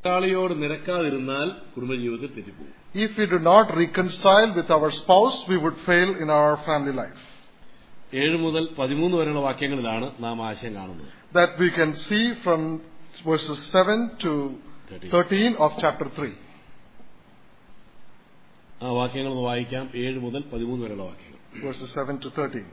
പങ്കാളിയോട് നിരക്കാതിരുന്നാൽ കുടുംബജീവിതത്തിൽ തെറ്റിപ്പോകും. If we do not reconcile with our spouse, we would fail in our family life. 7 മുതൽ 13 വരെയുള്ള വാക്യങ്ങളിലാണ് നാം ആശയം കാണുന്നത്. That we can see from verses 7 to 13 of chapter 3. ആ വാക്യങ്ങൾ ഒന്ന് വായിക്കാം. 7 മുതൽ 13 വരെയുള്ള വാക്യങ്ങൾ. Verses 7 to 13.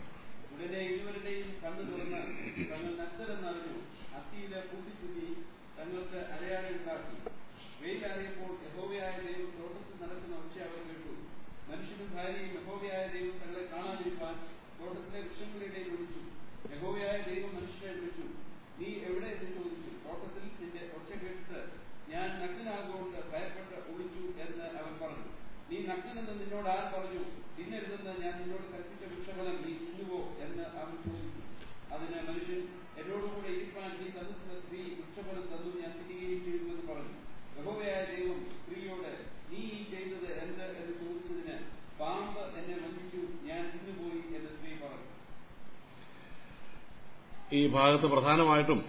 ഈ ഭാഗത്ത് പ്രധാനമായിട്ടും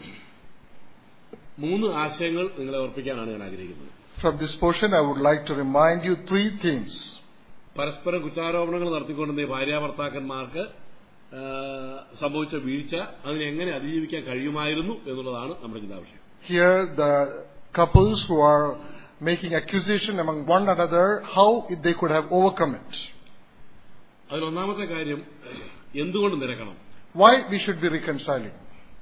3 ആശയങ്ങൾ നിങ്ങളെ ഓർപ്പിക്കാനാണ് ഞാൻ ആഗ്രഹിക്കുന്നത്. From this portion, I would like to remind you 3 themes. പരസ്പരം കുറ്റാരോപണങ്ങൾ നടത്തിക്കൊണ്ടിരുന്ന ഈ ഭാര്യാഭർത്താക്കന്മാർക്ക് സംഭവിച്ച വീഴ്ച അതിനെ എങ്ങനെ അതിജീവിക്കാൻ കഴിയുമായിരുന്നു എന്നുള്ളതാണ് നമ്മുടെ ചിന്താവിഷയം. Here, the couples who are making accusation among one another, how they could have overcome it. അതിലൊന്നാമത്തെ കാര്യം, എന്തുകൊണ്ട് നിരക്കണം? Why we should be reconciling.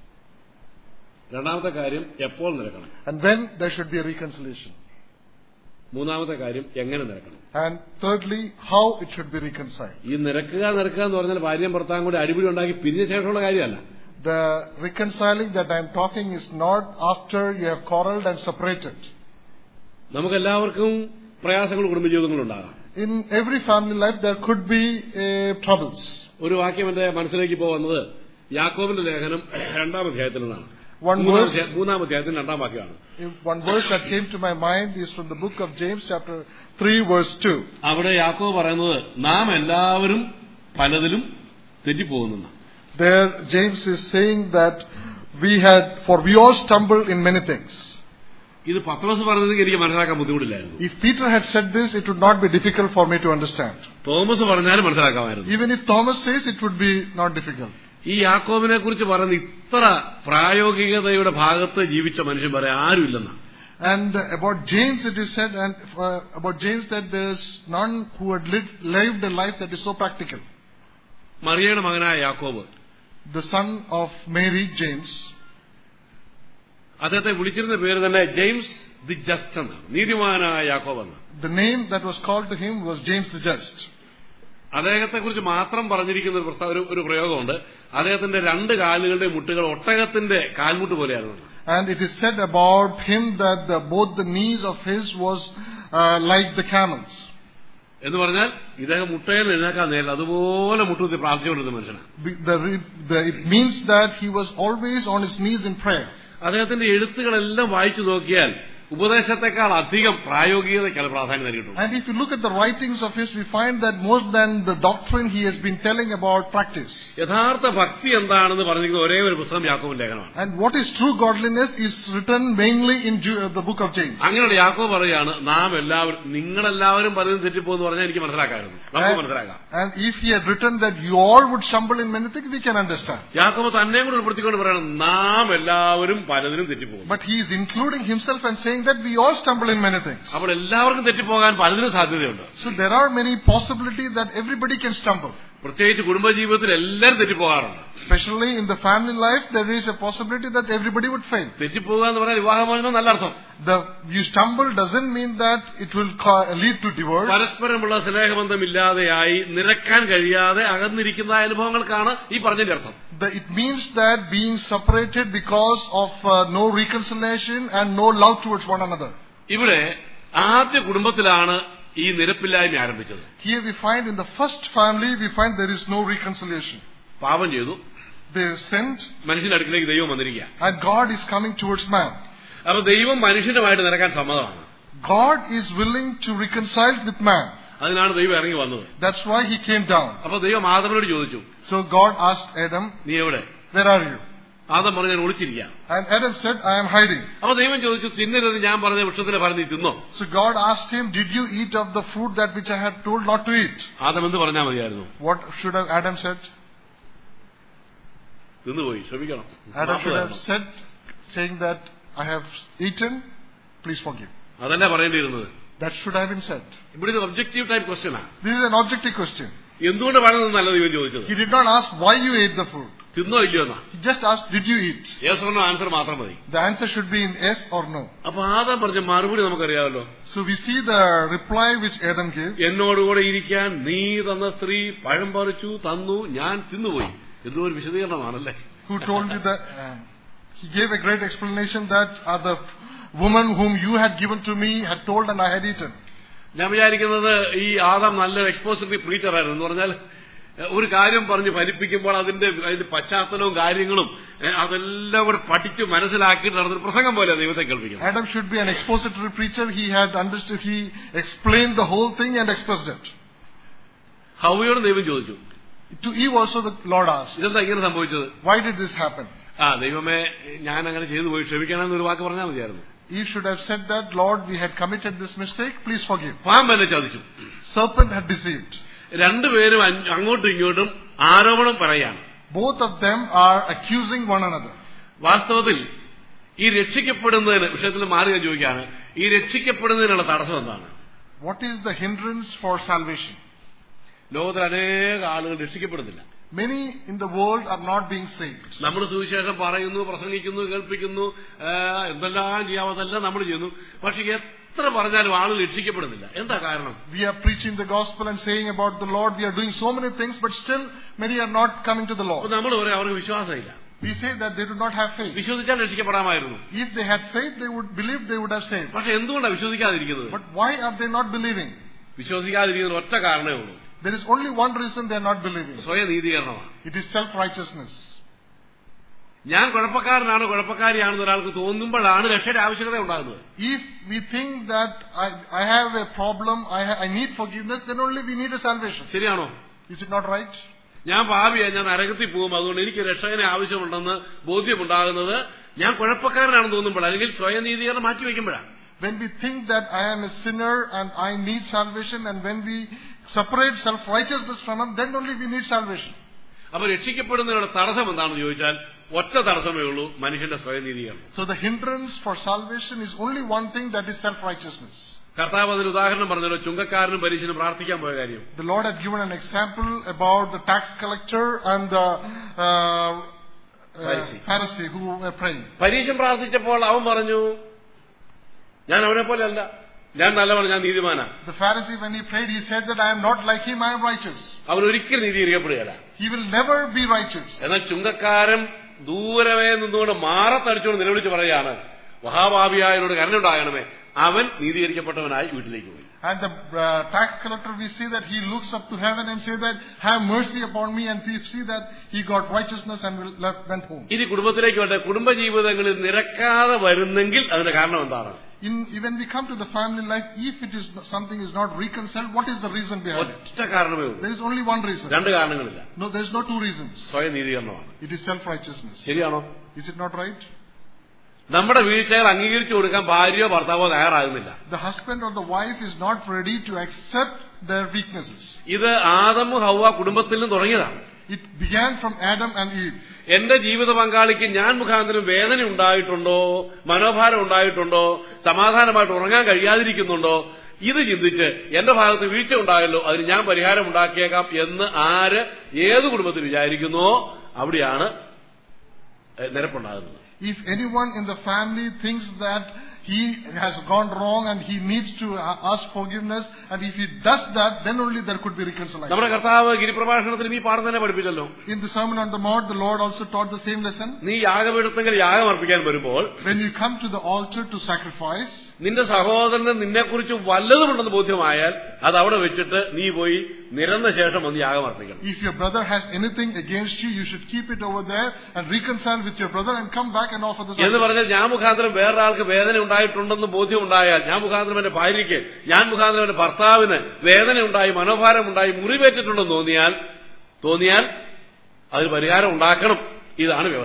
രണ്ടാമത്തെ കാര്യം, എപ്പോൾ നിരക്കണം? And when there should be a reconciliation. മൂന്നാമത്തെ കാര്യം, എങ്ങനെ നിരക്കണം? And thirdly, how it should be reconciled. ഈ നിരക്കുക എന്ന് പറഞ്ഞാൽ ഭാര്യയും ഭർത്താവും കൂടി അടിപിടി ഉണ്ടാക്കി പിരിഞ്ഞ ശേഷമുള്ള കാര്യമല്ല. The reconciling that I am talking is not after you have quarreled and separated. നമുക്കെല്ലാവർക്കും പ്രയാസങ്ങൾ കുടുംബജീവിതങ്ങളുണ്ടാകാം. In every family life there could be troubles. ഒരു വാക്യം എന്റെ മനസ്സിലേക്ക് ഇപ്പോൾ വന്നത് യാക്കോബിന്റെ ലേഖനം 2-ാം അധ്യായത്തിൽ നിന്നാണ്. 3-ാം അധ്യായത്തിൽ 2-ാം വാക്യമാണ്. One verse that came to my mind is from the book of James, chapter 3, verse 2. അവിടെ യാക്കോബ് പറയുന്നത് നാം എല്ലാവരും പലതിലും തെറ്റിപ്പോകുന്നു. There James is saying that we all stumble in many things. ഇത് പത്രോസ് പറഞ്ഞതെങ്കിൽ എനിക്ക് മനസ്സിലാക്കാൻ ബുദ്ധിമുട്ടില്ലായിരുന്നു. If Peter had said this, it would not be difficult for me to understand. Thomas പറഞ്ഞാലും മനസ്സിലാക്കാമായിരുന്നു. Even if Thomas says, it would be not difficult. ഈ യാക്കോബിനെ കുറിച്ച് പറയുന്ന ഇത്ര പ്രായോഗികതയുടെ ഭാഗത്ത് ജീവിച്ച മനുഷ്യൻ പറയാൻ ആരുമില്ലെന്ന. And about James it is said, and about James, that there is none who had lived a life that is so practical. മറിയയുടെ മകനായ യാക്കോബ്, the son of Mary, James, അദ്ദേഹത്തെ വിളിച്ചിരുന്ന പേര് തന്നെ ജെയിംസ് ദി ജസ്റ്റ് എന്നാണ്, നീതിമാനായ യാക്കോബ് എന്ന്. The name that was called to him was James the Just. അദ്ദേഹത്തെ കുറിച്ച് മാത്രം പറഞ്ഞിരിക്കുന്ന ഒരു പ്രയോഗമുണ്ട്. അദ്ദേഹത്തിന്റെ 2 കാലുകളുടെ മുട്ടുകൾ ഒട്ടകത്തിന്റെ കാൽമുട്ട് പോലെയായിരുന്നു. And it is said about him that both the knees of his was like the camels. എന്ന് പറഞ്ഞാൽ ഇദ്ദേഹം മുട്ടയിൽ എഴുന്നേക്കാൻ നേരില്ല, അതുപോലെ മുട്ടുകുത്തി പ്രാർത്ഥിച്ചുകൊണ്ടിരുന്ന മനുഷ്യനാണ്. It means that he was always on his knees in prayer. അദ്ദേഹത്തിന്റെ എഴുത്തുകളെല്ലാം വായിച്ചു നോക്കിയാൽ ഉപദേശത്തെക്കാൾ അധികം പ്രായോഗികതയ്ക്കാണ് പ്രാധാന്യം നൽകിയിട്ടുണ്ട്. And if you look at the writings of his, we find that more than the doctrine he has been telling about practice. യഥാർത്ഥ ഭക്തി എന്താണെന്ന് പറഞ്ഞിരിക്കുന്ന ഒരേ ഒരു പുസ്തകം യാക്കോബിന്റെ ലേഖനമാണ്. And what is true godliness is written mainly in the book of James. അങ്ങനെയുള്ള യാക്കോബ് പറയാണ്, നാം എല്ലാവരും, നിങ്ങളെല്ലാവരും പലതും തെറ്റിപ്പോന്ന് പറഞ്ഞാൽ എനിക്ക് മനസ്സിലാക്കാമായിരുന്നു, നമുക്ക് മനസ്സിലാക്കാം. And if he had written that you all would stumble in many things, we can understand. യാക്കോബ് തന്നെ കൂടെ ഉൾപ്പെടുത്തിക്കൊണ്ട് പറയണം, നാം എല്ലാവരും പലതിനും തെറ്റിപ്പോകും. But he is including himself and saying that we all stumble in many things. അപ്പോൾ എല്ലാവർക്കും തെറ്റിപ്പോകാൻ പലതിനും സാധ്യതയുണ്ട്. So there are many possibilities that everybody can stumble. പ്രത്യേകിച്ച് കുടുംബജീവിതത്തിൽ എല്ലാവരും തെറ്റിപ്പോകാറുണ്ട്. Especially in the family life, there is a possibility that everybody would fail. തെറ്റിപ്പോകുക എന്ന് പറഞ്ഞാൽ വിവാഹമോചനം നല്ല അർത്ഥം. You stumble doesn't mean that it will lead to divorce. പരസ്പരമുള്ള സ്നേഹബന്ധമില്ലാതെയായി നിരക്കാൻ കഴിയാതെ അകന്നിരിക്കുന്ന അനുഭവങ്ങൾക്കാണ് ഈ പറഞ്ഞതിന്റെ അർത്ഥം. It means that being separated because of no reconciliation and no love towards one another. ഇവിടെ ആദ്യ കുടുംബത്തിലാണ് ഈ നിരപ്പില്ലായ്മ ആരംഭിച്ചത്. Here we find in the first family we find there is no reconciliation. പാപം ചെയ്തു, they sinned, മനുഷ്യന്റെ അടുക്കിലേക്ക് ദൈവം വന്നിരിക്കുക. And God is coming towards man. അപ്പോൾ ദൈവം മനുഷ്യനുമായിട്ട് നിരക്കാൻ സമ്മതമാണ്. God is willing to reconcile with man. അതിനാണ് ദൈവം ഇറങ്ങി വന്നത്. That's why he came down. അപ്പോൾ ദൈവം ആദമിനോട് ചോദിച്ചു, So God asked Adam, നീ എവിടെ? Where are you? ആദം പറഞ്ഞു ഞാൻ ഒളിച്ചിരിക്കാം. And Adam said, I am hiding. അപ്പൊ ദൈവം ചോദിച്ചു, തിന്നരുത് ഞാൻ പറഞ്ഞ വൃക്ഷത്തിന്റെ ഫലം നീ തിന്നോ? So God asked him, did you eat of the fruit that which I had told not to eat? Adam എന്ത് പറഞ്ഞാൽ മതിയായിരുന്നു? What should have Adam said? തിന്നുപോയി, ക്ഷമിക്കണം. Adam should have said, saying that I have eaten, please forgive. അതല്ല പറയേണ്ടിയിരുന്നത്. That should have been said. ഇവിടെ ഇത് objective type question ആണ്. This is an objective question. എന്തുകൊണ്ട് വേണമെന്നല്ല ദൈവം ചോദിച്ചത്. He did not ask why you ate the fruit. തിന്നോ ഇല്ലയോ എന്നാ. He just asked, did you eat? Yes or no answer മാത്രം മതി. The answer should be in yes or no. അപ്പൊ ആദം പറഞ്ഞ മറുപടി നമുക്കറിയാമല്ലോ. So we see the reply which Adam gave. എന്നോടുകൂടെ ഇരിക്കാൻ നീ തന്ന സ്ത്രീ പഴം പറിച്ചു തന്നു, ഞാൻ തിന്നുപോയി. എന്തോ ഒരു വിശദീകരണമാണല്ലേ. Who told you that? He gave a great explanation that the woman whom you had given to me had told and I had eaten. ഞാൻ വിചാരിക്കുന്നത് ഈ ആദം നല്ല എക്സ്പോസിറ്ററി പ്രീച്ചർ ആയിരുന്നു. എന്ന് പറഞ്ഞാൽ ഒരു കാര്യം പറഞ്ഞ് ഫലിപ്പിക്കുമ്പോൾ അതിന്റെ പശ്ചാത്തലവും കാര്യങ്ങളും അതെല്ലാം കൂടെ പഠിച്ച് മനസ്സിലാക്കിയിട്ട് നടന്നൊരു പ്രസംഗം പോലെ ദൈവത്തെ കേൾപ്പിക്കുന്നത്. Adam should be an expository preacher. He had understood. He explained the whole thing and expressed it. ഹവ്വയോട് ദൈവം ചോദിച്ചു. To Eve also the Lord asked. ഇതെന്താ ഇങ്ങനെ സംഭവിച്ചത്? Why did this happen? ദൈവമേ ഞാൻ അങ്ങനെ ചെയ്തു പോയി, ക്ഷമിക്കണമെന്നൊരു വാക്ക് പറഞ്ഞാൽ മതിയായിരുന്നു. Eve should have said that, Lord, we had committed this mistake, please forgive. പാമ്പ് എന്നെ ചതിച്ചു. Serpent had deceived. രണ്ടുപേരും അങ്ങോട്ടും ഇങ്ങോട്ടും ആരോപണം പറയാണ്. Both of them are accusing one another. വാസ്തവത്തിൽ ഈ രക്ഷിക്കപ്പെടുന്നതിന് വിഷയത്തിൽ മാറി ഞാൻ ചോദിക്കുകയാണ്, ഈ രക്ഷിക്കപ്പെടുന്നതിനുള്ള തടസ്സം എന്താണ്? What is the hindrance for salvation? ലോകത്തിൽ അനേക ആളുകൾ രക്ഷിക്കപ്പെടുന്നില്ല. Many in the world are not being saved. നമ്മൾ സുവിശേഷം പറയുന്നു, പ്രസംഗിക്കുന്നു, കേൾപ്പിക്കുന്നു, എന്തെല്ലാം ചെയ്യാവതെല്ലാം നമ്മൾ ചെയ്യുന്നു. പക്ഷെ എത്ര പറഞ്ഞാലും ആളുകൾ രക്ഷിക്കപ്പെടുന്നില്ല. എന്താ കാരണം? We are preaching the gospel and saying about the Lord. We are doing so many things, but still many are not coming to the Lord. നമ്മൾ പറയാം അവർക്ക് വിശ്വാസമില്ല. We say that they do not have faith. വിശ്വസിച്ചാൽ രക്ഷിക്കപ്പെടാമായിരുന്നു. If they had faith, they would believe, they would have saved. പക്ഷെ എന്തുകൊണ്ടാണ് വിശ്വസിക്കാതിരിക്കുന്നത്? But why are they not believing? വിശ്വസിക്കാതിരിക്കുന്ന ഒറ്റ കാരണമേ ഉള്ളൂ. There is only one reason they are not believing. സ്വയനീതീകരണമാണ്. It is self-righteousness. ഞാൻ കുഴപ്പക്കാരനാണ്, കുഴപ്പക്കാരിയാണെന്ന് ഒരാൾക്ക് തോന്നുമ്പോഴാണ് രക്ഷയുടെ ആവശ്യകത ഉണ്ടാകുന്നത്. If we think that I have a problem, I need forgiveness, then only we need a salvation. ശരിയാണോ? Is it not right? ഞാൻ പാപിയാ, ഞാൻ നരകത്തിൽ പോകും, അതുകൊണ്ട് എനിക്ക് രക്ഷകനെ ആവശ്യമുണ്ടെന്ന് ബോധ്യമുണ്ടാകുന്നത് ഞാൻ കുഴപ്പക്കാരനാണെന്ന് തോന്നുമ്പോൾ, അല്ലെങ്കിൽ സ്വയനീതീകരണം മാറ്റിവെക്കുമ്പോഴാണ്. When we think that I am a sinner and I need salvation, and when we separate self-righteousness from him, then only we need salvation. അപ്പൊ രക്ഷിക്കപ്പെടുന്നതിനുള്ള തടസ്സം എന്താണെന്ന് ചോദിച്ചാൽ ഒറ്റ തടസ്സമേ ഉള്ളൂ, മനുഷ്യന്റെ സ്വയനീതീകരണം. So the hindrance for salvation is only one thing, that is self-righteousness. കർത്താവ് അതിന് ഉദാഹരണം പറഞ്ഞല്ലോ, ചുങ്കക്കാരനും പരീശനും പ്രാർത്ഥിക്കാൻ പോയ കാര്യം. The Lord had given an example about the tax collector and the Pharisee who were praying. പരീശൻ പ്രാർത്ഥിച്ചപ്പോൾ അവൻ പറഞ്ഞു, ഞാൻ അവനെ പോലെ അല്ല, ഞാൻ നല്ലവൻ, ഞാൻ നീതിമാനാ. The Pharisee, when he prayed, he said that I am not like him, I am righteous. അവൻ ഒരിക്കലും നീതീകരിക്കപ്പെടുകയില്ല. He will never be righteous. എന്നാൽ ചുങ്കക്കാരൻ ദൂരമേ നിന്നുകൊണ്ട് മാറത്തടിച്ചുകൊണ്ട് നിലവിളിച്ച് പറയുകയാണ്, മഹാഭാവിയായവനോട് കരുണയുണ്ടാകണമേ, അവൻ നീതീകരിക്കപ്പെട്ടവനായി വീട്ടിലേക്ക് പോയി. And the tax collector, we see that he looks up to heaven and say that, have mercy upon me, and we see that he got righteousness and went home. ഇനി കുടുംബത്തിലേക്ക് വേണ്ട കുടുംബജീവിതങ്ങളിൽ നിരക്കാതെ വരുന്നെങ്കിൽ അതിന്റെ കാരണം എന്താണ്? When we come to the family life, if it is something is not reconciled, what is the reason behind it? ഒറ്റ കാരണമേ ഉള്ളൂ. There is only one reason. രണ്ട് കാരണങ്ങളില്ല. No, there is no two reasons. സ്വയനീതീകരണമാണ്. It is self-righteousness. ശരിയാണോ? Is it not right? നമ്മുടെ വീഴ്ചകൾ അംഗീകരിച്ചു കൊടുക്കാൻ ഭാര്യയോ ഭർത്താവോ തയ്യാറാകുന്നില്ല. The husband or the wife is not ready to accept their weaknesses. ഇത് ആദം ഹവ്വ കുടുംബത്തിൽ നിന്ന് തുടങ്ങിയതാണ്. It began from Adam and Eve. എന്റെ ജീവിത പങ്കാളിക്ക് ഞാൻ മുഖാന്തരം വേദന ഉണ്ടായിട്ടുണ്ടോ, മനോഭാരം ഉണ്ടായിട്ടുണ്ടോ, സമാധാനമായിട്ട് ഉറങ്ങാൻ കഴിയാതിരിക്കുന്നുണ്ടോ, ഇത് ചിന്തിച്ച് എന്റെ ഭാഗത്ത് വീഴ്ച ഉണ്ടായല്ലോ, അതിന് ഞാൻ പരിഹാരം ഉണ്ടാക്കിയേക്കാം എന്ന് ഏത് കുടുംബത്തിൽ വിചാരിക്കുന്നോ അവിടെയാണ് നിരപ്പുണ്ടാകുന്നത്. If anyone in the family thinks that he has gone wrong and he needs to ask forgiveness, and if he does that, then only there could be reconciliation. നമ്മുടെ കർത്താവ് ഗിരിപ്രഭാഷണത്തിൽ ഈ പാഠം തന്നെ പഠിപ്പിച്ചല്ലോ. In the Sermon on the Mount, the Lord also taught the same lesson. നീ യാഗപീഠത്തിൽ യാഗം അർപ്പിക്കാൻ വരുമ്പോൾ, when you come to the altar to sacrifice, നിന്റെ സഹോദരന് നിന്നെക്കുറിച്ച് വല്ലതുമുണ്ടെന്ന് ബോധ്യമായാൽ അത് അവിടെ വെച്ചിട്ട് നീ പോയി നിരന്ന ശേഷം വന്ന് യാഗം അർപ്പിക്കണം. If your brother has anything against you, you should keep it over there and reconcile with your brother and come back and offer the sacrifice. എന്ന് പറഞ്ഞാൽ ഞാൻ മുഖാന്തരം വേറൊരാൾക്ക് വേദന ഉണ്ടായിട്ടുണ്ടെന്ന് ബോധ്യമുണ്ടായാൽ, ഞാൻ മുഖാന്തരം എന്റെ ഭാര്യയ്ക്ക്, ഞാൻ മുഖാന്തരം എന്റെ ഭർത്താവിന് വേദന ഉണ്ടായി, മനോഭാരം ഉണ്ടായി, മുറിവേറ്റിട്ടുണ്ടെന്ന് തോന്നിയാൽ അതിന് പരിഹാരം ഉണ്ടാക്കണം. ഇതാണ് വ്യവസ്ഥ.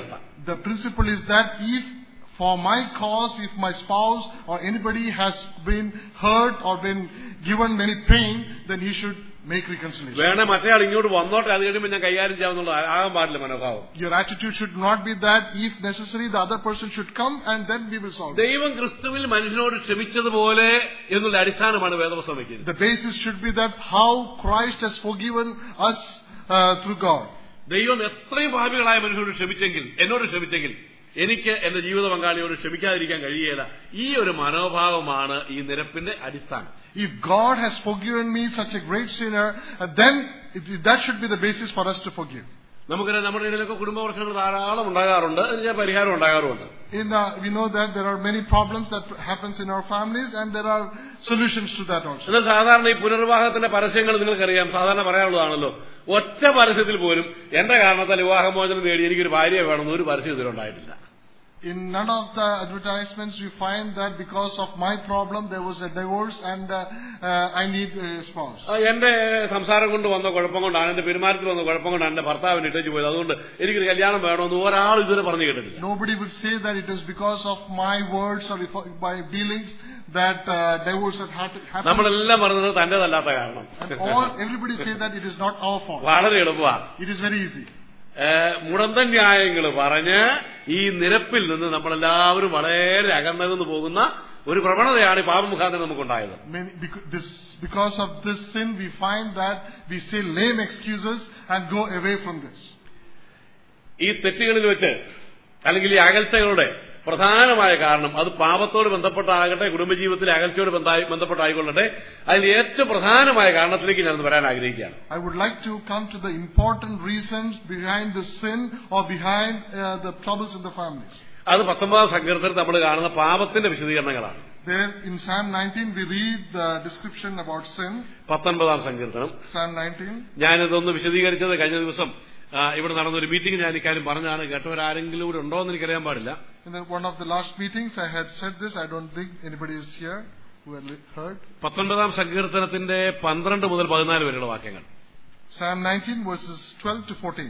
The principle is that if for my cause, if my spouse or anybody has been hurt or been given any pain, then he should make reconciliation. വേണേ മറ്റേയാൾ ഇങ്ങോട്ട് വന്നോട്ടെ, അത് കഴിയുമ്പോൾ ഞാൻ കൈകാര്യം ചെയ്യാവുന്നുള്ള ആകാൻ പാടില്ല മനോഭാവം. Your attitude should not be that if necessary the other person should come and then we will solve it. ദൈവം ക്രിസ്തുവിൽ മനുഷ്യനോട് ക്ഷമിച്ചതുപോലെ എന്നുള്ള അടിസ്ഥാനമാണ് വേദപുസ്തകം വയ്ക്കുന്നത്. The basis should be that how Christ has forgiven us through God. ദൈവം എത്രയും പാപികളായ മനുഷ്യരോട് ക്ഷമിച്ചെങ്കിൽ, എന്നോട് ക്ഷമിച്ചെങ്കിൽ, എനിക്ക് എന്റെ ജീവിത പങ്കാളിയോട് ക്ഷമിക്കാതിരിക്കാൻ കഴിയുകയില്ല. ഈ ഒരു മനോഭാവമാണ് ഈ നിരപ്പിന്റെ അടിസ്ഥാനം. If God has forgiven me, such a great sinner, then that should be the basis for us to forgive. നമുക്കറിയാം, നമ്മുടെ ഇടയിലൊക്കെ കുടുംബ പ്രശ്നങ്ങൾ ധാരാളം ഉണ്ടാകാറുണ്ട്, അതിന് പരിഹാരം ഉണ്ടാകാറുമുണ്ട്. We know that there are many problems that happens in our families and there are solutions to that also. എന്നാൽ സാധാരണ ഈ പുനർവിവാഹത്തിന്റെ പരസ്യങ്ങൾ നിങ്ങൾക്കറിയാം, സാധാരണ പറയാനുള്ളതാണല്ലോ. ഒറ്റ പരസ്യത്തിൽ പോലും എന്റെ കാരണത്താൽ വിവാഹമോചനം നേടി എനിക്കൊരു ഭാര്യയെ വേണമെന്ന് ഒരു പരസ്യം ഇതിലുണ്ടായിട്ടില്ല. In none of the advertisements we find that because of my problem there was a divorce and I need a spouse. എന്റെ സംസാരം കൊണ്ട് വന്ന കുഴപ്പം കൊണ്ടാണ്, എന്റെ പെരുമാറ്റത്തിൽ വന്ന കുഴപ്പം കൊണ്ടാണ് എന്റെ ഭർത്താവിന് ഇട്ടേച്ചു പോയത്, അതുകൊണ്ട് എനിക്കൊരു കല്യാണം വേണമെന്ന് ഒരാൾ ഇതുവരെ പറഞ്ഞു കേട്ടിട്ടില്ല. Nobody would say that it is because of my words or my dealings that divorce had happened. നമ്മളെല്ലാം പറഞ്ഞത് തന്റേതല്ലാത്ത കാരണം. Everybody say that it is not our fault. വളരെ എളുപ്പമാണ്. It is very easy. മുടന്തൻ ന്യായങ്ങൾ പറഞ്ഞ് ഈ നിരപ്പിൽ നിന്ന് നമ്മളെല്ലാവരും വളരെ അകന്നകന്നു പോകുന്ന ഒരു പ്രവണതയാണ് ഈ പാപമുഖാന്തരം നമുക്കുണ്ടായത്. Because of this sin we find that we say lame excuses and go away from this. ഈ തെറ്റുകളിൽ വെച്ച് അല്ലെങ്കിൽ ഈ അകൽച്ചകളുടെ പ്രധാനമായ കാരണം അത് പാപത്തോട് ബന്ധപ്പെട്ടാകട്ടെ, കുടുംബജീവിതത്തിലെ അകൽച്ചയോട് ബന്ധപ്പെട്ടായിക്കൊള്ളട്ടെ, അതിൽ ഏറ്റവും പ്രധാനമായ കാരണത്തിലേക്ക് ഞാൻ വരാൻ ആഗ്രഹിക്കുകയാണ്. I would like to come to the important reasons behind the sin or behind the troubles in the families. അത് 19-ാം സങ്കീർത്തനത്തിൽ നമ്മൾ കാണുന്ന പാപത്തിന്റെ വിശദീകരണങ്ങളാണ്. There in Psalm 19 we read the description about sin. 19-ാം സങ്കീർത്തനം. Psalm 19. ഞാനിതൊന്ന് വിശദീകരിച്ചത് കഴിഞ്ഞ ദിവസം ഇവിടെ നടന്നൊരു മീറ്റിംഗ് ഞാൻ ഇക്കാര്യം പറഞ്ഞാണ്. കേട്ടവരാരെങ്കിലും ഇവിടെ ഉണ്ടോ എന്ന് എനിക്കറിയാൻ പാടില്ല. In one of the last meetings I had said this. I don't think anybody is here who had heard. 19-ാം സങ്കീർത്തനത്തിന്റെ 12 മുതൽ 14 വരെയുള്ള വാക്യങ്ങൾ. Psalm 19 verses 12 to 14.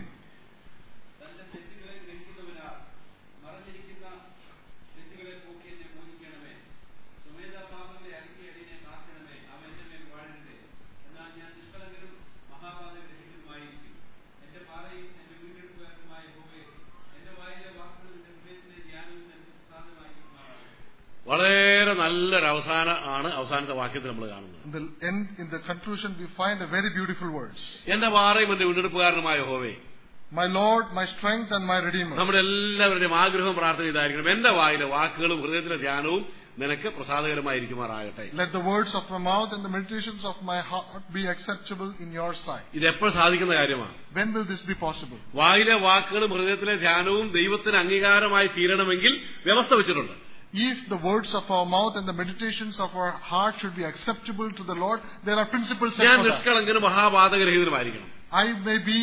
വളരെ നല്ലൊരു അവസാനത്തെ വാക്യത്തിൽ നമ്മൾ കാണുന്നത്. In the conclusion we find a very beautiful words. എന്റെ പാറയും എന്റെ വീണ്ടെടുപ്പുകാരനുമായ യഹോവേ, my Lord, my strength and my redeemer. നമ്മുടെ എല്ലാവരുടെയും ആഗ്രഹവും പ്രാർത്ഥന ഇതായിരിക്കണം, എന്റെ വായിലെ വാക്കുകളും ഹൃദയത്തിലെ ധ്യാനവും നിനക്ക് പ്രസാദകരമായിരിക്കുമാറാകട്ടെ. Let the words of my mouth and the meditations of my heart be acceptable in your sight. ഇത് എപ്പോൾ സാധിക്കുന്ന കാര്യമാണ്? When will this be possible? വായിലെ വാക്കുകളും ഹൃദയത്തിലെ ധ്യാനവും ദൈവത്തിന് അംഗീകാരമായി തീരണമെങ്കിൽ വ്യവസ്ഥ വെച്ചിട്ടുണ്ട്. If the words of our mouth and the meditations of our heart should be acceptable to the Lord, there are principles set ഞാൻ for that. നിഷ്കളങ്കനും മഹാപാതകരഹിതനുമായിരിക്കണം. I may be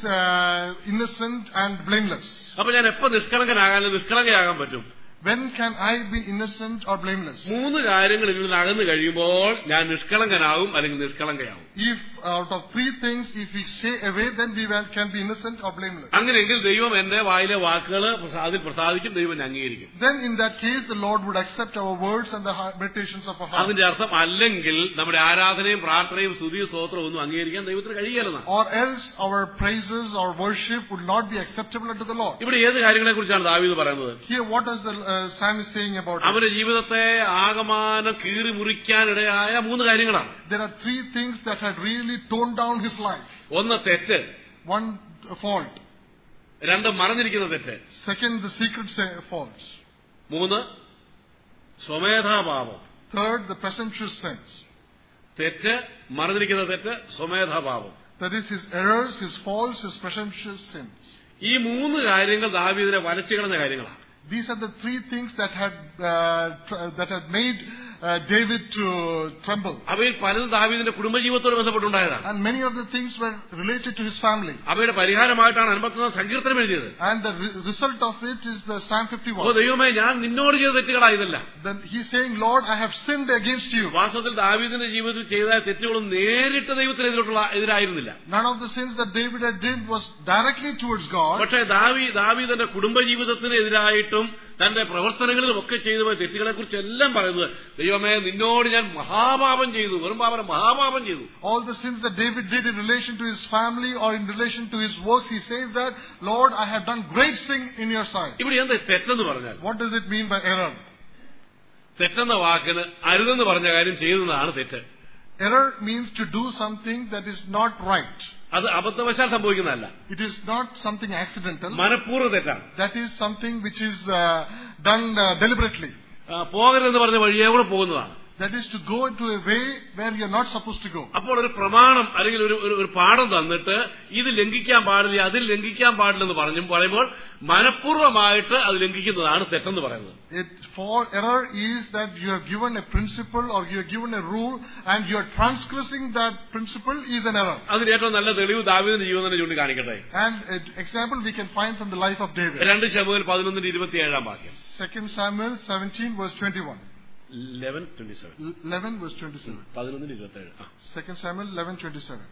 innocent and blameless. അപ്പൊ ഞാൻ എപ്പോ നിഷ്കളങ്കയാകാൻ പറ്റും? When can I be innocent or blameless? 3 കാര്യങ്ങൾ ഇതിൽ നിന്ന് അകന്നു കഴിയുമ്പോൾ ഞാൻ നിഷ്കളങ്കനാകും അല്ലെങ്കിൽ നിഷ്കളങ്കയാകും. If out of 3 things if we say away, then we can be innocent or blameless. അങ്ങനെയെങ്കിൽ ദൈവം എന്റെ വായിലെ വാക്കുകൾ അതിൽ പ്രസാദിക്കും, ദൈവം അംഗീകരിക്കും. Then in that case the Lord would accept our words and the meditations of our heart. അതിന്റെ അർത്ഥം അല്ലെങ്കിൽ നമ്മുടെ ആരാധനയും പ്രാർത്ഥനയും സ്തുതിയും സ്തോത്രവും ഒന്നും അംഗീകരിക്കാൻ ദൈവത്തിന് കഴിയില്ലെന്നാണ്. Or else our praises or worship would not be acceptable unto the Lord. ഇവിടെ ഏത് കാര്യങ്ങളെ കുറിച്ചാണ് ദാവീദ് പറയുന്നത്? Here what does the Psalm is saying about it? അവരുടെ ജീവിതത്തെ ആകമാനം കീറി മുറിക്കാനിടയായ 3 കാര്യങ്ങളാണ്. There are 3 things that had really toned down his life. 1 തെറ്റ്, 1 fault. 2 മറഞ്ഞിരിക്കുന്ന തെറ്റ്. 2 the secret faults. 3 സ്വമേധാപാപം. 3 the presumptuous sins. തെറ്റ്, മറഞ്ഞിരിക്കുന്ന തെറ്റ്, സ്വമേധാപാപം. That is his errors, his faults, his presumptuous sins. ഈ 3 കാര്യങ്ങൾ ദാവീദിനെ വലച്ചുകളഞ്ഞ കാര്യങ്ങളാണ്. These are the 3 things that had made David to tremble. അവയിൽ പലതും ദാവീദിന്റെ കുടുംബജീവിതത്തോട് ബന്ധപ്പെട്ടുണ്ടായതാണ്. And many of the things were related to his family. അവയുടെ പരിഹാരമായിട്ടാണ് 51 സങ്കീർത്തനം എഴുതിയത്. And the result of it is the Psalm 51. ഓ ദൈവമേ, ഞാൻ നിന്നോട് ചെയ്ത തെറ്റുകളായതല്ല. Then he's saying, Lord, I have sinned against you. വാസ്തവത്തിൽ ദാവീദിന്റെ ജീവിതത്തിൽ ചെയ്ത തെറ്റുകളും നേരിട്ട് ദൈവത്തിനെതിരായിരുന്നില്ല. None of the sins that David had did was directly towards God. പക്ഷേ ദാവീദിന്റെ കുടുംബജീവിതത്തിനെതിരായിട്ടും തന്റെ പ്രവർത്തനങ്ങളിലും ഒക്കെ ചെയ്തു പോയ തെറ്റുകളെ കുറിച്ച് എല്ലാം പറയുന്നത്, ദൈവമേ നിന്നോട് ഞാൻ മഹാപാപം ചെയ്തു, വെറും പാപം മഹാപാപം ചെയ്തു. All the sins that David did in relation to his family or in relation to his works, he says that, Lord, I have done great sin in your sight. ഇവിടെ എന്താ തെറ്റെന്ന് പറഞ്ഞാൽ? What does it mean by error? തെറ്റെന്ന വാക്കിന് അരുതെന്ന് പറഞ്ഞ കാര്യം ചെയ്യുന്നതാണ് തെറ്റ്. Error means to do something that is not right. അത് അബദ്ധവശാൽ സംഭവിക്കുന്നതല്ല. It is not something accidental. മനഃപൂർവ്വ തെറ്റാണ്. That is something which is done deliberately. പോകരുതെന്ന് പറഞ്ഞ വഴിയെ കൂടെ പോകുന്നതാണ്. That is to go into a way where you are not supposed to go. അപ്പോൾ ഒരു പ്രമാണം അല്ലെങ്കിൽ ഒരു പാഠം തന്നിട്ട് ഇത് ലംഘിക്കാൻ പാടില്ല, അതിൽ ലംഘിക്കാൻ പാടില്ലെന്ന് പറയുമ്പോൾ മനഃപൂർവ്വമായിട്ട് അത് ലംഘിക്കുന്നതാണ് തെറ്റെന്ന് പറയുന്നത്. For error is that you have given a principle or you have given a rule and you are transgressing that principle is an error. അതിന് ഏറ്റവും നല്ല തെളിവ് ദാവീദിന്റെ ജീവിതത്തെ ചൂണ്ടിക്കാണിക്കട്ടെ. And an example we can find from the life of David. 2 ശമൂവേൽ 11:27 വാക്യം. 2 Samuel 17 verse 21. 11:27. 11 verse 27. 11:27. 2 Samuel 11:27.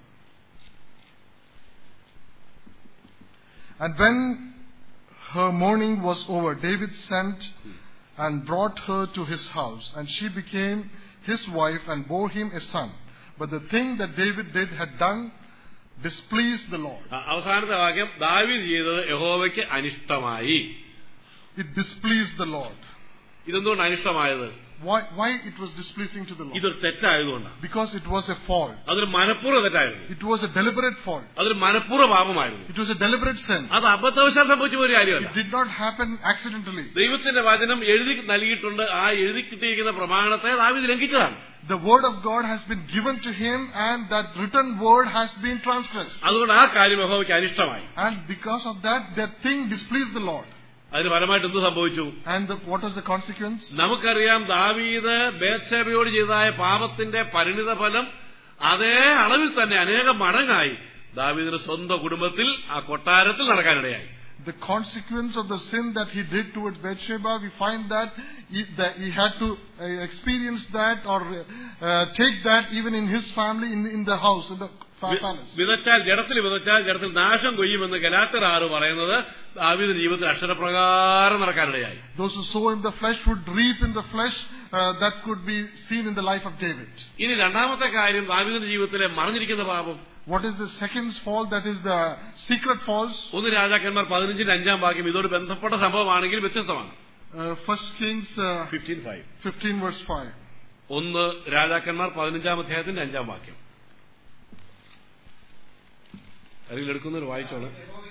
And when her mourning was over, David sent and brought her to his house, and she became his wife and bore him a son. But the thing that David did had done displeased the Lord. അവസാനത്തെ വാക്യം, ദാവീദ് ചെയ്തത് യഹോവയ്ക്ക് അനിഷ്ടമായി. It displeased the Lord. ഇതെന്തുകൊണ്ട് അനിഷ്ടമായത്? Why it was displeasing to the Lord? ഇതൊരു തെറ്റായതുകൊണ്ടാണ്. Because it was a fault. അതൊരു മനഃപൂർവ്വ തെറ്റായിരുന്നു. It was a deliberate fault. അതൊരു മനഃപൂർവ്വ പാപമായിരുന്നു. It was a deliberate sin. അത് അബദ്ധവശാൽ സംഭവിച്ച ഒരു കാര്യമല്ല. It did not happen accidentally. ദൈവത്തിന്റെ വചനം എഴുതി നൽകിയിട്ടുണ്ട്. ആ എഴുതി കിട്ടിയിരിക്കുന്ന പ്രമാണത്തെ ദാവീദ് ലംഘിച്ചതാണ്. The word of God has been given to him and that written word has been transgressed. അതുകൊണ്ട് ആ കാര്യം യഹോവയ്ക്ക് അനിഷ്ടമായി. And because of that thing displeased the Lord. അതിന് ഫലമായിട്ട് എന്ത് സംഭവിച്ചു? And what was the consequence? നമുക്കറിയാം, ദാവീദ് ബേത്ശേബയോട് ചെയ്തതായ പാപത്തിന്റെ പരിണിത ഫലം അതേ അളവിൽ തന്നെ അനേകം മടങ്ങായി ദാവീദിന്റെ സ്വന്തം കുടുംബത്തിൽ ആ കൊട്ടാരത്തിൽ നടക്കാനിടയായി. The consequence of the sin that he did towards Bathsheba, we find that he had to experience that or take that even in his family, in the house, in the palace. വിതച്ചാൽ ജഡത്തിൽ നാശം കൊയ്യുമെന്ന് ഗലാത്യർ 6 പറയുന്നത് ദാവീദിന്റെ ജീവിതത്തിൽ അക്ഷരപ്രകാരം നടക്കാനിടയായി. Those who sow in the flesh would reap in the flesh. That could be seen in the life of David. ഇനി രണ്ടാമത്തെ കാര്യം, ദാവീദിന്റെ ജീവിതത്തിലെ മറഞ്ഞിരിക്കുന്ന പാപം. What is the second fault? That is the secret faults. 1 രാജാക്കന്മാർ 15:5 വാക്യം ഇതോട് ബന്ധപ്പെട്ട സംഭവമാണെങ്കിൽ വ്യത്യസ്തമാണ്. 1 Kings 15 verse 5. 1 രാജാക്കന്മാർ 15 അധ്യായത്തിന്റെ 5 വാക്യം. അതിൽ എടുക്കുന്നൊരു വായിച്ചോളൂ.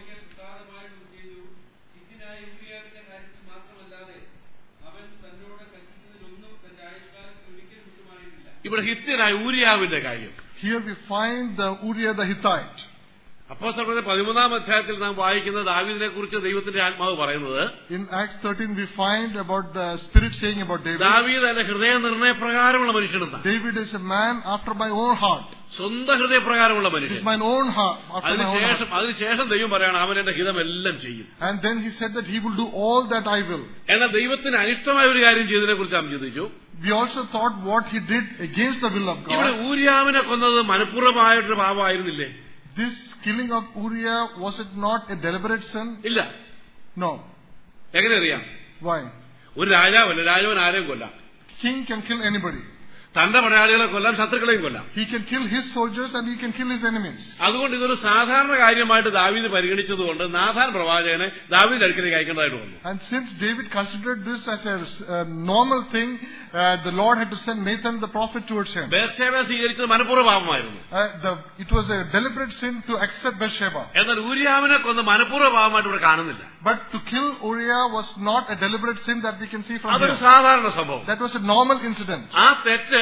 ഇവിടെ ഹിത്യനായ ഊരിയാവിന്റെ കാര്യം. Here we find the Uriah the Hittite. അപ്പോസ്തലരുടെ 13 അധ്യായത്തിൽ നാം വായിക്കുന്ന ദാവീദിനെ കുറിച്ച് ദൈവത്തിന്റെ ആത്മാവ് പറയുന്നത്, In Acts 13 we find about the Spirit saying about David. ദാവീദ് എന്റെ ഹൃദയ നിർണയപ്രകാരമുള്ള മനുഷ്യനെന്നാണ്. David is a man after my own heart. സ്വന്തം ഹൃദയപ്രകാരമുള്ള മനുഷ്യൻ. It's my own heart. അതിനുശേഷം ദൈവം പറയാണ്, അവൻ എന്റെ ഹിതമെല്ലാം ചെയ്യും. And then he said that he will do all that I will. എന്നാൽ ദൈവത്തിന് അനിഷ്ടമായ ഒരു കാര്യം ചെയ്തതിനെ കുറിച്ച് നാം ചിന്തിച്ചു. We also thought what he did against the will of God. ഇവിടെ ഊരിയാവിനെ കൊന്നത് മനഃപൂർവ്വമായിട്ടൊരു പാപമായിരുന്നില്ലേ? This killing of Uriah, was it not a deliberate sin? ഇല്ല. No. എങ്ങനെ അറിയാം? Why? ഒരു രാജാവൻ ആരെയും കൊല്ലാം. King can kill anybody. തന്റെ പടയാളികളെ കൊല്ലാം, ശത്രുക്കളെയും കൊല്ലാം. He can kill his soldiers and he can kill his enemies. അതുകൊണ്ട് ഇതൊരു സാധാരണ കാര്യമായിട്ട് ദാവീദ് പരിഗണിച്ചതുകൊണ്ട് നാഥാൻ പ്രവാചകനെ ദാവീദിന്റെ അടുക്കലേക്ക് അയക്കേണ്ടതായിട്ട് വന്നു. And since David considered this as a normal thing, the Lord had to send Nathan the prophet towards him. ബേത്ശേബ സ്വീകരിച്ചത് മനഃപൂർവ്വ പാപമായിരുന്നു. It was a deliberate sin to accept Bathsheba. എന്നാൽ ഊരിയാവിനെ കൊന്ന് മനഃപൂർവ്വ പാപമായിട്ട് ഇവിടെ കാണുന്നില്ല. But to kill Uriah was not a deliberate sin that we can see from here. അതൊരു സാധാരണ സംഭവം. That was a normal incident. ആ തെറ്റ്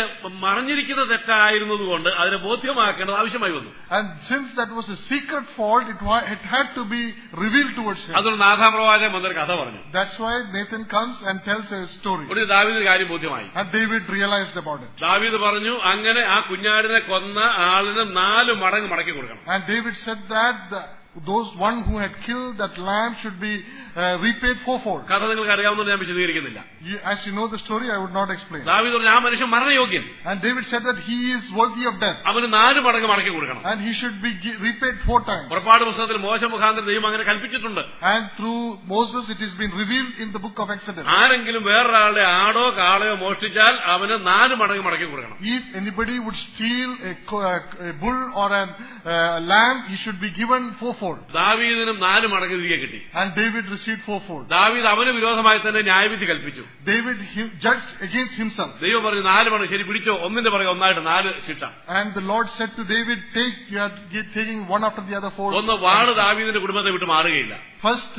മറഞ്ഞിരിക്കുന്ന തെറ്റായിരുന്നതുകൊണ്ട് അതിനെ ബോധ്യമാക്കേണ്ടത് ആവശ്യമായി വന്നു. And since that was a secret fault, it had to be revealed towards him. അതുകൊണ്ട് നാഥാൻ പ്രവാചകൻ വന്നൊരു കഥ പറഞ്ഞു. That's why Nathan comes and tells a story. ഒരു ദാവീദിന് കാര്യം ബോധ്യമായി. And David realized about it. ദാവീദ് പറഞ്ഞു, അങ്ങനെ ആ കുഞ്ഞാടിനെ കൊന്ന ആളിന് 4 മടങ്ങ് മടക്കി കൊടുക്കണം. And David said that those one who had killed that lamb should be repaid fourfold. കഥ നിങ്ങൾക്ക് അറിയാവുന്നതുകൊണ്ട് ഞാൻ വിശദീകരിക്കുന്നില്ല. As you know the story, I would not explain. ദാവീദ് പറഞ്ഞു, ആ മനുഷ്യൻ മരണയോഗ്യൻ. And David said that he is worthy of death. അവന് 4 മടങ്ങ് മടക്കി കൊടുക്കണം. And he should be repaid 4 times. പുറപ്പാട് പുസ്തകത്തിൽ മോശ മുഖാന്തരം ദൈവം അങ്ങനെ കൽപ്പിച്ചിട്ടുണ്ട്. And through Moses it has been revealed in the book of Exodus. ആരെങ്കിലും വേറൊരാളുടെ ആടോ കാളയോ മോഷ്ടിച്ചാൽ അവന് 4 മടങ്ങ് മടക്കി കൊടുക്കണം. If anybody would steal a bull or a lamb, he should be given 4-fold. ദാവീദിനും 4 മടങ്ങ് തിരികെ കിട്ടി. And David received 4-fold. ദാവീദ് അവന് വിരോധമായി തന്നെ ന്യായവിധി കൽപ്പിച്ചു. David judged against himself. ദൈവം പറഞ്ഞു, 4 മടങ്ങ് ശരി പിടിച്ചോ, ഒന്നിന്റെ പുറകെ ഒന്നായിട്ട് 4 ശിക്ഷ. And the Lord said to David, you are taking one after the other 4. ഒന്ന്, വാള് ദാവീദിന്റെ കുടുംബത്തെ വിട്ട് മാറുകയില്ല. First,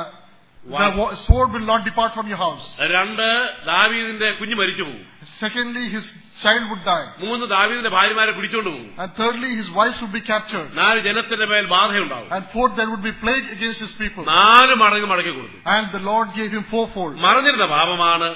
the sword will not depart from your house. 2, ദാവീദിന്റെ കുഞ്ഞ് മരിച്ചു പോകും. Secondly, his child would die. 3, ദാവീദിന്റെ ഭാര്യമാരെ പിടിച്ചോണ്ട് പോകും. And thirdly, his wife would be captured. 4, ജനത്തിന്റെ മേൽ ബാധയുണ്ടാവും. And fourth, there would be plague against his people. 4 മടങ്ങ് മടക്കി കൊടുത്തു. And the Lord gave him 4-fold. മറഞ്ഞിരുന്ന പാപമാണ്,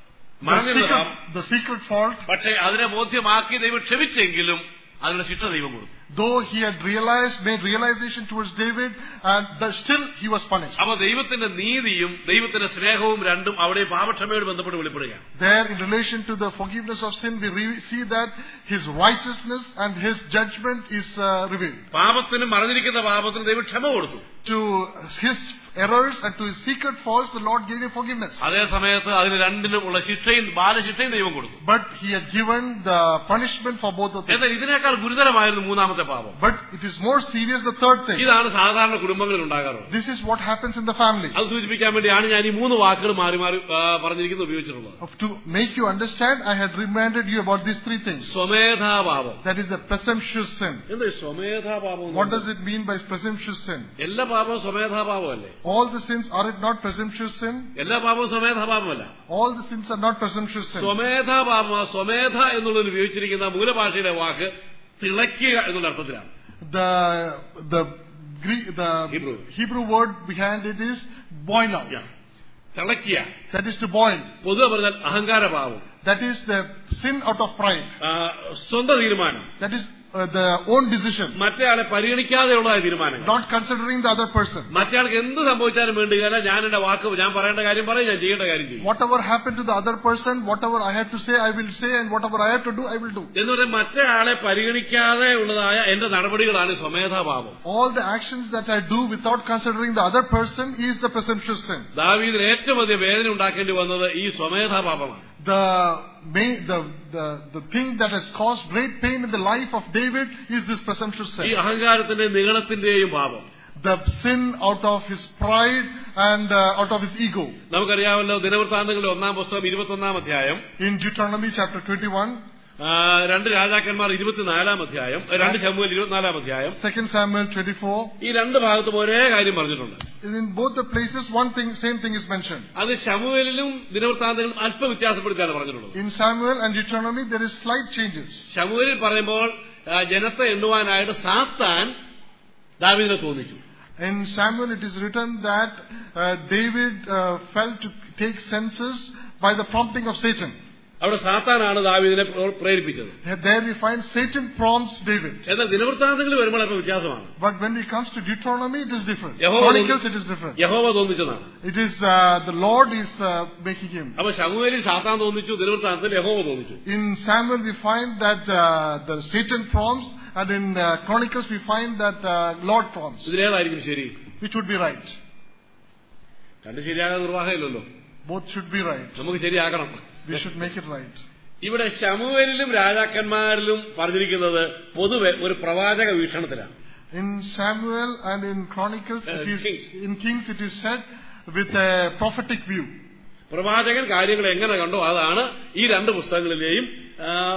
The secret fault. പക്ഷേ അതിനെ ബോധ്യമാക്കി ദൈവം ക്ഷമിച്ചെങ്കിലും അതിനുള്ള ശിക്ഷ ദൈവം കൊടുത്തു. Though he had made realization towards David, and still he was punished. അപ്പോൾ ദൈവത്തിന്റെ നീതിയും ദൈവത്തിന്റെ സ്നേഹവും രണ്ടും അവിടെ പാപക്ഷമയോട് ബന്ധപ്പെട്ട് വെളിപ്പെടുകയാണ്. There, in relation to the forgiveness of sin, we see that his righteousness and his judgment is revealed. പാപത്തിന് മറഞ്ഞിരിക്കുന്ന പാപത്തിന് ദൈവം ക്ഷമ കൊടുത്തു. To his errors and to his secret faults, the Lord gave him forgiveness. അതേ സമയത്ത് അതിന് രണ്ടിനും ഉള്ള ശിക്ഷയും ബാലശിക്ഷയും ദൈവം കൊടുത്തു. But he had given the punishment for both of them. എന്നാൽ ഇതിനേക്കാൾ ഗുരുതരമായിരുന്നു മൂന്നാമത്തെ പാപം. But it is more serious, the third thing. ഇതാണ് സാധാരണ കുടുംബങ്ങളിൽ ഉണ്ടാകാറുള്ളത്. This is what happens in the family. അത് സൂചിപ്പിക്കാൻ വേണ്ടിയാണ് ഞാൻ ഈ 3 വാക്കുകൾ മാറി മാറി പറഞ്ഞിരിക്കുന്നത് ഉപയോഗിച്ചിട്ടുള്ളത്. To make you understand, I had reminded you about these 3 things. സ്വമേധാപാപം. That is the presumptuous sin. എന്താ സ്വമേധാപാപം? What does it mean by presumptuous sin? എല്ലാ പാപവും സ്വമേധാപാപമല്ലേ? All the sins, are it not presumptuous sin? എല്ലാ പാപവും സ്വമേധാപാപമല്ല. All the sins are not presumptuous sin. സ്വമേധാപാപം, സ്വമേധ എന്നുള്ളതിൽ ഉപയോഗിച്ചിരിക്കുന്ന മൂലഭാഷയുടെ വാക്ക് തിളയ്ക്കുക എന്നുള്ള അർത്ഥത്തിലാണ്. The Hebrew word behind it is boil out. തിളയ്ക്കുക. That is to boil. പൊതുവെ പറഞ്ഞാൽ അഹങ്കാരപാപം. That is the sin out of pride. സ്വന്തം തീരുമാനം. That is the own decision. മറ്റേയാളെ പരിഗണിക്കാതെയുള്ളതായ തീരുമാനങ്ങൾ. Not considering the other person. മറ്റേയാൾക്ക് എന്ത് സംഭവിച്ചാലും വേണ്ടിയല്ല, ഞാൻ എന്റെ വാക്ക്, ഞാൻ പറയേണ്ട കാര്യം പറയും, ഞാൻ ചെയ്യേണ്ട കാര്യം ചെയ്യും. Whatever happened to the other person, whatever I have to say, I will say, and whatever I have to do, I will do. എന്ന് പറഞ്ഞാൽ മറ്റേയാളെ പരിഗണിക്കാതെ ഉള്ളതായ എന്റെ നടപടികളാണ് സ്വമേധാപാപം. All the actions that I do without considering the other person is the presumptuous sin. ദാവീദിന് ഏറ്റവും അധികം വേദന ഉണ്ടാക്കേണ്ടി വന്നത് ഈ സ്വമേധാപാപമാണ്. The thing that has caused great pain in the life of David is this presumptuous sin. ഈ അഹങ്കാരത്തിന്റെ നിഗളത്തിന്റെയും പാപം. The sin out of his pride and out of his ego. നമുക്കറിയാമല്ലോ, ദിനവൃത്താന്തങ്ങളുടെ 1-ാം പുസ്തകം 21-ാം അധ്യായം. In Deuteronomy chapter 21. 2 രാജാക്കന്മാർ 24-ാം അധ്യായം, 2 ശമൂവേൽ 24-ാം അധ്യായം, 2 Samuel 24. ഈ 2 ഭാഗത്തും ഒരേ കാര്യം പറഞ്ഞിട്ടുണ്ട്. In both the places, same thing is mentioned. അത് ശമൂവേലിലും ദിനവൃത്താന്തങ്ങളിലും അല്പ വ്യത്യാസപ്പെടുത്തിയാണ് പറഞ്ഞിട്ടുള്ളത്. In Samuel and Deuteronomy there is slight changes. ശമൂവേലിൽ പറയുമ്പോൾ ജനത്തെ എണ്ണുവാനായിട്ട് സാത്താൻ ദാവീദിനെ തോന്നിച്ചു. In Samuel it is written that David fell to take census by the prompting of Satan. അവിടെ സാത്താനാണ് ദാവീദിനെ പ്രേരിപ്പിച്ചത്. There we find Satan prompts David. എന്നാൽ ദിനവൃത്താന്തങ്ങളിൽ വരുമ്പോൾ അല്പം വ്യത്യാസമാണ്. But when it comes to Deuteronomy, it is different. Chronicles, it is different. യഹോവ തോന്നിച്ചതാണ്. It is the Lord is making him. അപ്പോൾ ശമൂവേലിൽ സാത്താൻ തോന്നിച്ചു, ദിനവൃത്താന്തത്തിൽ യഹോവ തോന്നിച്ചു. In Samuel we find that the Satan prompts, and in Chronicles we find that Lord prompts. ഇതിലേതായിരിക്കും ശരി? Which would be right? രണ്ട് ശരിയാകാൻ നിർവാഹമില്ലല്ലോ. Both should be right. നമുക്ക് ശരിയാക്കണം. We should make it right. ഇവിടെ ശമൂവേലിലും രാജാക്കന്മാരിലും പറഞ്ഞിരിക്കുന്നത് പൊതുവെ ഒരു പ്രവാചക വീക്ഷണത്തിലാണ്. In Samuel and in Chronicles, in Kings it is said with a prophetic view. പ്രവാചകൻ കാര്യങ്ങൾ എങ്ങനെ കണ്ടോ അതാണ് ഈ 2 പുസ്തകങ്ങളിലെയും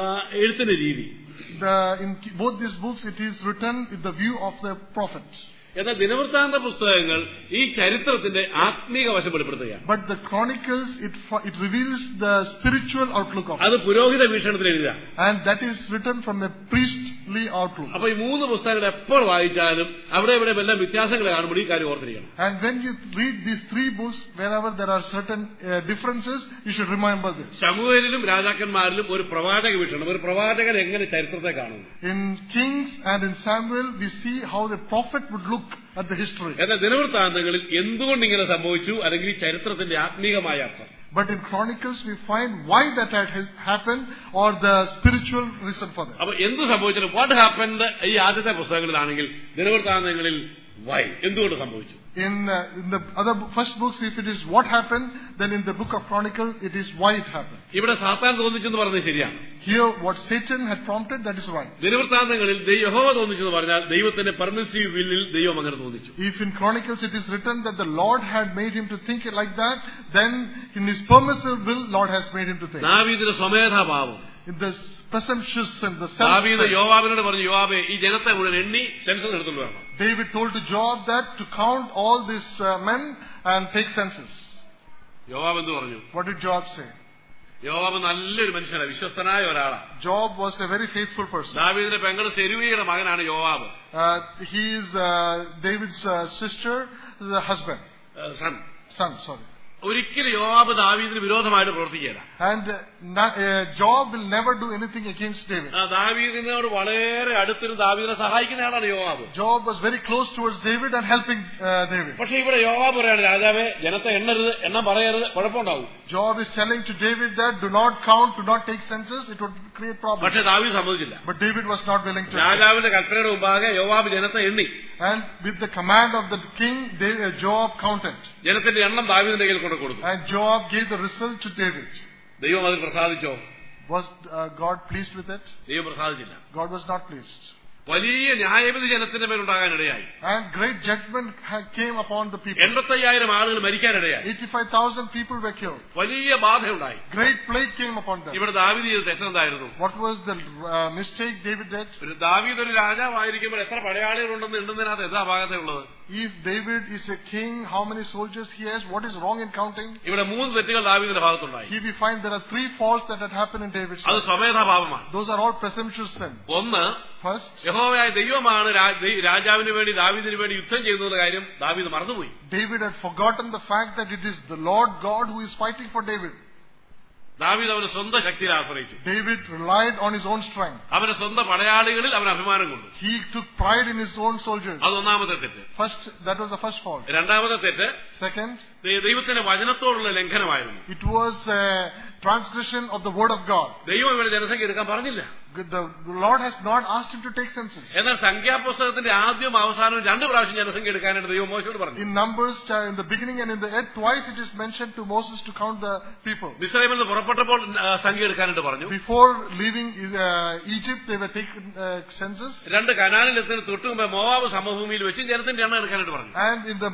എഴുത്തിന്റെ രീതി. In both these books it is written with the view of the prophet. എന്നാൽ ദിനവൃത്താന്ത പുസ്തകങ്ങൾ ഈ ചരിത്രത്തിന്റെ ആത്മീക വശം വെളിപ്പെടുത്തുകയാണ്. But the Chronicles, it reveals the spiritual outlook of it. അത് പുരോഹിത വീക്ഷണത്തിൽ എഴുതുക. And that is written from a priestly outlook. അപ്പൊ ഈ മൂന്ന് പുസ്തകങ്ങൾ എപ്പോൾ വായിച്ചാലും അവിടെ ഇവിടെ എല്ലാം വ്യത്യാസങ്ങൾ കാണുമ്പോൾ ഈ കാര്യം ഓർത്തിരിക്കണം. And when you read these three books, wherever there are certain differences, you should remember this. ശമൂവേലിലും രാജാക്കന്മാരിലും ഒരു പ്രവാചക വീക്ഷണം, ഒരു പ്രവാചകൻ എങ്ങനെ ചരിത്രത്തെ കാണുന്നു. In Kings and in Samuel, we see how the prophet would look at the history. എന്നാൽ ദിനവൃത്താന്തങ്ങളിൽ എന്തുകൊണ്ട് ഇങ്ങനെ സംഭവിച്ചു, അല്ലെങ്കിൽ ഈ ചരിത്രത്തിന്റെ ആത്മീകമായ അർത്ഥം. But in Chronicles, we find why that has happened or the spiritual reason for that. അപ്പൊ എന്ത് സംഭവിച്ചാലും വാട്ട് ഹാപ്പൻഡ് ഈ ആദ്യത്തെ പുസ്തകങ്ങളിലാണെങ്കിൽ ദിനവൃത്താന്തങ്ങളിൽ വൈ എന്തുകൊണ്ട് സംഭവിച്ചു. In the other first books, if it is what happened, then in the book of Chronicles, it is why it happened. ഇവിടെ സാത്താൻ തോന്നിച്ചെന്ന് പറഞ്ഞത് ശരിയാണ്. Here, what Satan had prompted, that is right. ദിനവൃത്താന്തങ്ങളിൽ യഹോവ തോന്നിച്ചെന്ന് പറഞ്ഞാൽ ദൈവത്തിന്റെ പെർമിസീവ് വില്ലിൽ ദൈവം അങ്ങനെ തോന്നിച്ചു. If in Chronicles it is written that the Lord had made him to think it like that, then in his permissive will, Lord has made him to think. ദാവീദിന്റെ സ്വമേധാഭാവം, In the presumptuous sin, the ദാവീദ് self-sin. യോവാബിനോട് പറഞ്ഞു, യോവാബേ ഈ ജനത്തെ മുഴുവൻ എണ്ണി census എടുത്തുകൊണ്ട് വരണം. David told to Joab that to count all these men and take census. യോവാബ് എന്ത് പറഞ്ഞു? What did Joab say? യോവാബ് നല്ലൊരു മനുഷ്യനാണ്, വിശ്വസ്തനായ ഒരാളാണ്. Joab was a very faithful person. ദാവീദിന്റെ പെങ്ങൾ സെരൂയയുടെ മകനാണ് യോവാബ്. He is David's sister's husband. Son, sorry. ഒരിക്കലും യോവാബ് ദാവീദിന് വിരോധമായിട്ട് പ്രവർത്തിക്കുകയില്ല. And Joab will never do anything against David. ദാവീദിനോട് വളരെ അടുത്തിരുന്ന് ദാവീദിനെ സഹായിക്കുന്ന ആളാണ് യോവാബ്. Joab was very close towards David and helping David. പക്ഷെ ഇവിടെ യോവാബ് പറയാണ്, രാജാവേ ജനത്തെ എണ്ണം പറയരുത്, കുഴപ്പമുണ്ടാവും. Joab is telling to David that do not count, do not take census, it would create problems. പക്ഷെ ദാവീദ് സമ്മതിച്ചില്ല. But David was not willing to. രാജാവിന്റെ കൽപ്പനയുടെ മുമ്പാകെ യോവാബ് ജനത്തെ എണ്ണി. And with the command of the king, Joab counted. ജനത്തിന്റെ എണ്ണം ദാവീദിന്റെ കയ്യിൽ കൊണ്ട് കൊടുത്തു. And Joab gave the result to David. ദൈവം അതിൽ പ്രസാദിച്ചോ? Was God pleased with it? ദൈവം പ്രസാദിച്ചില്ല. God was not pleased. വലിയ ന്യായവിധി ജനത്തിന്റെ മേലുണ്ടാകാനിടയായി. And great judgment came upon the people. 85,000 ആളുകൾ മരിക്കാനിടയായി. 85,000 people were killed. വലിയ ബാധയുണ്ടായി. Great plague came upon them. ഇവിടെ ദാവീദ് ചെയ്ത തെറ്റെന്തായിരുന്നു? What was the mistake David did? ഒരു ദാവീദ് ഒരു രാജാവായിരിക്കുമ്പോൾ എത്ര പടയാളികളുണ്ടെന്ന് എണ്ണുന്നതിനകത്ത് എന്താ ഭാഗത്തുള്ളത്? If David is a king, how many soldiers he has? What is wrong in counting? ഇവിടെ 3 തെറ്റുകൾ ദാവീദിന്റെ ഭാഗത്തുണ്ടായി. Here we find there are 3 faults that had happened in David's അത് life. സ്വമേധാഭാവമാണ്. Those are all presumptuous sin. ഒന്ന്, First, യഹോവയായ ദൈവമാണ് രാജാവിന് വേണ്ടി ദാവീദിന് വേണ്ടി യുദ്ധം ചെയ്യുന്ന കാര്യം ദാവീദ് മറന്നുപോയി. David had forgotten the fact that it is the Lord God who is fighting for David. ദാവീദ് അവന്റെ സ്വന്തം ശക്തിയിൽ ആശ്രയിച്ചു. David relied on his own strength. അവന്റെ സ്വന്തം പടയാളികളിൽ അവൻ അഭിമാനം കൊണ്ടു. He took pride in his own soldiers. അത് ഒന്നാമത്തെ തെറ്റ്. First, that was the first fault. രണ്ടാമത്തെ തെറ്റ്, Second, ദൈവത്തിന്റെ വചനത്തോടുള്ള ലംഘനമായിരുന്നു. it was a transgression of the word of God. ദൈവം ഇവിടെ ജനസംഖ്യ എടുക്കാൻ പറഞ്ഞില്ല. The Lord has not asked him to take census. എന്നാൽ സംഖ്യാപുസ്തകത്തിന്റെ ആദ്യവും അവസാനവും 2 പ്രാവശ്യം ജനസംഖ്യ എടുക്കാനായിട്ട് ദൈവം മോശയോട് പറഞ്ഞു. In Numbers, in the beginning and in the end, twice it is mentioned to Moses to count the people. മിസ്രയീമിൽ നിന്ന് പുറപ്പെട്ടപ്പോൾ സംഖ്യ എടുക്കാനായിട്ട് പറഞ്ഞു. Before leaving Egypt, they were taken census. 2 കനാനിൽ എത്തുന്ന തൊട്ടു മുമ്പ് മോവാബ് സമഭൂമിയിൽ വെച്ച് ജനത്തിന്റെ എണ്ണം എടുക്കാനായിട്ട് പറഞ്ഞു. And in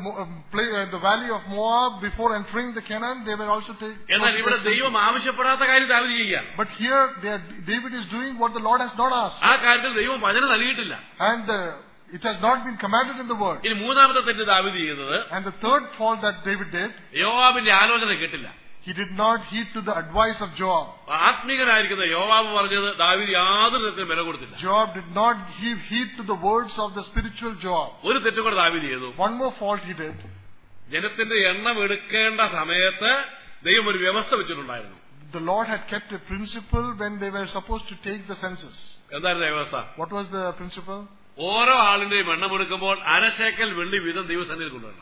the valley of Moab, before entering the Canaan, they were also taken. എന്നാൽ ഇവിടെ ദൈവം ആവശ്യപ്പെടാത്ത കാര്യം ദാവീദ് ചെയ്യുക. But here, David is doing what the Lord has not asked. ആ കാര്യത്തിൽ ദൈവം വചനം നൽകിയിട്ടില്ല. And it has not been commanded in the word. ഇനി മൂന്നാമത്തെ തെറ്റ് ദാവീദ് ചെയ്തത്, And the third fault that David did, യോവാബിന്റെ ആലോചന കേട്ടില്ല. he did not heed to the advice of Joab. ആത്മീകനായിരിക്കുന്ന യോവാബ് പറഞ്ഞത് ദാവീദ് യാതൊരു തരത്തിലും വില കൊടുത്തില്ല. Joab did not give heed to the words of the spiritual Joab. ഒരു തെറ്റും കൂടെ ദാവീദ് ചെയ്തു. One more fault he did. ജനത്തിന്റെ എണ്ണം എടുക്കേണ്ട സമയത്ത് ദൈവം ഒരു വ്യവസ്ഥ വെച്ചിട്ടുണ്ടായിരുന്നു. The Lord had kept a principle when they were supposed to take the census. എന്തായിരുന്നു വ്യവസ്ഥ? What was the principle? ഓരോ ആളിന്റെയും എണ്ണം എടുക്കുമ്പോൾ 1/2 ശേക്കൽ വെള്ളി വീതം ദൈവസന്നിധിയിൽ കൊണ്ടുവരണം.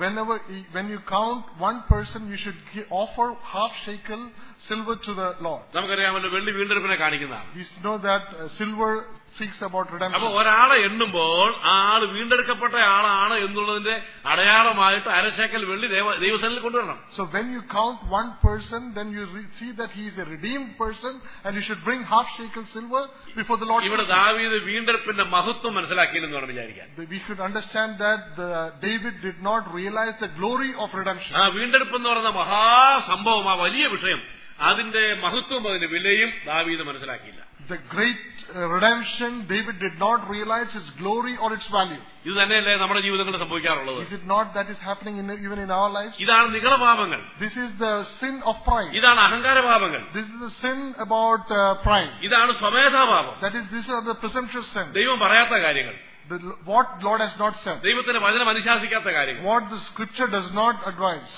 When you count one person, you should offer half shekel silver to the Lord. നമുക്കറിയാമല്ലോ വെള്ളി വീണ്ടെടുപ്പിനെ കാണിക്കുന്നതാണ്. We know that silver speaks about redemption. അപ്പൊ ഒരാളെ എണ്ണുമ്പോൾ ആ ആള് വീണ്ടെടുക്കപ്പെട്ട ആളാണ് എന്നുള്ളതിന്റെ അടയാളമായിട്ട് 1/2 ശേക്കൽ വെള്ളി ദൈവസന്നിധിയിൽ കൊണ്ടുവരണം. So when you count one person, then you see that he is a redeemed person, and you should bring half shekel silver before the Lord. ഇവിടെ ദാവീദ് വീണ്ടെടുപ്പിന്റെ മഹത്വം മനസ്സിലാക്കിയില്ലെന്ന് വേണം വിചാരിക്കാൻ. We should understand that David did not realize the glory of redemption. ആ വീണ്ടെടുപ്പ് എന്ന് പറയുന്ന മഹാസംഭവം, ആ വലിയ വിഷയം, അതിന്റെ മഹത്വം അതിന്റെ വിലയും ദാവീദ് മനസ്സിലാക്കിയില്ല. The great redemption, David did not realize its glory or its value. ഇത് തന്നെയല്ലേ നമ്മുടെ ജീവിതങ്ങളിൽ സംഭവിക്കാറുള്ളത്? Is it not that is happening even in our lives? ഇതാണ് നിഗളപാപങ്ങൾ. This is the sin of pride. ഇതാണ് അഹങ്കാരപാപങ്ങൾ. This is the sin about pride. ഇതാണ് സ്വമേധാപാപം. These are the presumptuous sin. ദൈവം പറയാത്ത കാര്യങ്ങൾ, What Lord has not said. ദൈവത്തിന്റെ വചനം അനുശാസിക്കാത്ത കാര്യങ്ങൾ, What the scripture does not advise.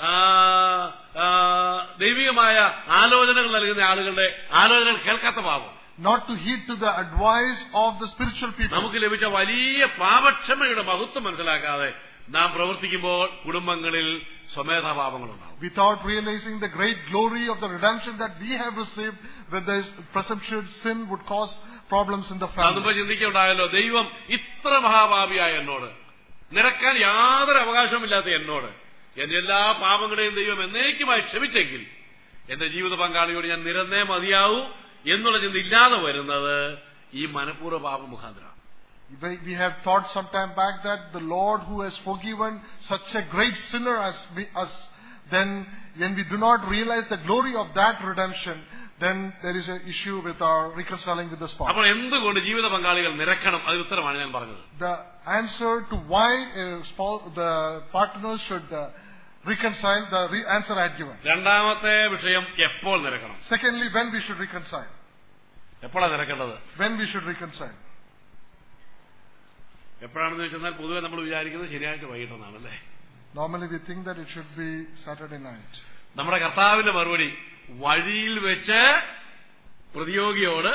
ദൈവികമായ ആലോചനകൾ നൽകുന്ന ആളുകളുടെ ആലോചനകൾ കേൾക്കാത്ത പാപം. Not to heed to the advice of the spiritual people. നമുക്ക് ലഭിച്ച വലിയ പാപക്ഷമയുടെ മഹത്വം മനസ്സിലാക്കാതെ നാം പ്രവർത്തിക്കുമ്പോൾ കുടുംബങ്ങളിൽ സ്വമേധാപാപങ്ങളുണ്ടാവും. Without realizing the great glory of the redemption that we have received, when there is presumptuous sin would cause problems in the family. അതുമ്പോ ചിന്തിക്കുണ്ടായല്ലോ, ദൈവം ഇത്ര മഹാപാപിയായ എന്നോട്, നിരക്കാൻ യാതൊരു അവകാശമില്ലാത്ത എന്നോട് എന്റെ എല്ലാ പാപങ്ങളെയും ദൈവം എന്നേക്കുമായി ക്ഷമിച്ചെങ്കിൽ എന്റെ ജീവിത പങ്കാളിയോട് ഞാൻ നിരന്നേ മതിയാവൂ എന്നുള്ള ചിന്ത ഇല്ലാതെ വരുന്നത് ഈ മനഃപൂർവ്വ പാപ മുഖാന്തരം. We have thought some time back that the Lord who has forgiven such a great sinner as us, then when we do not realize the glory of that redemption, then there is an issue with our reconciling with the spouse. അപ്പോൾ എന്തുകൊണ്ട് ജീവിത പങ്കാളികൾ നിരക്കണം? അതിന് ഉത്തരമാണ് ഞാൻ പറഞ്ഞത്. The answer to why the partners should reconcile, the answer I had given. രണ്ടാമത്തെ വിഷയം എപ്പോൾ നിരക്കണം. Secondly, when we should reconcile. എപ്പോഴാണ് നിരക്കേണ്ടത്? When we should reconcile. എപ്പോഴാണെന്ന് വെച്ചാൽ പൊതുവെ നമ്മൾ വിചാരിക്കുന്നത് ശനിയാഴ്ച വൈകിട്ടെന്നാണ് അല്ലേ? Normally we think that it should be Saturday night. നമ്മുടെ കർത്താവിന്റെ മറുപടി, വഴിയിൽ വെച്ച് പ്രതിയോഗിയോട്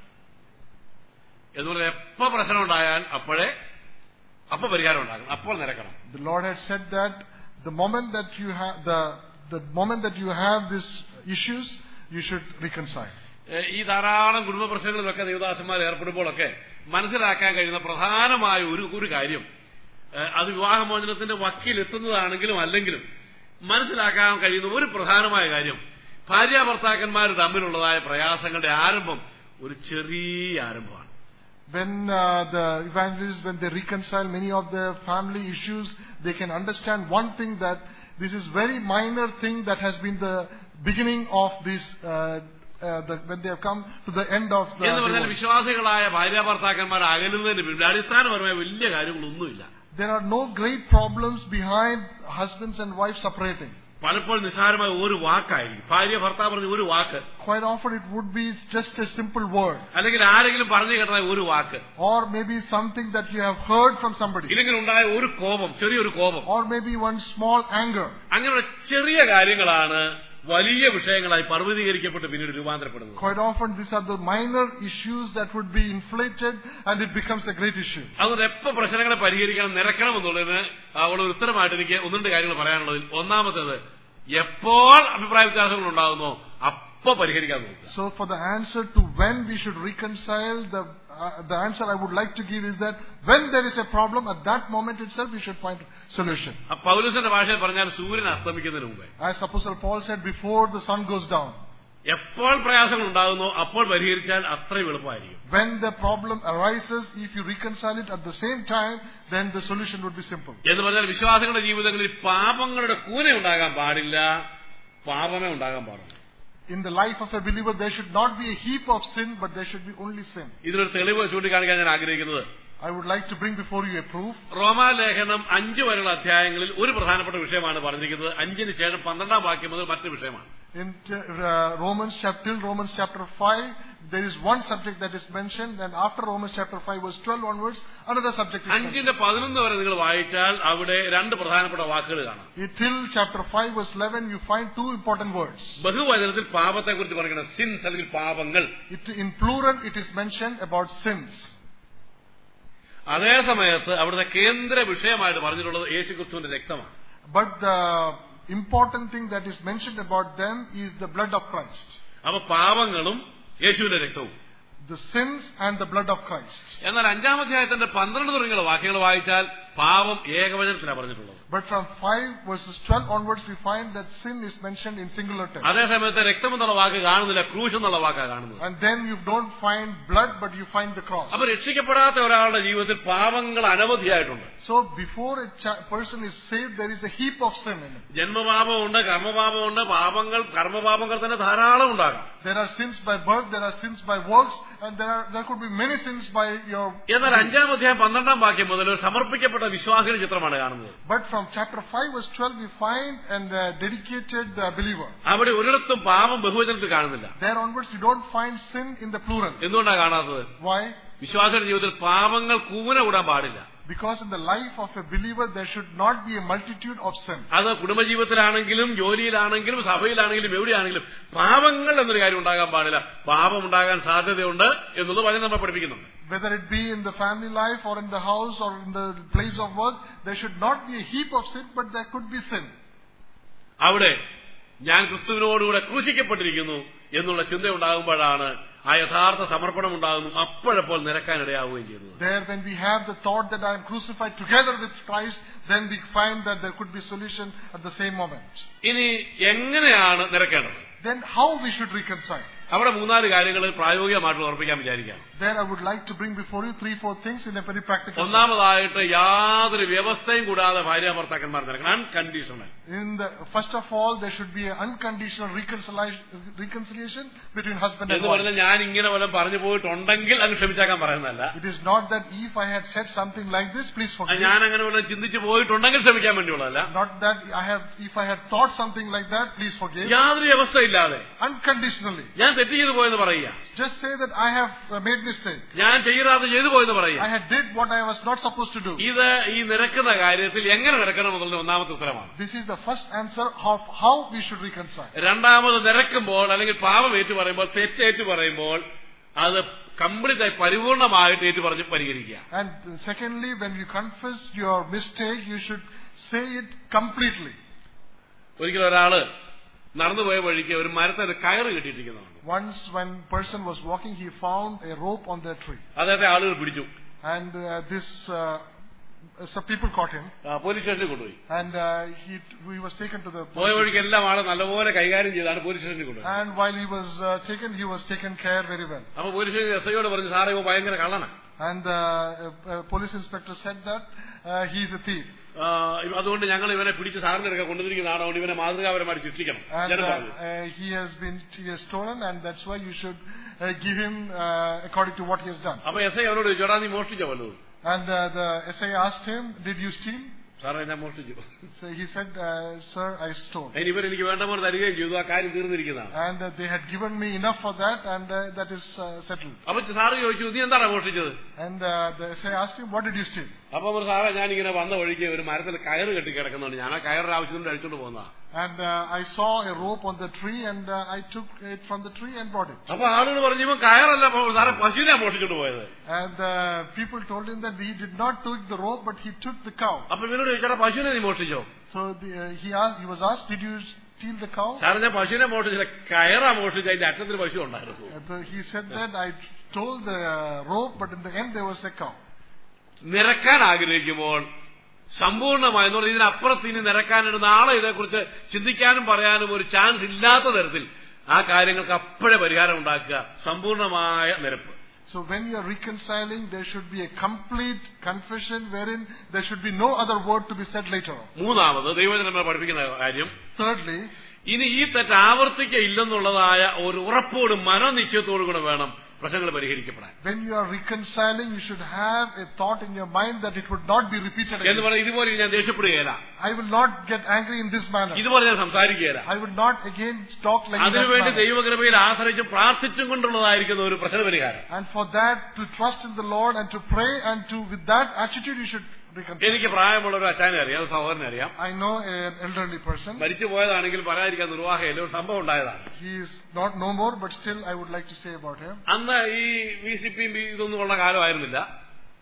എന്ന് പറഞ്ഞാൽ എപ്പോ പ്രശ്നം ഉണ്ടായാൽ അപ്പൊ പരിഹാരം ഉണ്ടാകും, അപ്പോൾ നിരക്കണം. The Lord has said that the moment that you have the moment that you have these issues, you should reconcile. ഈ ധാരാളം കുടുംബ പ്രശ്നങ്ങളിലൊക്കെ ദേവദാസന്മാർ ഏർപ്പെടുമ്പോഴൊക്കെ മനസ്സിലാക്കാൻ കഴിയുന്ന പ്രധാനമായ ഒരു കാര്യം, അത് വിവാഹമോചനത്തിന്റെ വക്കിലെത്തുന്നതാണെങ്കിലും അല്ലെങ്കിലും മനസ്സിലാക്കാൻ കഴിയുന്ന ഒരു പ്രധാനമായ കാര്യം, ഭാര്യ ഭർത്താക്കന്മാർ തമ്മിലുള്ളതായ പ്രയാസങ്ങളുടെ ആരംഭം ഒരു ചെറിയ ആരംഭമാണ്. When the evangelists, when they reconcile many of their family issues, they can understand one thing, that this is very minor thing that has been the beginning of this when they have come to the end of the divorce. വിശ്വാസികളായ ഭാര്യ ഭർത്താക്കന്മാർ അകലുന്നതിന് പിന്നിൽ അടിസ്ഥാനപരമായ വലിയ കാര്യങ്ങളൊന്നുമില്ല. There are no great problems behind husbands and wives separating. പലപ്പോഴും നിസ്സാരമായ ഒരു വാക്കായിരിക്കും, ഭാര്യ ഭർത്താവ് പറഞ്ഞ ഒരു വാക്ക്. Quite often it would be just a simple word. അല്ലെങ്കിൽ ആരെങ്കിലും പറഞ്ഞു കേട്ട ഒരു വാക്ക്, or maybe something that you have heard from somebody. ഇല്ലെങ്കിൽ ഉണ്ടായ ഒരു കോപം, ചെറിയൊരു കോപം, or maybe one small anger. അങ്ങനെയുള്ള ചെറിയ കാര്യങ്ങളാണ് വലിയ വിഷയങ്ങളായി പർവ്വതീകരിക്കപ്പെട്ട് പിന്നീട് രൂപാന്തരപ്പെടുന്നത്. Quite often these are the minor issues that would be inflated and it becomes a great issue. അതുകൊണ്ട് എപ്പോ പ്രശ്നങ്ങളെ പരിഹരിക്കാൻ നിരക്കണം എന്നുള്ളതിന് ഒരു ഉത്തരമായിട്ട് എനിക്ക് ഒന്ന് രണ്ട് കാര്യങ്ങൾ പറയാനുള്ളതിൽ ഒന്നാമത്തേത്, എപ്പോൾ അഭിപ്രായ വ്യത്യാസങ്ങൾ ഉണ്ടാകുന്നോ അപ്പോ പരിഹരിക്കാൻ നോക്കുക. So for the answer to when we should reconcile, the answer I would like to give is that when there is a problem, at that moment itself we should find solution. പൗലോസിന്റെ ഭാഷയിൽ പറഞ്ഞാൽ സൂര്യൻ അസ്തമിക്കുന്നതിന് മുമ്പേ, as Apostle Paul said, before the sun goes down. എപ്പോൾ പ്രയാസങ്ങൾ ഉണ്ടാകുന്നോ അപ്പോൾ പരിഹരിച്ചാൽ അത്രയും എളുപ്പമായിരിക്കും. When the problem arises, if you reconcile it at the same time, then the solution would be simple. എന്ന് പറഞ്ഞാൽ വിശ്വാസികളുടെ ജീവിതങ്ങളിൽ പാപങ്ങളുടെ കൂന ഉണ്ടാകാൻ പാടില്ല, പാപമേ ഉണ്ടാകാൻ പാടില്ല. In the life of a believer, there should not be a heap of sin, but there should be only sin. ഇതിനൊരു തെളിവ് ചൂണ്ടിക്കാണിക്കാൻ ഞാൻ ആഗ്രഹിക്കുന്നത്, I would like to bring before you a proof. റോമാലേഖനം 5 വരെയുള്ള അധ്യായങ്ങളിൽ ഒരു പ്രധാനപ്പെട്ട വിഷയമാണ് പറഞ്ഞിരിക്കുന്നത്. 5-ന് ശേഷം 12-ാം വാക്യം മുതൽ മറ്റൊരു വിഷയമാണ്. In Romans chapter 5, there is one subject that is mentioned, and after Romans chapter 5 verse 12 onwards, another subject is mentioned. 5-ന്റെ 11 വരെ നിങ്ങൾ വായിച്ചാൽ അവിടെ രണ്ട് പ്രധാനപ്പെട്ട വാക്കുകൾ കാണാം. Till chapter 5 verse 11, you find two important words. ബഹുവചനത്തിൽ പാപത്തെക്കുറിച്ച് പറയുന്നത് സിൻസ് അല്ലെങ്കിൽ പാപങ്ങൾ. In plural it is mentioned about sins. അതേ സമയത്ത് അവിടുത്തെ കേന്ദ്ര വിഷയമായിട്ട് പറഞ്ഞിട്ടുള്ളത് യേശുക്രിസ്തുവിന്റെ രക്തമാണ്. But the important thing that is mentioned about them is the blood of Christ. അപ്പൊ പാപങ്ങളും യേശുവിന്റെ രക്തവും, the sins and the blood of Christ. എന്നാൽ 5-ാം അധ്യായത്തിന്റെ 12 തുടങ്ങിയുള്ള വാക്യങ്ങൾ വായിച്ചാൽ പാപം ഏകവചനത്തിലാണ് പറഞ്ഞിട്ടുള്ളത്. But from 5 verses 12 onwards, we find that sin is mentioned in singular terms. അതേസമയത്ത് രക്തം എന്നുള്ള വാക്ക് കാണുന്നില്ല, ക്രൂശ് എന്നുള്ള വാക്കാണ് കാണുന്നത്. And then you don't find blood, but you find the cross. അപ്പൊ രക്ഷിക്കപ്പെടാത്ത ഒരാളുടെ ജീവിതത്തിൽ പാപങ്ങൾ അനവധിയായിട്ടുണ്ട്. So before a person is saved, there is a heap of sin in it. ജന്മപാപമുണ്ട്, കർമ്മപാപമുണ്ട്, പാപങ്ങൾ കർമ്മപാപങ്ങൾ തന്നെ ധാരാളം ഉണ്ടാകാം. There are sins by birth, there are sins by works, and there could be many sins by your. എന്നാൽ 5-ാം അധ്യായം 12-ാം വാക്യം മുതൽ ഒരു സമർപ്പിക്കപ്പെട്ട വിശ്വാസിയുടെ ചിത്രമാണ് കാണുന്നത്. But from chapter 5 verse 12 we find and dedicated believer. അവിടെ ഒരിടത്തും പാപം ബഹുവചനത്തിൽ കാണുന്നില്ല. There onwards you don't find sin in the plural. എന്തുകൊണ്ടാണ് കാണാത്തത്? Why? വിശ്വാസിയുടെ ജീവിതത്തിൽ പാപങ്ങൾ കൂന കൂടാൻ പാടില്ല. Because in the life of a believer there should not be a multitude of sin. അത് കുടുംബജീവിതത്തിലാണെങ്കിലും ജോലിയിലാണെങ്കിലും സഭയിലാണെങ്കിലും എവിടെയാണെങ്കിലും പാപങ്ങൾ എന്നൊരു കാര്യം ഉണ്ടാകാൻ പാടില്ല. പാപം ഉണ്ടാകാൻ സാധ്യതയുണ്ട് എന്നത് വചനം നമ്മെ പഠിപ്പിക്കുന്നുണ്ട്. Whether it be in the family life or in the house or in the place of work, there should not be a heap of sin, but there could be sin. അവിടെ ഞാൻ ക്രിസ്തുവിനോടുകൂടെ ക്രൂശിക്കപ്പെട്ടിരിക്കുന്നു എന്നുള്ള ചിന്ത ഉണ്ടാകുമ്പോഴാണ് ആ യഥാർത്ഥ സമർപ്പണം ഉണ്ടാകുന്നു. അപ്പോഴപ്പോൾ നിരക്കാനിടയാവുകയും ചെയ്യുന്നത്. There when we have the thought that I am crucified together with Christ, then we find that there could be solution at the same moment. ഇനി എങ്ങനെയാണ് നിരക്കേണ്ടത്? Then how we should reconcile? അവിടെ 3-4 കാര്യങ്ങൾ പ്രായോഗികമായിട്ട് ഓർപ്പിക്കാൻ വിചാരിക്കാം. There I would like to bring before you 3-4 things in a very practical. ഒന്നാമതായിട്ട് യാതൊരു വ്യവസ്ഥയും കൂടാതെ ഭാര്യ ഭർത്താക്കന്മാർ നിരക്കണം. Unconditional. First of all, there should be an unconditional reconciliation between husband and wife. എന്ന് പറഞ്ഞാൽ ഞാൻ ഇങ്ങനെ വല്ലതും പറഞ്ഞു പോയിട്ടുണ്ടെങ്കിൽ അത് ക്ഷമിച്ചാക്കാൻ പറയുന്നതല്ല. It is not that if I had said something like this, please forgive. ഞാൻ അങ്ങനെ വല്ലതും ചിന്തിച്ചു പോയിട്ടുണ്ടെങ്കിൽ ക്ഷമിക്കാൻ വേണ്ടിയുള്ളതല്ല. Not that if I had thought something like that, please forgive. യാതൊരു വ്യവസ്ഥയില്ലാതെ unconditionally. ഞാൻ തെറ്റ് ചെയ്തു പോയെന്ന് പറയുക. Just say that I have made mistake. ഞാൻ ചെയ്യാതെ ചെയ്തു പോയെന്ന് പറയുക. I had did what I was not supposed to do. ഇത് ഈ നിരക്കുന്ന കാര്യത്തിൽ എങ്ങനെ നിരക്കണം എന്നുള്ള ഒന്നാമത്തെ ഉത്തരമാണ്. This is the first answer of how we should reconcile. രണ്ടാമത് നിരക്കുമ്പോൾ അല്ലെങ്കിൽ പാപം ഏറ്റു പറയുമ്പോൾ തെറ്റേറ്റു പറയുമ്പോൾ അത് കംപ്ലീറ്റ് ആയി പരിപൂർണമായിട്ട് ഏറ്റു പറഞ്ഞ് പരിഹരിക്കുക. And secondly, when you confess your mistake, you should say it completely. ഒരിക്കലും ഒരാള് നടന്നുപോയ വഴിക്ക് ഒരു മരത്തിൽ കയറ് കെട്ടിയിട്ടിരിക്കുന്നതാണ്. Once when person was walking, he found a rope on the tree. അദ്ദേഹത്തെ ആളുകൾ പിടിച്ചു. And some people caught him. Police സ്റ്റേഷനിൽ കൊണ്ടുപോയി. And he was taken to the പോയ വഴിക്ക് എല്ലാം ആളെ നല്ലപോലെ കൈകാര്യം ചെയ്താണ് പോലീസ് സ്റ്റേഷനിൽ കൊണ്ടുപോയി. And while he was taken care very well. അപ്പൊ പോലീസ് സ്റ്റേഷൻ എസ്ഐയോട് പറഞ്ഞു, സാറേ ഇവ ഭയങ്കര കള്ളനാ. And the police inspector said that he is a thief. അതുകൊണ്ട് ഞങ്ങൾ ഇവനെ പിടിച്ച് സാറിനൊക്കെ കൊണ്ടുവന്നിരിക്കുന്നതാണ്, അതുകൊണ്ട് ഇവനെ മാതൃകാപരമായി ശിക്ഷിക്കണം. He has stolen, and that's why you should give him according to what he has done. അപ്പൊ എസ്ഐ അവനോട് ചോദിച്ചോടാ നീ മോഷ്ടിച്ചോ വല്ലതും? And the SI asked him, did you steal? സാറേ ഞാൻ മോഷ്ടിച്ചു. So he said, sir, I stole. ഇവരെനിക്ക് വേണ്ട പോലെ തരികയും ചെയ്തു. ആ കാര്യം തീർന്നിരിക്കുന്നതാണ്. And they had given me enough for that, and that is settled. അപ്പൊ സാറ് ചോദിച്ചു, നീ എന്താണ് മോഷ്ടിച്ചത്? And the SI asked him, what did you steal? അപ്പൊ സാറേ ഞാനിങ്ങനെ വന്ന വഴിക്ക് ഒരു മരത്തിൽ കയറ് കെട്ടി കിടക്കുന്നുണ്ട്, ഞാൻ ആ കയറിന്റെ ആവശ്യത്തിന് അഴിച്ചോണ്ട് പോകുന്നതാ. And I saw a rope on the tree, and I took it from the tree and brought it. അപ്പൊ ആളുകൾ പറഞ്ഞു, ഇവൻ കയറല്ല സാറേ പശുവിനെ മോഷ്ടിച്ചോണ്ട് പോയത്. And people told him that he did not take the rope, but he took the cow. അപ്പൊ ഇവനോട് ചോദിച്ചാ പശുവിനെ നീ മോഷ്ടിച്ചോ? So he was asked, did you steal the cow? സാറേ ഞാൻ പശുവിനെ മോഷ്ടിച്ചില്ല, കയറാ മോഷ്ടിച്ച, അതിന്റെ അറ്റത്തിൽ പശു ഉണ്ടായിരുന്നു. He said that I stole the rope, but in the end there was a cow. നിരക്കാൻ ആഗ്രഹിക്കുമ്പോൾ സമ്പൂർണ്ണമായി എന്ന് പറഞ്ഞാൽ ഇതിനപ്പുറത്ത് ഇനി നിരക്കാനായിട്ട് നാളെ ഇതേക്കുറിച്ച് ചിന്തിക്കാനും പറയാനും ഒരു ചാൻസ് ഇല്ലാത്ത തരത്തിൽ ആ കാര്യങ്ങൾക്ക് അപ്പോഴേ പരിഹാരം ഉണ്ടാക്കുക, സമ്പൂർണ്ണമായ നിരപ്പ്. So when you are reconciling, there should be a complete confession wherein there should be no other word to be said later on. മൂന്നാമത് ദൈവജനം പഠിപ്പിക്കുന്ന കാര്യം, thirdly, ഇനി ഈ തെറ്റ് ആവർത്തിക്കയില്ലെന്നുള്ളതായ ഒരു ഉറപ്പോടും മനോനിശ്ചയത്തോടും കൂടെ വേണം പ്രശ്നങ്ങൾ പരിഹരിക്കപ്പെടാൻ. When you are reconciling, you should have a thought in your mind that it would not be repeated again. എന്ന് പറഞ്ഞാൽ ഇതുപോലെ ഞാൻ ദേഷ്യപ്പെടുകയില്ല, I will not get angry in this manner, ഇതുപോലെ ഞാൻ സംസാരിക്കുകയില്ല, I will not again talk like this. അതിനുവേണ്ടി ദൈവകൃപയിൽ ആശ്രയിച്ചും പ്രാർത്ഥിച്ചും കൊണ്ടുള്ളതായിരിക്കുന്ന ഒരു പ്രശ്ന പരിഹാരം. And for that, to trust in the Lord and to pray, and to with that attitude you should reconcile. എനിക്ക് പ്രായമുള്ള ഒരു അച്ഛനെ അറിയാം, ഒരു സഹോദരനെ അറിയാം. I know an elderly person. മരിച്ചു പോയതാണെങ്കിൽ പറയാതിരിക്കാൻ നിർവാഹമില്ല, ഒരു സംഭവം ഉണ്ടായതാണ്. He is not no more, but still I would like to say about him. അന്ന് ഈ VCP ഇതൊന്നും ഉള്ള കാലമായിരുന്നില്ല.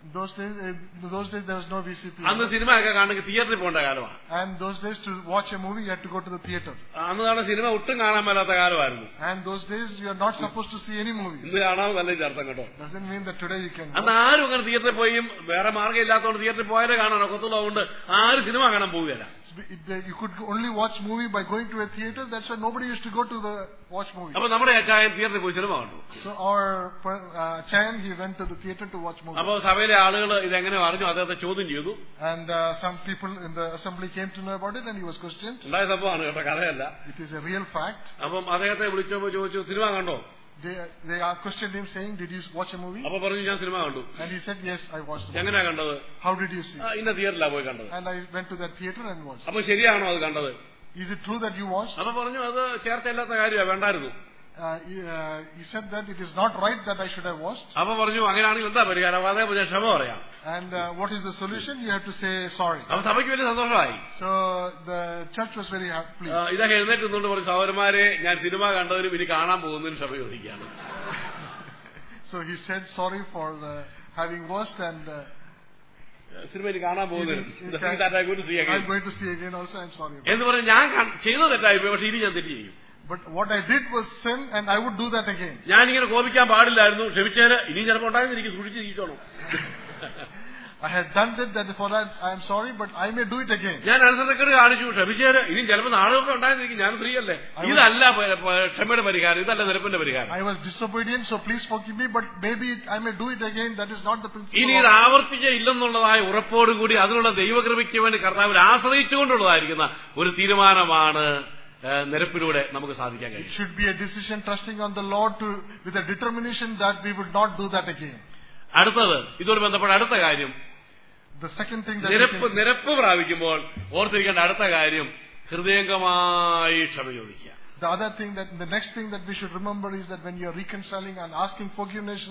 In those days there was no VCP. അന്ന് സിനിമ ഒക്കെ കാണണമെങ്കിൽ തിയേറ്ററിൽ പോകേണ്ട കാലമാണ്. And those days to watch a movie you had to go to the theater. അന്നാണ് സിനിമ ഒട്ടും കാണാൻ മേലാത്ത കാലമായിരുന്നു. And those days you are not supposed to see any movies. ഇന്ന് കാണാൻ നല്ല അർത്ഥം കേട്ടോ. Doesn't mean that today you can. അന്ന് ആരും അങ്ങനെ തിയേറ്ററിൽ പോയി വേറെ മാർഗ്ഗം ഇല്ലാത്തതുകൊണ്ട് തിയേറ്ററിൽ പോയാലേ കാണാനോ കൊത്തുള്ളതുകൊണ്ട് ആരും സിനിമ കാണാൻ പോവുകയില്ല. You could only watch movie by going to a theater. That's why nobody used to go to the watch movies. അപ്പൊ നമ്മുടെ അച്ചായൻ തിയേറ്ററിൽ പോയി സിനിമ കണ്ടു. So our Chayan, he went to the theater to watch movies. അപ്പൊ സഭയിലെ ആളുകൾ ഇതെങ്ങനെ അറിഞ്ഞു അദ്ദേഹത്തെ ചോദ്യം ചെയ്തു. And some people in the assembly came to know about it and he was questioned. ഉണ്ടായ സംഭവമാണ് കേട്ടോ, കഥയല്ല. It is a real fact. അപ്പം അദ്ദേഹത്തെ വിളിച്ചപ്പോ ചോദിച്ചു സിനിമ കണ്ടോ? They questioned him saying, did you watch a movie? അപ്പൊ പറഞ്ഞു ഞാൻ സിനിമ കണ്ടു. And he said, yes, I watched the movie. എങ്ങനെയാ കണ്ടത്? How did you see? ഇന്ന തിയേറ്ററിലാ പോയി കണ്ടത്. And I went to that theater and watched. അപ്പൊ ശരിയാണോ അത് കണ്ടത്? Is it true that you watched? അപ്പൊ പറഞ്ഞു അത് ചേർച്ചയില്ലാത്ത കാര്യമാണ്, വേണ്ടായിരുന്നു. He said that it is not right that I should have watched. അപ്പൊ പറഞ്ഞു അങ്ങനെയാണെങ്കിൽ എന്താ പരിഹാരം? അതേ ക്ഷമ പറയാം. And what is the solution? You have to say sorry. അപ്പൊ സഭയ്ക്ക് വലിയ സന്തോഷമായി. So the church was very pleased. ഇതൊക്കെ എഴുന്നേറ്റ് നിന്നുകൊണ്ട് പറഞ്ഞു സഹോദരന്മാരെ ഞാൻ സിനിമ കണ്ടവരും ഇനി കാണാൻ പോകുന്നതിന് ക്ഷമ ചോദിക്കുകയാണ്. So he said sorry for having watched and cinema ഇനി കാണാൻ പോകുന്നതിന് I'm going to see again also. I'm sorry. എന്ന് പറഞ്ഞു ഞാൻ ചെയ്തത് തെറ്റായിപ്പോയി, പക്ഷെ ഇനി ഞാൻ തെറ്റ് ചെയ്യും. But what I did was sin and I would do that again. ഞാനിങ്ങനെ കോപിക്കാൻ പാടില്ലായിരുന്നു, ക്ഷമിച്ചേര്, ഇനി ചിലപ്പോൾ ഉണ്ടാകുന്ന എനിക്ക് സൂക്ഷിച്ച് ജീവിച്ചോളൂ. I had done that, for that I am sorry, but I may do it again. ഞാൻ അനുസരണക്കേട് കാണിച്ചു, ക്ഷമിച്ചേര്, ഇനി ചിലപ്പോൾ നാളെയൊക്കെ ഉണ്ടാകുന്നിരിക്കും, ഞാൻ സ്ത്രീയല്ലേ. ഇതല്ല ക്ഷമയുടെ പരിഹാരം, ഇതല്ല നിരപ്പിന്റെ പരിഹാരം. I was disobedient, so please forgive me, but maybe I may do it again. That is not the principle. ഇനി ഇത് ആവർത്തിച്ച ഇല്ലെന്നുള്ളതായ ഉറപ്പോടുകൂടി അതിനുള്ള ദൈവകൃപയ്ക്ക് വേണ്ടി കർത്താവിൽ ആശ്രയിച്ചുകൊണ്ടുള്ളതായിരിക്കുന്ന ഒരു തീരുമാനമാണ് നിരപ്പിലൂടെ നമുക്ക് സാധിക്കാൻ കഴിയും. It should be a decision trusting on the Lord with a determination that we would not do that again. അടുത്തത് ഇതോട് ബന്ധപ്പെട്ട അടുത്ത കാര്യം, the second thing that നിരപ്പ് പ്രാപിക്കുമ്പോൾ ഓർത്തിരിക്കേണ്ട അടുത്ത കാര്യം ഹൃദയംഗമായി ക്ഷമ ചോദിക്കുക. The other thing the next thing that we should remember is that when you are reconciling and asking forgiveness,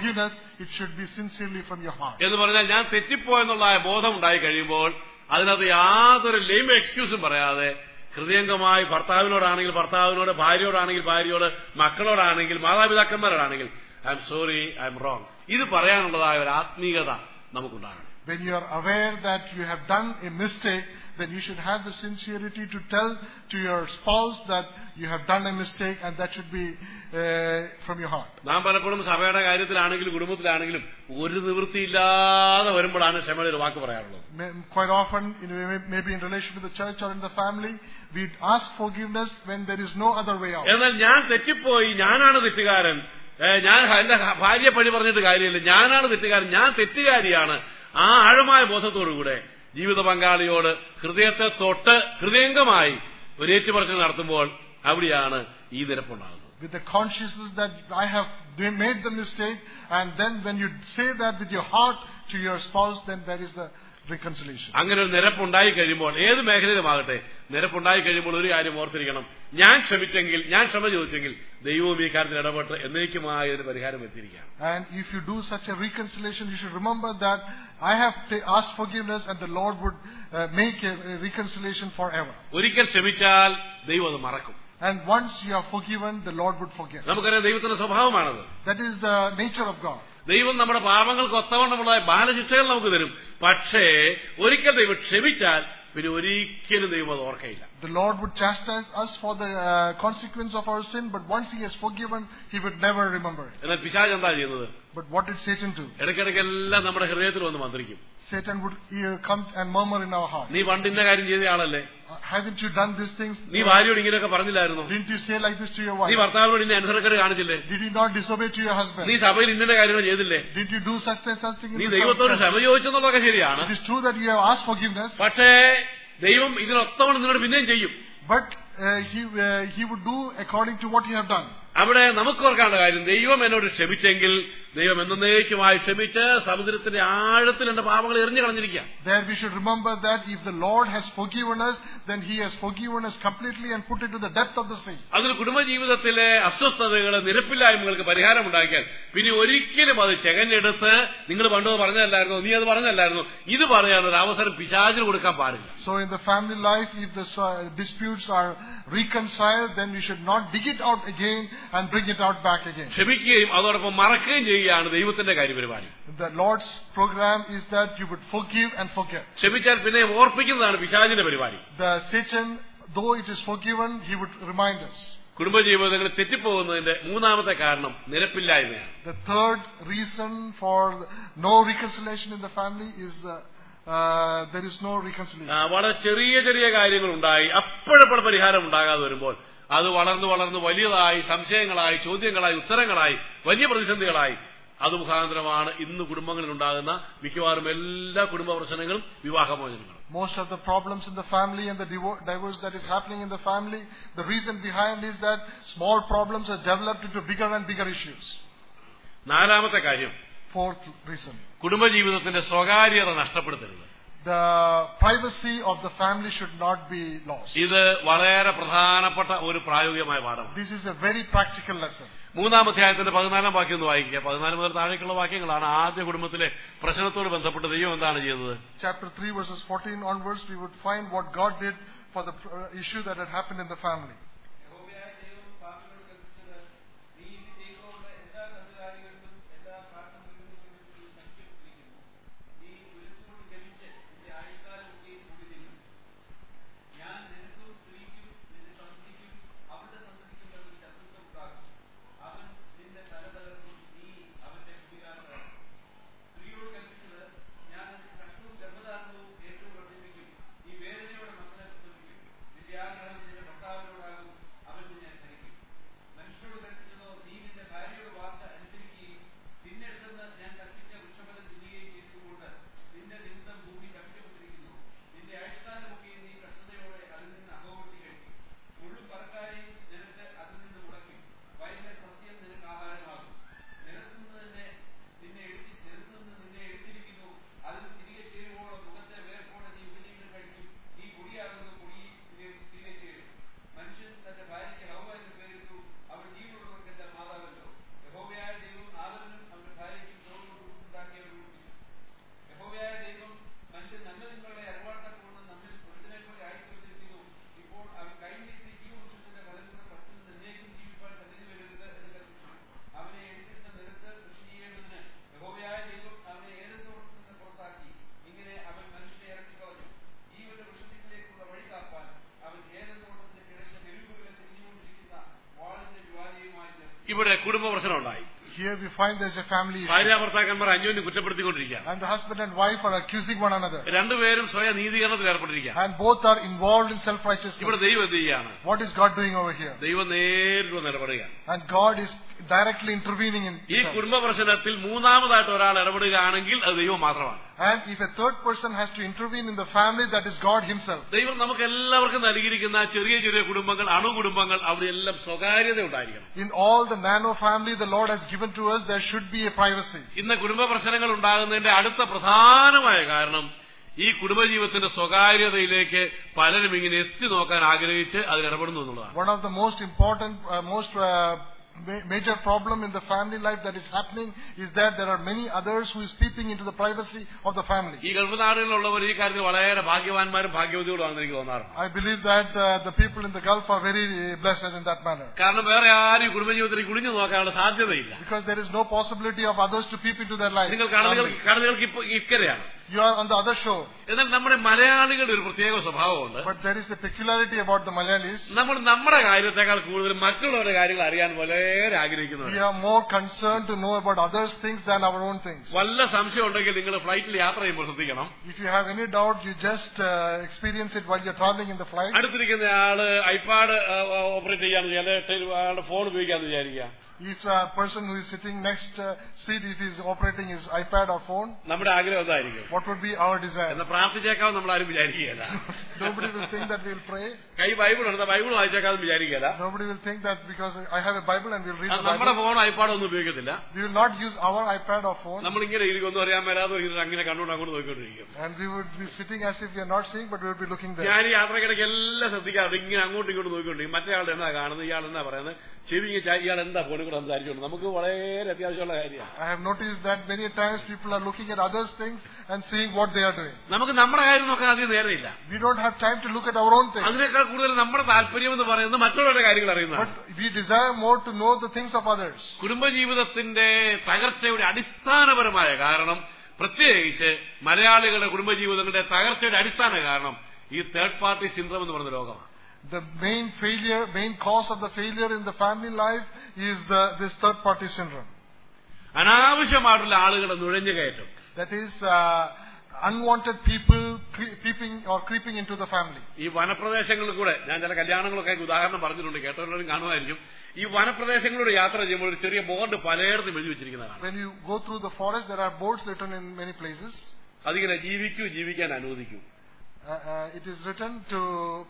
it should be sincerely from your heart. എന്ന് പറഞ്ഞാൽ ഞാൻ തെറ്റിപ്പോയെന്നുള്ള ബോധം ഉണ്ടായി കഴിയുമ്പോൾ അതിനകത്ത് യാതൊരു ലെയിം എക്സ്ക്യൂസും പറയാതെ ഹൃദയംഗമായി ഭർത്താവിനോടാണെങ്കിൽ ഭർത്താവിനോട്, ഭാര്യയോടാണെങ്കിൽ ഭാര്യയോട്, മക്കളോടാണെങ്കിൽ മാതാപിതാക്കന്മാരോടാണെങ്കിൽ I'm sorry, I'm wrong, ഇത് പറയാനുള്ളതായ ഒരു ആത്മീയത നമുക്കുണ്ടാകണം. When you are aware that you have done a mistake, then you should have the sincerity to tell to your spouse that you have done a mistake, and that should be from your heart. നാം പലപ്പോഴും സഭയുടെ കാര്യത്തിലാണെങ്കിലും കുടുംബത്തിലാണെങ്കിലും ഒരു നിവൃത്തിയില്ലാതെ വരുമ്പോഴാണ് ക്ഷമയുടെ ഒരു വാക്ക് പറയാറുള്ളത്. Quite often, maybe in relation to the church or in the family, we ask forgiveness when there is no other way out. എന്നാൽ ഞാൻ തെറ്റിപ്പോയി, ഞാനാണ് തെറ്റുകാരൻ, ഞാൻ എന്റെ ഭാര്യയെ പഴി പറഞ്ഞിട്ട് കാര്യമില്ല, ഞാനാണ് തെറ്റുകാരൻ, ഞാൻ തെറ്റുകാരിയാണ്, ആ ആഴമായ ബോധത്തോടുകൂടെ ജീവിത പങ്കാളിയോട് ഹൃദയത്തെ തൊട്ട് ഹൃദയംഗമായി ഒരു ഏറ്റുപറച്ചിൽ നടത്തുമ്പോൾ അവിടെയാണ് ഈ നിരപ്പുണ്ടാകുന്നത്. With the consciousness that I have made the mistake, and then when you say that with your heart to your spouse, then that is the reconciliation. അങ്ങനെ ഒരു നിരപ്പുണ്ടായി കഴിയുമ്പോൾ ഏത് മേഖലയിലുമാകട്ടെ നിരപ്പുണ്ടായി കഴിയുമ്പോൾ ഒരു കാര്യം ഓർത്തിരിക്കണം, ഞാൻ ക്ഷമിച്ചെങ്കിൽ, ഞാൻ ക്ഷമ ചോദിച്ചെങ്കിൽ ദൈവവും ഈ കാര്യത്തിൽ ഇടപെട്ട് എന്നേക്കുമായ ഒരു പരിഹാരം എത്തിയിരിക്കുകയാണ്. And if you do such a reconciliation, you should remember that I have asked forgiveness and the Lord would make a reconciliation forever. ഒരിക്കൽ ക്ഷമിച്ചാൽ ദൈവം അത് മറക്കും. And once you are forgiven, the Lord would forgive. നമുക്കറിയാം ദൈവത്തിന്റെ സ്വഭാവമാണത്. That is the nature of God. ദൈവം നമ്മുടെ പാപങ്ങൾക്ക് ഒത്തവണ്ണമുള്ള ബാലശിക്ഷകൾ നമുക്ക് തരും. പക്ഷേ ഒരിക്കൽ ദൈവം ക്ഷമിച്ചാൽ പിന്നെ ഒരിക്കലും ദൈവം അത് ഓർക്കയില്ല. The Lord would chastise us for the consequence of our sin, but once He has forgiven, He would never remember it. എന്നാൽ പിശാച് എന്താ ചെയ്യുന്നത്? But what did Satan do? ഇടയ്ക്കിടയ്ക്കെല്ലാം നമ്മുടെ ഹൃദയത്തിൽ വന്ന് മന്ത്രിക്കും. Satan would come and murmur in our heart. നീ പണ്ട് ഇന്ന കാര്യം ചെയ്ത ആളല്ലേ, haven't you done these things? നീ ഭാര്യയോട് ഇങ്ങനെയൊക്കെ പറഞ്ഞില്ലായിരുന്നു, didn't you say like this to your wife? നീ ഭർത്താവിനോട് ഇന്ന അനുസരണക്കേട് കാണിച്ചില്ലേ, did you not disobey to your husband? നീ സഭയിൽ ഇന്ന കാര്യങ്ങൾ ചെയ്തില്ലേ, did you do such thing? നീ ദൈവത്തോട് ക്ഷമ ചോദിച്ചെന്നുള്ളതൊക്കെ ശരിയാണ്. It is true that you have asked forgiveness, പക്ഷേ ദൈവം ഇതിനൊത്തവണ്ണം നിന്നോട് പിന്നെയും ചെയ്യും. but he would do according to what you have done. അവിടെ നമുക്ക് ഓർക്കാനുള്ള കാര്യം, ദൈവം എന്നോട് ക്ഷമിച്ചെങ്കിൽ ദൈവം എന്നേക്കുമായി ക്ഷമിച്ച് സമുദ്രത്തിന്റെ ആഴത്തിൽ എന്റെ പാപങ്ങൾ എറിഞ്ഞു കളഞ്ഞിരിക്കുക. There we should remember that if the Lord has forgiven us, then He has forgiven us completely and put it to the depth of the sea. അതിൽ കുടുംബജീവിതത്തിലെ അസ്വസ്ഥതകൾ, നിരപ്പില്ലായ്മകൾക്ക് പരിഹാരം ഉണ്ടാക്കിയാൽ പിന്നെ ഒരിക്കലും അത് ചെകഞ്ഞെടുത്ത് നിങ്ങൾ പണ്ട് പറഞ്ഞതല്ലായിരുന്നു, നീ അത് പറഞ്ഞതല്ലായിരുന്നു, ഇത് പറയാനൊരു അവസരം പിശാചിന് കൊടുക്കാൻ പാടില്ല. So in the family life, if the disputes are reconciled, then we should not dig it out again and bring it out back again. ക്ഷമിക്കുകയും അതോടൊപ്പം മറക്കുകയും ചെയ്യുകയാണ് ദൈവത്തിന്റെ കാര്യപരിപാടി. The Lord's program is that you would forgive and forget. ക്ഷമിച്ചാൽ പിന്നെ ഓർപ്പിക്കുന്നതാണ് പിശാചിന്റെ പരിപാടി. The Satan, though it is forgiven, he would remind us. കുടുംബജീവിതങ്ങൾ തെറ്റിപ്പോകുന്നതിന്റെ മൂന്നാമത്തെ കാരണം നിരപ്പില്ലായ്മയാണ്. The third reason for no reconciliation in the family is there is no reconciliation. വളരെ ചെറിയ ചെറിയ കാര്യങ്ങൾ ഉണ്ടായി അപ്പോഴപ്പോൾ പരിഹാരം ഉണ്ടാകാതെ വരുമ്പോൾ അത് വളർന്നു വളർന്ന് വലിയതായി സംശയങ്ങളായി ചോദ്യങ്ങളായി ഉത്തരങ്ങളായി വലിയ പ്രതിസന്ധികളായി അത് മുഖാന്തരമാണ് ഇന്ന് കുടുംബങ്ങളിൽ ഉണ്ടാകുന്ന മിക്കവാറും എല്ലാ കുടുംബ പ്രശ്നങ്ങളും വിവാഹമോചനങ്ങളും. Most of the problems in the family and the divorce that is happening in the family, the reason behind is that small problems are developed into bigger and bigger issues. നാലാമത്തെ കാര്യം, fourth reason, കുടുംബജീവിതത്തിന്റെ സ്വകാര്യത നഷ്ടപ്പെടുത്തരുത്. The privacy of the family should not be lost. ഇത് വളരെ പ്രധാനപ്പെട്ട ഒരു പ്രായോഗികമായ പാഠമാണ്. This is a very practical lesson. മൂന്നാം അധ്യായത്തിന്റെ 14 വാക്യം ഒന്ന് വായിക്കുക. 14 മുതൽ താഴേക്കുള്ള വാക്യങ്ങളാണ്. ആദ്യ കുടുംബത്തിലെ പ്രശ്നത്തോട് ബന്ധപ്പെട്ട് ദൈവം എന്താണ് ചെയ്തത്? Chapter 3 verses 14 onwards we would find what God did for the issue that had happened in the family. ഇവിടെ കുടുംബ പ്രശ്നം ഉണ്ടായി. Here we find there's a family issue. ഭാര്യാഭർത്താക്കന്മാർ അന്യോന്യം കുറ്റപ്പെടുത്തിക്കൊണ്ടിരിക്കുക. And the husband and wife are accusing one another. രണ്ടുപേരും സ്വയം നീതീകരണത്തിൽ ഏർപ്പെട്ടിരിക്കുക. And both are involved in self-righteousness. ഇവിടെ ദൈവം എന്ത് ചെയ്യാണ്? What is God doing over here? ദൈവം നേരിട്ട് ഇടപെടുകയാണ്. And God is directly intervening in ഈ കുടുംബ പ്രശ്നത്തിൽ മൂന്നാമതായിട്ട് ഒരാൾ ഇടപെടുകയാണെങ്കിൽ അത് ദൈവം മാത്രമാണ്. And if a third person has to intervene in the family, that is God himself. ദൈവം നമുക്ക് എല്ലാവർക്കും നൽകിയിരിക്കുന്ന ചെറിയ ചെറിയ കുടുംബങ്ങൾ, അണുകുടുംബങ്ങൾ, അവിടെയെല്ലാം സ്വകാര്യത ഉണ്ടായിരിക്കണം. In all the nano family the Lord has given to us, there should be a privacy. ഇന്ന് കുടുംബ പ്രശ്നങ്ങൾ ഉണ്ടാകുന്നതിന്റെ അടുത്ത പ്രധാനമായ കാരണം ഈ കുടുംബജീവിതത്തിന്റെ സ്വകാര്യതയിലേക്ക് പലരും ഇങ്ങനെ എത്തി നോക്കാൻ ആഗ്രഹിച്ച് അതിൽ ഇടപെടുന്നു എന്നുള്ളതാണ്. One of the most important, major problem in the family life that is happening is that there are many others who is peeping into the privacy of the family. ഈ ഗൾഫ് നാടുകളിലുള്ളവർ ഈ കാര്യത്തിൽ വളരെ ഭാഗ്യവാന്മാരും ഭാഗ്യവതികളുമാണെന്ന് എനിക്ക് തോന്നാറുണ്ട്. I believe that the people in the Gulf are very blessed in that manner. കാരണം വേറെ ആരും കുടുംബജീവിതത്തിൽ കുടിഞ്ഞു നോക്കാനുള്ള സാധ്യതയില്ല. Because there is no possibility of others to peep into their life. നിങ്ങൾ കടലുകൾക്ക് ഇപ്പോൾ ഇക്കരെയാണ്. You are on the other shore. എന്നാൽ നമ്മുടെ മലയാളികളുടെ ഒരു പ്രത്യേക സ്വഭാവമുണ്ട്. But there is a peculiarity about the Malayalis. നമ്മൾ നമ്മുടെ കാര്യത്തെക്കാൾ കൂടുതൽ മറ്റുള്ളവരുടെ കാര്യങ്ങൾ അറിയാൻ വളരെ ആഗ്രഹിക്കുന്നു. We are more concerned to know about others' things than our own things. വല്ല സംശയം ഉണ്ടെങ്കിൽ നിങ്ങൾ ഫ്ലൈറ്റിൽ യാത്ര ചെയ്യുമ്പോൾ ശ്രദ്ധിക്കണം. If you have any doubt, you just experience it while you are traveling in the flight. അടുത്തിരിക്കുന്ന ആള് ഐപാഡ് ഓപ്പറേറ്റ് ചെയ്യാന്ന് അയാളുടെ ഫോൺ ഉപയോഗിക്കാന്ന് വിചാരിക്കുക. If a person who is sitting next seat, if he is operating his iPad or phone, നമ്മുടെ ആഗ്രഹം എന്തായിരിക്കും? what would be our desire? എന്ന് പ്രാർത്ഥിച്ചേക്കാവും നമ്മൾ ആരും വിചാരിക്കുകയില്ല. Nobody will think that we will pray. കൈ ബൈബിൾ ഉണ്ട്, ബൈബിൾ വായിച്ചേക്കാവും വിചാരിക്കുകയില്ല. Nobody will think that because I have a Bible and we will read the Bible. നമ്മുടെ ഫോൺ ഐപാഡ് ഒന്നും ഉപയോഗിക്കത്തില്ല. We will not use our iPad or phone. നമ്മൾ ഇങ്ങനെ ഇരിക്കൊന്നും അറിയാൻ മേലാതെ അങ്ങനെ കണ്ണുകൊണ്ട് അങ്ങോട്ട് നോക്കിക്കൊണ്ടിരിക്കും. And we would be sitting as if we are not seeing, but we would be looking there. ഞാൻ ഈ യാത്രക്കിടയ്ക്ക് എല്ലാം ശ്രദ്ധിക്കാറുണ്ട്. ഇങ്ങനെ അങ്ങോട്ടും ഇങ്ങോട്ടും നോക്കിക്കൊണ്ടിരിക്കും. മറ്റേ ആളുടെ എന്താ കാണുന്നത്, ഇയാൾ എന്താ പറയുന്നത്, ചെവി ഇയാൾ എന്താ ഫോണിൽ കൂടെ സംസാരിച്ചുകൊണ്ട് നമുക്ക് വളരെ അത്യാവശ്യമുള്ള കാര്യമാണ്. I have noticed that many times people are looking at others' things and seeing what they are doing. നമുക്ക് നമ്മുടെ കാര്യം നോക്കാൻ അധികം നേരമില്ല. We don't have time to look at our own things. അതിനേക്കാൾ കൂടുതൽ നമ്മുടെ താല്പര്യം എന്ന് പറയുന്നത് മറ്റുള്ളവരുടെ കാര്യങ്ങൾ അറിയുന്നതാണ്. But we desire more to know the things of others. കുടുംബജീവിതത്തിന്റെ തകർച്ചയുടെ അടിസ്ഥാനപരമായ കാരണം, പ്രത്യേകിച്ച് മലയാളികളുടെ കുടുംബജീവിതങ്ങളുടെ തകർച്ചയുടെ അടിസ്ഥാന കാരണം ഈ തേർഡ് പാർട്ടി സിൻഡ്രോം എന്ന് പറയുന്ന രോഗമാണ്. The main cause of the failure in the family life is this third party syndrome. അനാവശ്യമായിട്ടുള്ള ആളുകളുടെ നുഴഞ്ഞു കയറ്റം. That is unwanted people creeping into the family. ഈ വനപ്രദേശങ്ങളിൽ കൂടെ ഞാൻ ചില കല്യാണങ്ങളൊക്കെ ഉദാഹരണം പറഞ്ഞിട്ടുണ്ട്, കേട്ടവരും കാണുമായിരിക്കും. ഈ വനപ്രദേശങ്ങളിലൂടെ യാത്ര ചെയ്യുമ്പോൾ ഒരു ചെറിയ ബോർഡ് പലയിടത്തും എഴുതി വെച്ചിരിക്കുന്നതാണ്. When you go through the forest, there are boards written in many places. അതിങ്ങനെ ജീവിക്കാൻ അനുവദിക്കൂ. It is written to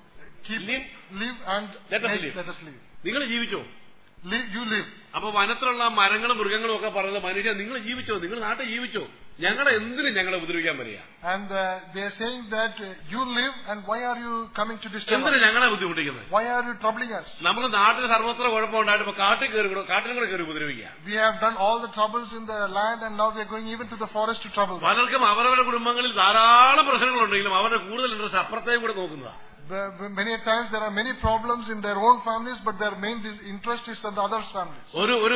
live and let us live. നിങ്ങൾ ജീവിച്ചോ? You live. അപ്പൊ വനത്തിലുള്ള മരങ്ങളും മൃഗങ്ങളും ഒക്കെ പറയുന്നത്, മനുഷ്യൻ നിങ്ങൾ ജീവിച്ചോ, നിങ്ങൾ നാട്ടിൽ ജീവിച്ചോ, ഞങ്ങളെ ഉപദ്രവിക്കാൻ പറയാ. And they are saying that you live and why are you coming to disturb us? എന്തിനാ ഞങ്ങളെ ബുദ്ധിമുട്ടിക്കുന്നത്? Why are you troubling us? നമ്മുടെ നാട്ടിൽ സർവത്ര കുഴപ്പമുണ്ടായിട്ട് ഇപ്പൊ കാട്ടിലും കൂടെ കയറി ഉപദ്രവിക്കുക. We have done all the troubles in the land and now we are going even to the forest to trouble them. പലർക്കും അവരവരുടെ കുടുംബങ്ങളിൽ ധാരാളം പ്രശ്നങ്ങളുണ്ടെങ്കിലും അവരുടെ കൂടുതൽ ഇൻട്രസ്റ്റ് അപ്പുറത്തേയും കൂടെ നോക്കുന്നതാണ്. Many times there are many problems in their own families, but their main interest is on the others' families.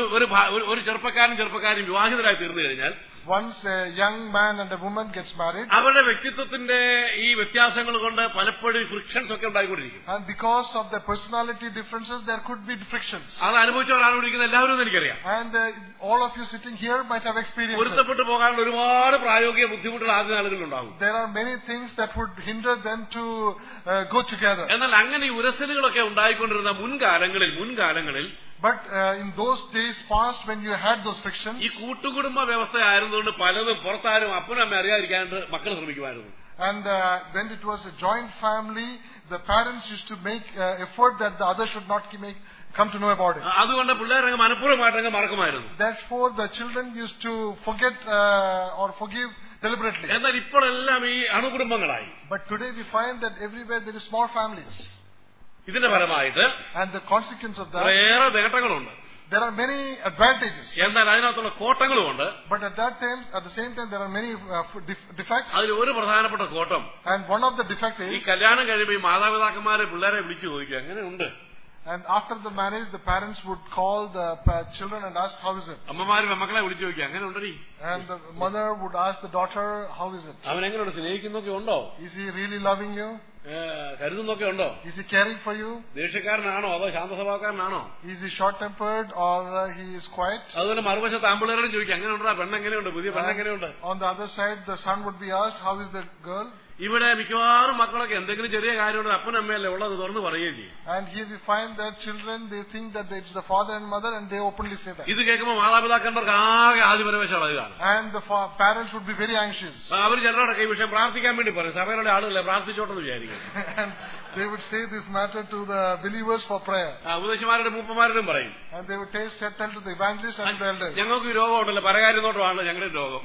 ഒരു ചെറുപ്പക്കാരും വിവാഹിതരായി തീർന്നു കഴിഞ്ഞാൽ, once a young man and a woman gets married, അവരുടെ വ്യക്തിത്വത്തിന്റെ ഈ വ്യത്യാസങ്ങൾ കൊണ്ട് പലപ്പോഴും ഫ്രിക്ഷൻസ് ഒക്കെ ഉണ്ടായിക്കൊണ്ടിരിക്കും. And because of the personality differences, there could be frictions. അത് അനുഭവിച്ച ഒരാളിരിക്കുന്ന എല്ലാവരും എനിക്കറിയാം. And all of you sitting here might have experienced. പൊരുത്തപ്പെട്ടു പോകാനുള്ള ഒരുപാട് പ്രായോഗിക ബുദ്ധിമുട്ടുകൾ ആദ്യ നാളുകളിലുണ്ടാകും. There are many things that would hinder them to go together. എന്നാൽ അങ്ങനെ ഈ ഉരസലുകളൊക്കെ ഉണ്ടായിക്കൊണ്ടിരുന്ന മുൻകാലങ്ങളിൽ But in those days past, when you had those frictions, ഈ കൂട്ടുകുടുംബ വ്യവസ്ഥയായിരുന്നുകൊണ്ട് പലതും പുറത്താരും അപ്പനും അമ്മ അറിയാതിരിക്കാണ്ട് മക്കൾ ശ്രമിക്കുമായിരുന്നു. And when it was a joint family, the parents used to make effort that the other should not come to know about it. അതുകൊണ്ട് പിള്ളേരങ്ങ് മനഃപൂർവ്വമായിട്ടങ്ങ് മറക്കുമായിരുന്നു. Therefore, the children used to forget or forgive deliberately. എന്നാൽ ഇപ്പോഴെല്ലാം ഈ അണുകുടുംബങ്ങളായി. But today we find that everywhere there is small families. ഇതിന്റെ ഫലമായിട്ട് and the consequence of that, ഏറെ നേട്ടങ്ങളുണ്ട്. there are many advantages. എന്നാൽ അതിനകത്തുള്ള കോട്ടങ്ങളുമുണ്ട്. But at the same time there are many defects. അതിൽ ഒരു പ്രധാനപ്പെട്ട കോട്ടം, and one of the defects is, ഈ കല്യാണം കഴിയുമ്പോൾ ഈ മാതാപിതാക്കന്മാരെ പിള്ളേരെ വിളിച്ചു ചോദിക്കുക എങ്ങനെയുണ്ട്. and after the marriage the parents would call the children and ask how is it. അമ്മമാരും മക്കളെ വിളിച്ചു ചോദിക്കുക എങ്ങനെയുണ്ടെടി. and the mother would ask the daughter how is it. അവൻ എങ്ങനെയുണ്ട്, സ്നേഹിക്കുന്നൊക്കെ ഉണ്ടോ, is he really loving you, കരുതുന്നൊക്കെ ഉണ്ടോ, is he caring for you, ദേഷ്യക്കാരനാണോ അതോ ശാന്തസ്വഭാവക്കാരനാണോ, is he short tempered or he is quiet. അതുപോലെ മറുവശത്ത് ആമ്പിള്ളേരോടും ചോദിക്കുക എങ്ങനെയുണ്ടാ, പെണ്ണെങ്ങനെയുണ്ട്, പുതിയ പെണ്ണെങ്ങനെയുണ്ട്. on the other side the son would be asked how is the girl. ഇവിടെ മിക്കവാറും മക്കളൊക്കെ എന്തെങ്കിലും ചെറിയ കാര്യമുണ്ട് അപ്പനമ്മയല്ലേ ഉള്ളത് തുറന്ന് പറയുകയും ചെയ്യും. and here we find that children, they think that it's the father and mother and they openly say that. ഇത് കേൾക്കുമ്പോൾ മാതാപിതാക്കന്മാർക്ക് ആകെ ആദിപരവേശമാണ്. and the parents would be very anxious. അവർ ചിലരുടെ ഈ വിഷയം പ്രാർത്ഥിക്കാൻ വേണ്ടി പറയും, സഭയിലുള്ള ആളുകളെ പ്രാർത്ഥിച്ചോട്ടെന്ന് വിചാരിക്കും. and they would say this matter to the believers for prayer. ഉപദേശിമാരുടെ മൂപ്പന്മാരോടും പറയും. and they would tell to the evangelists and the elders. ഞങ്ങൾക്ക് ഈ രോഗമുണ്ടല്ലോ, പരകാര്യനോട്ടമാണ് ഞങ്ങളുടെ രോഗം.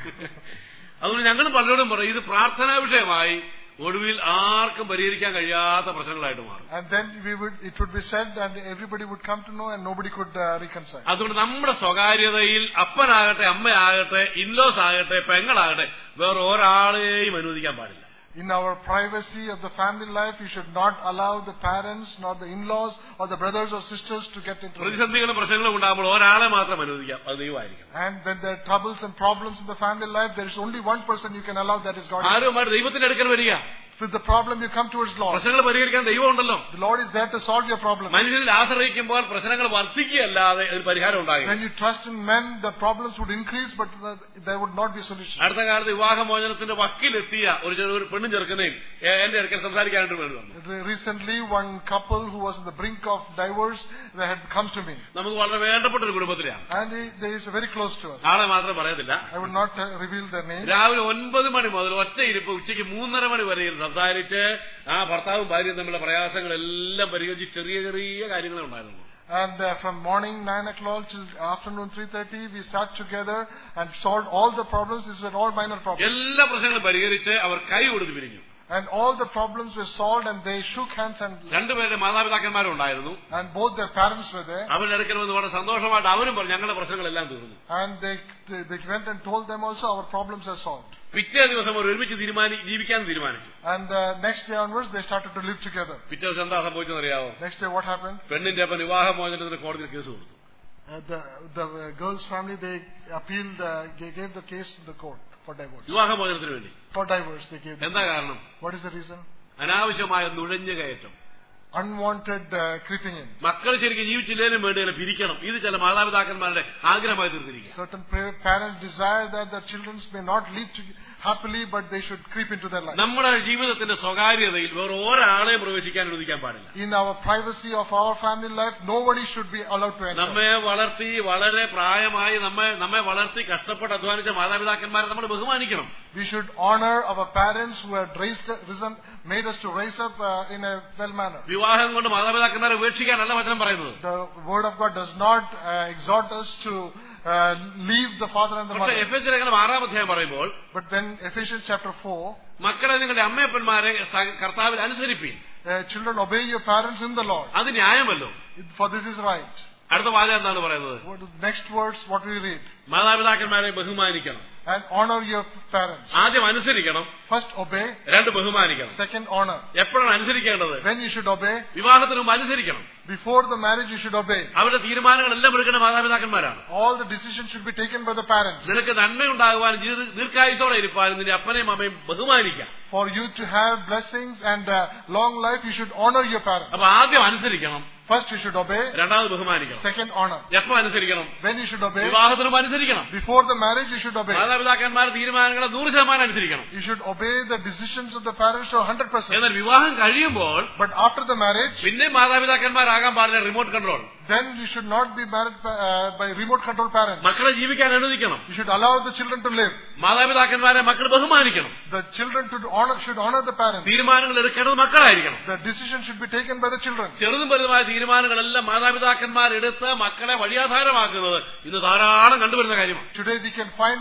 അതുകൊണ്ട് ഞങ്ങളും പലരോടും പറയും ഇത് പ്രാർത്ഥനാ വിഷയമായി ഒടുവിൽ ആർക്കും പരിഹരിക്കാൻ കഴിയാത്ത പ്രശ്നങ്ങളായിട്ട് മാറും. and then it would be said and everybody would come to know and nobody could reconcile. അതുകൊണ്ട് നമ്മുടെ സ്വകാര്യതയിൽ അപ്പനാകട്ടെ അമ്മയാകട്ടെ ഇൻലോസ് ആകട്ടെ പെങ്ങളാകട്ടെ വേറെ ഒരാളെയും അനുവദിക്കാൻ പാടില്ല. in our privacy of the family life, we should not allow the parents nor the in-laws or the brothers or sisters to get into it. പ്രതിസന്ധികളും പ്രശ്നങ്ങളും ഉണ്ടാകുമ്പോൾ ഒരാളെ മാത്രം അനുവദിക്കാം, അത് ദൈവമായിരിക്കും. and when there are troubles and problems in the family life, there is only one person you can allow, that is God. ആരുമായിട്ട് ദൈവത്തിന്റെ അടുക്കൽ വരിക. with the problem you come towards Lord. പ്രശ്നങ്ങൾ പരിഹരിക്കാൻ ദൈവമുണ്ടല്ലോ. the Lord is there to solve your problem. മനുഷ്യരിൽ ആശ്രയിക്കുമ്പോൾ പ്രശ്നങ്ങൾ വർദ്ധിക്കുകയല്ലാതെ ഒരു പരിഹാരം ഉണ്ടാകില്ല. when you trust in men, the problems would increase but there would not be solution. അടുത്ത കാലത്ത് വിവാഹമോചനത്തിന്റെ വക്കിലെത്തിയ ഒരു പെണ്ണും ചെറുക്കനെയും എന്റെ അടുക്കൽ സംസാരിക്കാനായിട്ട് വേണ്ടി വന്നു. recently one couple who was on the brink of divorce, they had come to me. നമുക്ക് വളരെ വേണ്ടപ്പെട്ട ഒരു കുടുംബത്തിലാണ്. and they is very close to us. ആളെ മാത്രം പറയത്തില്ല. I would not reveal their name. രാവിലെ 9 മണി മുതൽ ഒറ്റ ഇരിപ്പ് ഉച്ചയ്ക്ക് 3:30 മണി വരെ സംസാരിച്ച് ആ ഭർത്താവും ഭാര്യയും തമ്മിലുള്ള പ്രയാസങ്ങളെല്ലാം പരിഹരിച്ച് ചെറിയ ചെറിയ കാര്യങ്ങളെ ഉണ്ടായിരുന്നു. and from morning 9 o'clock till afternoon 3:30 we sat together and solved all the problems. These were all minor problems. എല്ലാ പ്രശ്നങ്ങളും പരിഹരിച്ച് അവർ കൈ കൊടുത്ത് പിരിഞ്ഞു. And all the problems were solved and they shook hands and രണ്ടുപേരുടെ മാതാപിതാക്കന്മാരും ഉണ്ടായിരുന്നു. And both their parents were there. അവരുടെ അടുക്കൽ വന്ന് വളരെ സന്തോഷമായിട്ട് അവരും പറഞ്ഞു ഞങ്ങളുടെ പ്രശ്നങ്ങളെല്ലാം തീർന്നു. And they went and told them also our problems are solved. പിറ്റേ ദിവസം അവർ ഒരുമിച്ച് ജീവിക്കാൻ തീരുമാനിച്ചു. And next day onwards they started to live together. പിറ്റേ ദിവസം എന്താ സംഭവിച്ചെന്ന് അറിയാമോ? Next day what happened? പെണ്ണിന്റെ അപ്പൻ വിവാഹമോചനത്തിന് കോടതിയിൽ കേസ് കൊടുത്തു. The girl's family they appealed, they gave the case to the court for divorce. വിവാഹമോചനത്തിന് വേണ്ടി. For divorce they gave. എന്താ കാരണം? What is the reason? അനാവശ്യമായ നുഴഞ്ഞുകയറ്റം. Unwanted creeping in. മക്കൾ ശരിക്കും ജീവിച്ചില്ലേലും വേണ്ടിയല്ല പിരിക്കണം. ഇത് ചില മാതാപിതാക്കന്മാരുടെ ആഗ്രഹമായി തീർന്നിരിക്കും. Certain parents desire that their children may not live happily, but they should creep into their life. നമ്മുടെ ജീവിതത്തിന്റെ സ്വകാര്യതയിൽ വേറെ ഒരാളെ പ്രവേശിക്കാൻ അനുവദിക്കാൻ പാടില്ല. In our privacy of our family life, nobody should be allowed to enter. നമ്മെ വളർത്തി വളരെ പ്രായമായി നമ്മെ വളർത്തി കഷ്ടപ്പെട്ട് അധ്വാനിച്ച മാതാപിതാക്കന്മാരെ നമ്മൾ ബഹുമാനിക്കണം. We should honor our parents who had made us to raise up in a well manner. വിവാഹം കൊണ്ട് മാതാപിതാക്കന്മാരെ ഉപേക്ഷിക്കാനല്ല വചനം പറയുന്നത്. The word of God does not exhort us to leave the father and the mother. പക്ഷേ എഫെസ്യർ ലേഖനം 6-ാം അധ്യായം പറയുമ്പോൾ, but when Ephesians chapter 4, മക്കളെ നിങ്ങളുടെ അമ്മയപ്പന്മാരെ കർത്താവിൽ അനുസരിപ്പീൻ. Children obey your parents in the Lord. അത് ന്യായമല്ലോ. For this is right. അടുത്ത വാചകം എന്താണ് പറയുന്നത്? Next words what we read. മാതാപിതാക്കന്മാരെ ബഹുമാനിക്കണം. And honor your parents. ആദ്യം അനുസരിക്കണം. First obey. രണ്ട് ബഹുമാനിക്കണം. Second honor. എപ്പോഴാണ് അനുസരിക്കേണ്ടത്? When you should obey. വിവാഹത്തിന് മുമ്പ് അനുസരിക്കണം. Before the marriage you should obey. അവരുടെ തീരുമാനങ്ങളെല്ലാം എടുക്കുന്ന മാതാപിതാക്കന്മാരാണ്. All the decisions should be taken by the parents. നിനക്ക് നന്മയുണ്ടാകുവാനും ദീർഘായുസ്സോടെ ഇരിപ്പാനും നിന്റെ അപ്പനെയും അമ്മയും ബഹുമാനിക്കാം. For you to have blessings and long life you should honor your parents. അപ്പൊ ആദ്യം അനുസരിക്കണം. First you should obey. രണ്ടാമത് ബഹുമാനിക്കണം. Second honor. എപ്പോ അനുസരിക്കണം? When you should obey. വിവാഹത്തിനും അനുസരിക്കണം. Before the marriage you should obey. മാതാപിതാക്കന്മാരുടെ തീരുമാനങ്ങളെ 100% അനുസരിക്കണം. You should obey the decisions of the parents to 100%. എന്നാൽ വിവാഹം കഴിയുമ്പോൾ, but after the marriage, പിന്നെ മാതാപിതാക്കന്മാരാകാൻ പാടില്ല remote control. Then you should not be married by remote control parents. മക്കളെ ജീവിക്കാൻ അനുവദിക്കണം. You should allow the children to live. മാതാപിതാക്കന്മാരെ മക്കൾ ബഹുമാനിക്കണം. The children should honor the parents. തീരുമാനങ്ങൾ എടുക്കേണ്ടത് മക്കളായിരിക്കണം. The decision should be taken by the children. ചെറുതും വലുതുമായ തീരുമാനങ്ങളെല്ലാം മാതാപിതാക്കന്മാരെടുത്ത് മക്കളെ വഴിയാധാരമാക്കുന്നത് ഇന്ന് ധാരാളം കണ്ടുവരുന്ന കാര്യമാണ്. Today we can find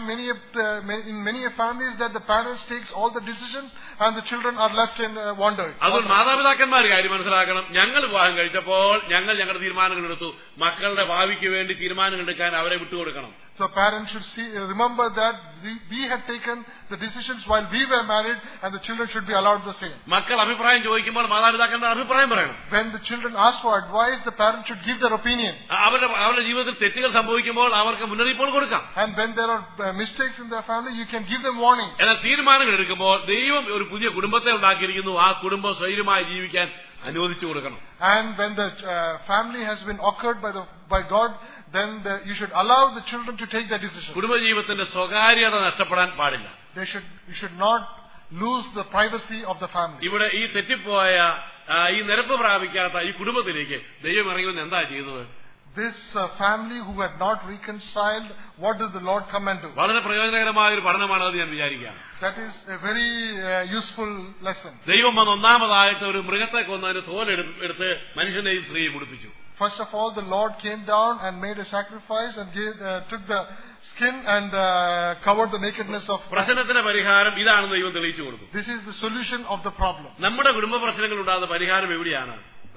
in many families that the parents takes all the decisions and the children are left in wonder. അതുകൊണ്ട് മാതാപിതാക്കന്മാർ കാര്യം മനസ്സിലാക്കണം. ഞങ്ങൾ വിവാഹം കഴിച്ചപ്പോൾ ഞങ്ങളുടെ തീരുമാനങ്ങൾ എടുത്തു. മക്കളുടെ ഭാവിക്ക് വേണ്ടി തീരുമാനങ്ങൾ എടുക്കാൻ അവരെ വിട്ടുകൊടുക്കണം. So parents should remember that we had taken the decisions while we were married and the children should be allowed the same. മക്കൾ അഭിപ്രായം ചോദിക്കുമ്പോൾ മാതാപിതാക്കന്മാർ അഭിപ്രായം പറയണം. When the children ask for advice, the parents should give their opinion. അവരുടെ ജീവിതത്തിൽ തെറ്റുകൾ സംഭവിക്കുമ്പോൾ അവർക്ക് മുന്നറിയിപ്പുകൾ കൊടുക്കാം. And when there are mistakes in their family, you can give them warnings. എന്നാൽ തീരുമാനങ്ങൾ എടുക്കുമ്പോൾ ദൈവം ഒരു പുതിയ കുടുംബത്തെ ഉണ്ടാക്കിയിരിക്കുന്നു. ആ കുടുംബം സ്വൈര്യമായി ജീവിക്കാൻ അനുവദിച്ചു കൊടുക്കണം. And when the family has been occurred by God, then you should allow the children to take their decisions. കുടുംബജീവിതത്തിന്റെ സ്വകാര്യത നഷ്ടപ്പെടാൻ പാടില്ല. You should not lose the privacy of the family. ഇവിടെ ഈ തെറ്റിപ്പോയ ഈ നിരപ്പ് പ്രാപിക്കാത്ത ഈ കുടുംബത്തിലേക്ക് ദൈവം ഇറങ്ങി വന്ന് എന്താ ചെയ്തത്? This family who had not reconciled, what did the Lord come and do? വളരെ പ്രയോജനകരമായ ഒരു പഠനമാണ് അത് ഞാൻ വിചാരിക്കാം. That is a very useful lesson. ദൈവം വന്ന് ഒന്നാമതായിട്ട് ഒരു മൃഗത്തെ കൊന്നതിന് തോലെടുത്ത് മനുഷ്യനെയും സ്ത്രീയും മുടിപ്പിച്ചു. First of all, the Lord came down and made a sacrifice and took the skin and covered the nakedness of. പ്രശ്നത്തിന്റെ പരിഹാരം ഇതാണെന്ന് ദൈവം തെളിയിച്ചു കൊടുത്തു. This is the solution of the problem. നമ്മുടെ കുടുംബ പ്രശ്നങ്ങൾ ഉണ്ടാകുന്ന പരിഹാരം എവിടെയാണ്?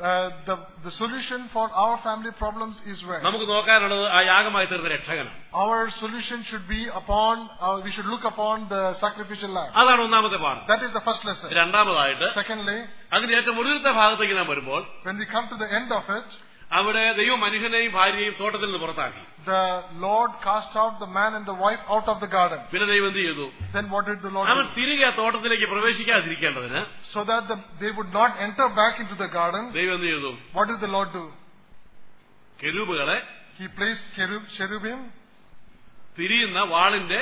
The solution for our family problems is where? നമുക്ക് നോക്കാനുള്ളത് ആ യാഗമായി തീർന്ന രക്ഷകനാണ്. Our solution should be we should look upon the sacrificial lamb. അതാണ് ഒന്നാമത്തെ പാഠം. That is the first lesson. രണ്ടാമതായിട്ട്, secondly, അതിന്റെ ഏറ്റവും ഒടുവിലത്തെ ഭാഗത്തേക്ക് നാം വരുമ്പോൾ, when we come to the end of it, അവിടെ ദൈവം മനുഷ്യനെയും ഭാര്യയെയും തോട്ടത്തിൽ നിന്ന് പുറത്താക്കി. The Lord cast out the man and the wife out of the garden. പിന്നെ ദൈവം എന്ത് ചെയ്തു? Then what did the Lord do? അവൻ തിരികെ തോട്ടത്തിലേക്ക് പ്രവേശിക്കാതിരിക്കേണ്ടതിന്, so that they would not enter back into the garden, ദൈവം എന്ത് ചെയ്തു? What did the Lord do? കെരൂബുകളെ, He placed cherubim തിരിയുന്ന വാളിന്റെ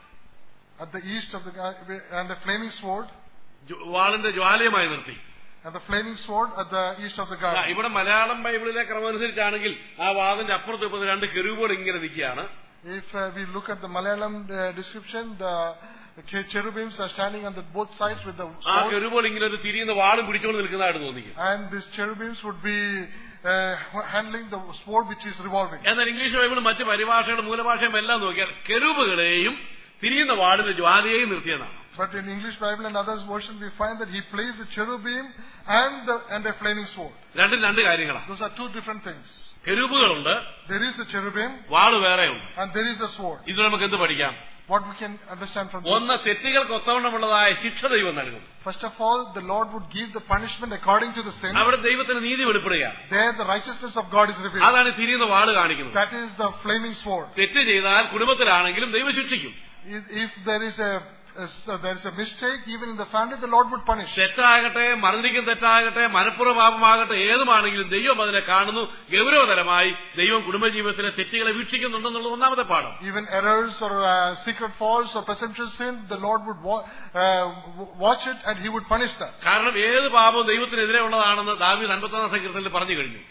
at the east of the and a flaming sword, വാളിന്റെ ജ്വാലയുമായി നിർത്തി. And the flaming sword at the east of the garden. ഇവിടെ മലയാളം ബൈബിളിലെ ക്രമമനുസരിച്ചാണെങ്കിൽ ആ വാതിന്റെ അപ്പുറത്ത് ഇപ്പുറത്ത് രണ്ട് കെരൂബുകൾ ഇങ്ങനെ നിൽക്കുകയാണ്. If we look at the Malayalam description, the cherubims are standing on both sides with the sword. ആ കെരൂബുകൾ ഇങ്ങനെ ഒരു തിരിയുന്ന വാളും പിടിച്ചുകൊണ്ട് നിൽക്കുന്നതായിട്ട് തോന്നിക്കും. And these cherubims would be handling the sword which is revolving. എന്നാൽ ഇംഗ്ലീഷ് ബൈബിളും മറ്റ് പരിഭാഷകളും മൂലഭാഷയും എല്ലാം നോക്കിയാൽ കെരൂബുകളെയും തിരിയുന്ന വാളിന് ജ്വാലയെയും നിർത്തിയതാണ്. But in English Bible and others version we find that he placed the cherubim and a flaming sword. രണ്ടും രണ്ട് കാര്യങ്ങളാണ്. Those are two different things. കെരൂബുകളുണ്ട്, There is the cherubim വാള് വേറെയുണ്ട്. and there is the sword. ഇത് നമുക്ക് എന്ത് പഠിക്കാം? What we can understand from this? ഒന്ന്, തെറ്റുകൾക്ക് ഒത്തവണ്ണമുള്ളതായ ശിക്ഷ ദൈവം നൽകും. First of all, the Lord would give the punishment according to the sin. അവിടെ ദൈവത്തിന് നീതി വെളിപ്പെടുക. There the righteousness of God is revealed. അതാണ് തിരിയുന്ന വാള് കാണിക്കുന്നത്. That is the flaming sword. തെറ്റ് ചെയ്താൽ കുടുംബത്തിലാണെങ്കിലും ദൈവം ശിക്ഷിക്കും. If there is a mistake, even in the family, the Lord would punish. തെറ്റാകട്ടെ, മറന്നിരിക്കുന്ന തെറ്റാകട്ടെ, മനഃപൂർവ്വപാപമാകട്ടെ, ഏതുമാണെങ്കിലും ദൈവം അതിനെ കാണുന്നു. ഗൗരവതരമായി ദൈവം കുടുംബജീവിതത്തിലെ തെറ്റുകളെ വീക്ഷിക്കുന്നുണ്ടെന്നുള്ള ഒന്നാമത്തെ പാഠം. Even errors or secret faults or presumptuous sin, the Lord would watch it and He would punish that. കാരണം ഏത് പാപവും ദൈവത്തിനെതിരെ ഉള്ളതാണെന്ന് ദാവീദ് 51 സങ്കീർത്തനത്തിൽ പറഞ്ഞു കഴിഞ്ഞു.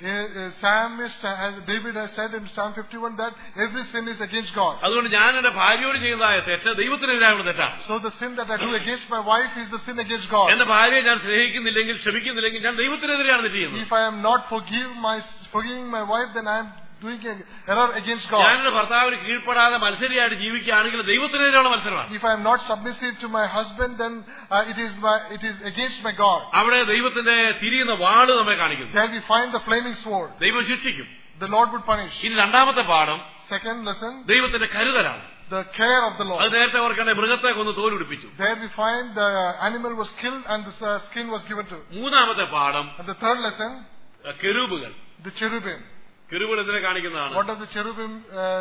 David has said in Psalm 51 that every sin is against God. അതുകൊണ്ട് ഞാൻ എന്റെ ഭാര്യയോട് ചെയ്യുന്നതായ തെറ്റ് ദൈവത്തിനെതിരായുള്ള തെറ്റാണ്. So the sin that I do against my wife is the sin against God. എന്റെ ഭാര്യയെ ഞാൻ സ്നേഹിക്കുന്നില്ലെങ്കിൽ, ക്ഷമിക്കുന്നില്ലെങ്കിൽ ഞാൻ ദൈവത്തിനെതിരെയാണ് തെറ്റ് ചെയ്യുന്നത്. If I am not forgiving my wife, then I am doing an error against God. ഞാൻ എന്റെ ഭർത്താവിന് കീഴ്പ്പെടാതെ മത്സരിയായിട്ട് ജീവിക്കുകയാണെങ്കിൽ ദൈവത്തിനെതിരെയുള്ള മത്സരമാണ്. If I am not submissive to my husband, then it is against my God. അവിടെ ദൈവത്തിന്റെ തിരിയുന്ന വാള് നമ്മെ കാണിക്കുന്നു. There we find the flaming sword. ദൈവം ശിക്ഷിക്കും. The Lord would punish. ഇനി രണ്ടാമത്തെ പാഠം Second lesson, ദൈവത്തിന്റെ കരുതലാണ്. the care of the Lord. അത് നേരത്തെ ഓർക്കണ്ടേ, മൃഗത്തെ കൊന്ന് തോലുടിപ്പിച്ചു. There we find the animal was killed and the skin was given to. മൂന്നാമത്തെ പാഠം And the third lesson, കെരൂബുകൾ. the cherubim. കെരൂബുകൾ എന്തിനെ കാണിക്കുന്നതാണ്? What does the cherubim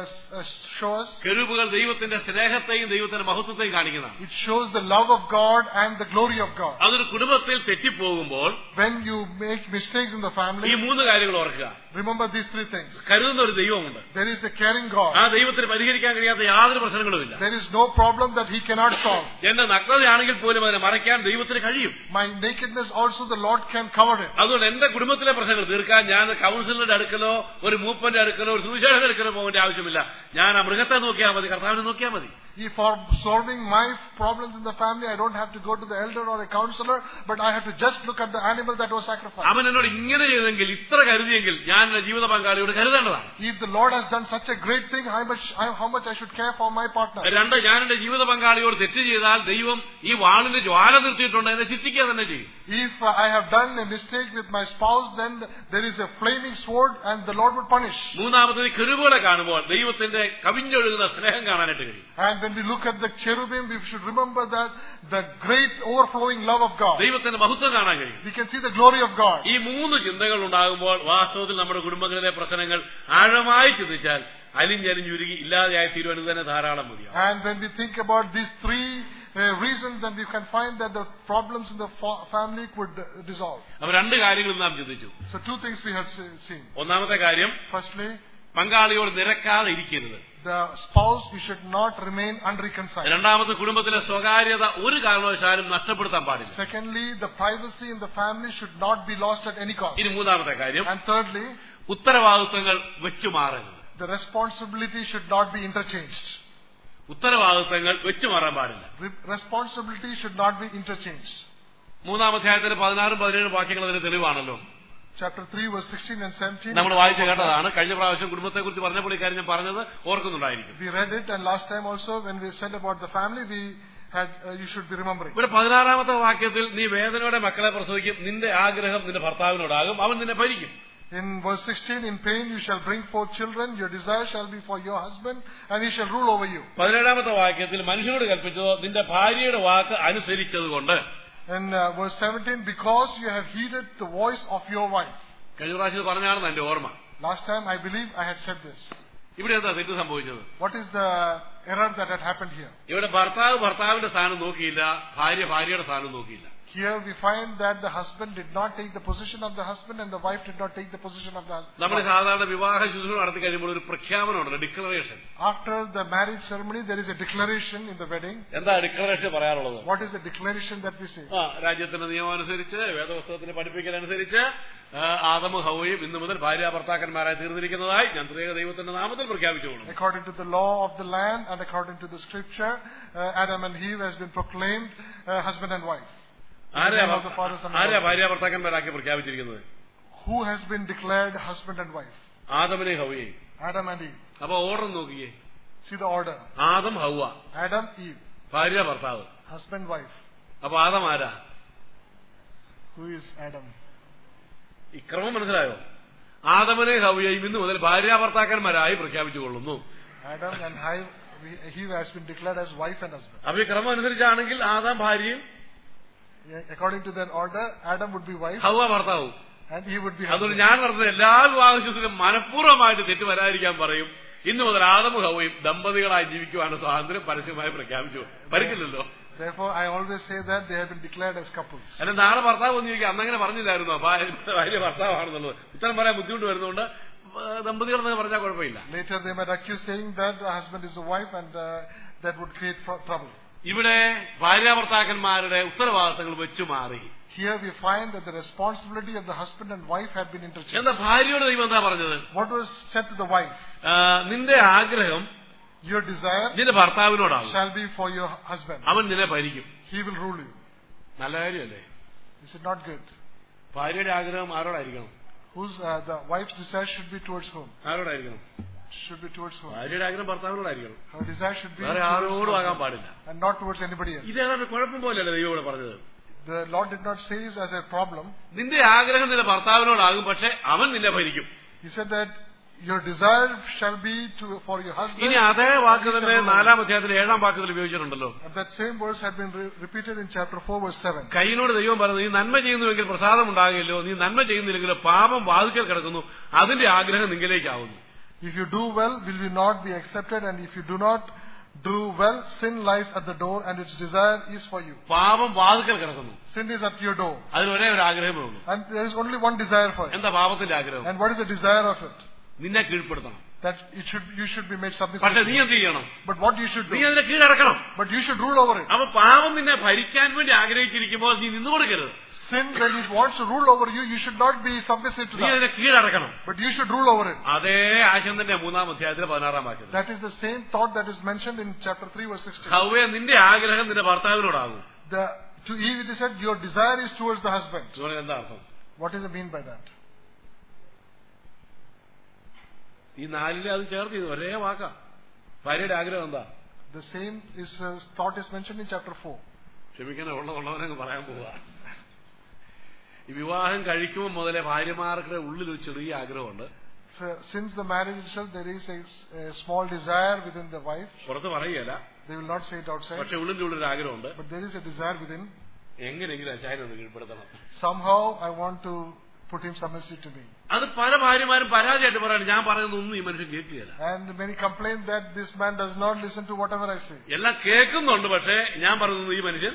show us? കെരൂബുകൾ ദൈവത്തിന്റെ സ്നേഹത്തെയും ദൈവത്തിന്റെ മഹത്വത്തെയും കാണിക്കുന്നതാണ്. It shows the love of God and the glory of God. അതൊരു കുടുംബത്തിൽ തെറ്റിപ്പോകുമ്പോൾ When you make mistakes in the ഈ family, മൂന്ന് കാര്യങ്ങൾ ഓർക്കുക. remember these three things. കരുതുന്ന ഒരു ദൈവമുണ്ട്. There is a caring God. ആ ദൈവത്തിന് പരിഹരിക്കാൻ കഴിയാത്ത യാതൊരു പ്രശ്നങ്ങളുമില്ല. There is no problem that He cannot solve. എന്റെ നഗ്നതയാണെങ്കിൽ പോലും അതിനെ മറയ്ക്കാൻ ദൈവത്തിന് കഴിയും. My nakedness also the Lord can cover it. അതുകൊണ്ട് എന്റെ കുടുംബത്തിലെ പ്രശ്നങ്ങൾ തീർക്കാൻ ഞാൻ കൗൺസിലറുടെ അടുക്കലോ ഒരു മൂപ്പന്റെ അടുക്കലോ ഒരു സുവിശേഷകന്റെ അടുക്കലോ പോകേണ്ട ആവശ്യമില്ല. ഞാൻ ആ മൃഗത്തെ നോക്കിയാൽ മതി, കർത്താവിനെ നോക്കിയാൽ മതി. For solving my problems in the family, I don't have to go to the elder or a counselor, but I have to just look at the animal that was sacrificed. അവൻ എന്നോട് ഇങ്ങനെ ചെയ്തെങ്കിൽ, ഇത്ര കരുതിയെങ്കിൽ ഞാൻ എന്റെ ജീവിത പങ്കാളിയോട് കരുതേണ്ടതാണ്. If the Lord has done such a great thing, how much I should care for my partner. രണ്ട്, ഞാൻ എന്റെ ജീവിത പങ്കാളിയോട് തെറ്റ് ചെയ്താൽ ദൈവം ഈ വാളിന്റെ ജ്വാല നിർത്തിയിട്ടുണ്ട്, എന്നെ ശിക്ഷിക്കുക തന്നെ ചെയ്യും. If I have done a mistake with my spouse, then there is a flaming sword and the Lord would punish. മൂന്നാമത്തേത് കെരൂബുകളെ കാണുമ്പോൾ ദൈവത്തിന്റെ കവിഞ്ഞൊഴുകുന്ന സ്നേഹം കാണാനായിട്ട് കഴിയും. And when we look at the cherubim, we should remember that the great overflowing love of God. ദൈവത്തിന്റെ മഹത്വം കാണാൻ കഴിയും. We can see the glory of God. ഈ മൂന്ന് ചിന്തകൾ ഉണ്ടാകുമ്പോൾ വാസ്തവത്തിൽ നമ്മുടെ കുടുംബങ്ങളിലെ പ്രശ്നങ്ങൾ ആഴമായി ചിന്തിച്ചാൽ അലിഞ്ഞലിഞ്ഞുരുകി ഇല്ലാതെയായി തീരുവാൻ തന്നെ ധാരാളം മതിയാവും. And when we think about these three reasons, then we can find that the problems in the family could dissolve. അപ്പോൾ രണ്ട് കാര്യങ്ങളും നാം ചിന്തിച്ചു. So two things we have seen. ഒന്നാമത്തെ കാര്യം, Firstly, പങ്കാളിയോട് നിരക്കാതെ ഇരിക്കരുത്. The spouse, we should not remain unreconciled. രണ്ടാമത്തെ, കുടുംബത്തിലെ സ്വകാര്യത ഒരു കാരണവശാലും നഷ്ടപ്പെടുത്താൻ പാടില്ല. Secondly, the privacy in the family should not be lost at any cost. ഇനി മൂന്നാമത്തെ കാര്യം, And thirdly, ഉത്തരവാദിത്വങ്ങൾ വെച്ചു മാറരുത്. the responsibility should not be interchanged. ഉത്തരവാദിത്വങ്ങൾ വെച്ചു മാറാൻ പാടില്ല. Responsibility should not be interchanged. മൂന്നാം അധ്യായത്തിന് 16-17 വാക്യങ്ങൾ അതിന് തെളിവാണല്ലോ. Chapter 3 verse 16 and 17. നമ്മൾ വായിച്ചു കേട്ടതാണ്. കഴിഞ്ഞ പ്രാവശ്യം കുടുംബത്തെ കുറിച്ച് പറഞ്ഞപ്പോൾ ഈ കാര്യം ഞാൻ പറഞ്ഞത് ഓർക്കുന്നുണ്ടായിരിക്കും. We read it, and last time also when we said about the family, we had you should be remembering. ഇവിടെ 16-ാമത്തെ വാക്യത്തിൽ നീ വേദനയോടെ മക്കളെ പ്രസവിക്കും, നിന്റെ ആഗ്രഹം നിന്റെ ഭർത്താവിനോടാകും, അവൻ നിന്നെ ഭരിക്കും. In verse 16, in pain you shall bring forth children, your desire shall be for your husband, and he shall rule over you. 17-ാമത്തെ വാക്യത്തിൽ മനുഷ്യനോട് കൽപ്പിച്ചതോ നിന്റെ ഭാര്യയുടെ വാക്ക് അനുസരിച്ചതുകൊണ്ട്. In verse 17, because you have heeded the voice of your wife. കഴിഞ്ഞ പ്രാവശ്യം പറഞ്ഞാണെന്ന് എന്റെ ഓർമ്മ. Last time I believe I had said this. ഇവിടെ എന്താ തെറ്റ് സംഭവിച്ചത്? What is the error that had happened here? ഇവിടെ ഭർത്താവ് ഭർത്താവിന്റെ സ്ഥാനം നോക്കിയില്ല, ഭാര്യ ഭാര്യയുടെ സ്ഥാനം നോക്കിയില്ല. Here we find that the husband did not take the position of the husband and the wife did not take the position of the husband. നമ്മൾ സാധാരണ വിവാഹ ശുശ്രൂഷ നടത്തി കഴിയുമ്പോൾ ഒരു പ്രഖ്യാപനമുണ്ട്, declaration. After the marriage ceremony, there is a declaration in the wedding. എന്താ declaration പറയാറുള്ളത്? What is the declaration that we say? രാജ്യത്തിന്റെ നിയമം അനുസരിച്ച്, വേദപുസ്തകത്തിന്റെ പഠിപ്പിക്കലനുസരിച്ച് ആദമും ഹവ്വയും ഇന്നു മുതൽ ഭാര്യ ഭർത്താക്കന്മാരായി തീർന്നിരിക്കുന്നതായി ഞാൻ ത്രിയേക ദൈവത്തിന്റെ നാമത്തിൽ പ്രഖ്യാപിച്ചുകൊള്ളുന്നു. According to the law of the land and according to the scripture, Adam and Eve has been proclaimed husband and wife. ആരാ ഭാര്യ ഭർത്താക്കന്മാരാക്കി പ്രഖ്യാപിച്ചിരിക്കുന്നത്? Who has been declared husband and wife? ആദമിനെയും ഹവ്വയെയും. Adam and Eve. അപ്പൊ order നോക്കിയേ, See the order. Adam ഹൗവ, Adam, Eve. ഭാര്യ ഭർത്താവ്. Husband, wife. അപ്പൊ ആദം ആരാ? Who is Adam? ഈ ക്രമം മനസ്സിലായോ? ആദമനെ ഹൗവയും ഇന്ന് മുതൽ ഭാര്യ ഭർത്താക്കന്മാരായി പ്രഖ്യാപിച്ചുകൊള്ളുന്നു. Adam and Eve has been declared as wife and husband. അപ്പൊ ഈ ക്രമം അനുസരിച്ചാണെങ്കിൽ ആദാം ഭാര്യയും According to that order, Adam would be wife ഹൗവ ഭർത്താവും. and Eve would be അതുകൊണ്ട് husband. ഞാൻ നടത്തുന്ന എല്ലാ വിവാഹശുശ്രൂഷയിലും മനഃപൂർവ്വമായിട്ട് തെറ്റ് വരാതിരിക്കാൻ പറയും. ഇന്നു മുതൽ ആദമും ഹൗവയും ദമ്പതികളായി ജീവിക്കുവാണ് സ്വാതന്ത്ര്യം പരസ്യമായി പ്രഖ്യാപിച്ചു. പറ്റില്ലല്ലോ. Therefore, I always say that they have been declared as couples. അല്ല, നാളെ ഭർത്താവ് ഒന്ന് ചോദിക്കുക, അന്നങ്ങനെ പറഞ്ഞില്ലായിരുന്നോ ഭാര്യ ഭർത്താവാണെന്നുള്ളത്? ഉത്തരം പറയാൻ ബുദ്ധിമുട്ട് വരുന്നതുകൊണ്ട് ദമ്പതികൾ എന്ന് പറഞ്ഞാൽ കുഴപ്പമില്ല. Later they might accuse saying that the husband is a wife and that would create trouble. ഇവിടെ ഭാര്യ ഭർത്താക്കന്മാരുടെ ഉത്തരവാദിത്തങ്ങൾ വെച്ചു മാറി. Here we find that the responsibility of the husband and wife had been interchanged. എന്താ ഭാര്യയോട് ദൈവം എന്താ പറഞ്ഞത്? What was said to the wife? നിന്റെ ആഗ്രഹം Your desire നിന്റെ ഭർത്താവിനോടാണ്. shall be for your husband. അവൻ നിന്നെ ഭരിക്കും. He will rule you. നല്ല കാര്യമല്ലേ? Is it not good? ഭാര്യയുടെ ആഗ്രഹം ആരോടായിരിക്കണം? The wife's desire should be towards whom? ആരോടായിരിക്കണം? Should be towards whom? ഭാര്യയുടെ ആഗ്രഹം ഭർത്താവിനോടായിരിക്കണം. Her desire should be വേറെ ആരോടും ആകാൻ പാടില്ല. and not towards anybody else. ഇതേതാണ് കുഴപ്പം പോലെയല്ലേ ദൈവം ഇവിടെ പറഞ്ഞത്? The Lord did not say this as a problem. നിന്റെ ആഗ്രഹം നിന്റെ ഭർത്താവിനോടാകും, പക്ഷെ അവൻ നിന്നെ ഭരിക്കും. He said that your desire shall be for your husband. ഇനി അതേ വാക്ക് തന്നെ 4-ാം അധ്യായത്തിൽ 7-ാം വാക്യത്തിൽ ഉപയോഗിച്ചിട്ടുണ്ടല്ലോ. And that same verse had been repeated in chapter 4 verse 7. കയ്യിനോട് ദൈവം പറഞ്ഞു, നീ നന്മ ചെയ്യുന്നുവെങ്കിൽ പ്രസാദം ഉണ്ടാകില്ലോ, നീ നന്മ ചെയ്യുന്നില്ലെങ്കിലോ പാപം വാതിൽക്കൽ കിടക്കുന്നു, അതിന്റെ ആഗ്രഹം നിങ്ങളിലേക്കാവുന്നു. If you do well, will you not be accepted? And if you do not do well, sin lies at the door and its desire is for you. പാപം വാതിൽക്കൽ കിടക്കുന്നു. Sin is at your door. അതിന് ഒരേ ഒരു ആഗ്രഹമേ ഉള്ളൂ. And there is only one desire for it. എന്താ പാപത്തിന്റെ ആഗ്രഹം? And what is the desire of it? നിന്നെ കീഴ്പ്പെടുത്തണം. That you should be made submissive. പക്ഷെ നീ എന്ത് ചെയ്യണം? But what you should നീ do? അതിനെ കീഴടക്കണം. But you should rule over it. അപ്പൊ പാപം നിന്നെ ഭരിക്കാൻ വേണ്ടി ആഗ്രഹിച്ചിരിക്കുമ്പോൾ നീ നിന്നു കൊടുക്കരുത്. Sin, when it wants to rule over you, you should not be submissive to നീ that. അതിനെ കീഴടക്കണം. But you should rule over it. അതേ ആശയം തന്നെ 3-ാം അധ്യായത്തിലെ 16-ാം വാക്യത്തിൽ. That is the same thought that is mentioned in chapter 3 verse 16. ഹൗവേ, നിന്റെ ആഗ്രഹം നിന്റെ ഭർത്താവിനോടാകും. To Eve it is said, your desire is towards the husband. എന്താ അർത്ഥം? What does it mean by that? ഈ 4-ലെ അത് ചേർത്ത് ചെയ്തു ഒരേ വാക്കാ. ഭാര്യയുടെ ആഗ്രഹം എന്താ? The same thought is mentioned in chapter 4. ക്ഷമിക്കണം, ഉള്ളവനങ്ങ് പറയാൻ പോവാ. ഈ വിവാഹം കഴിക്കുമ്പോൾ മുതലേ ഭാര്യമാരുടെ ഉള്ളിൽ ഒരു ചെറിയ ആഗ്രഹമുണ്ട്. Since the marriage itself, there is a small desire within the wife. പുറത്ത് പറയുകയല്ല. They will not say it outside. പക്ഷെ ഉള്ളിന്റെ ഉള്ളിൽ ഒരു ആഗ്രഹമുണ്ട്. But there is a desire within. എങ്ങനെയെങ്കിലും അച്ചായനെ ഒന്ന് കീഴ്പ്പെടുത്തണം. Somehow I want to put him submissive to me. അത് പല ഭാര്യമാരും പരാതിയായിട്ട് പറയാണ്, ഞാൻ പറയുന്നൊന്നും ഈ മനുഷ്യൻ കേൾക്കുകയില്ല. And many complain that this man does not listen to whatever I say. എല്ലാം കേൾക്കുന്നുണ്ട്, പക്ഷേ ഞാൻ പറയുന്നത് ഈ മനുഷ്യൻ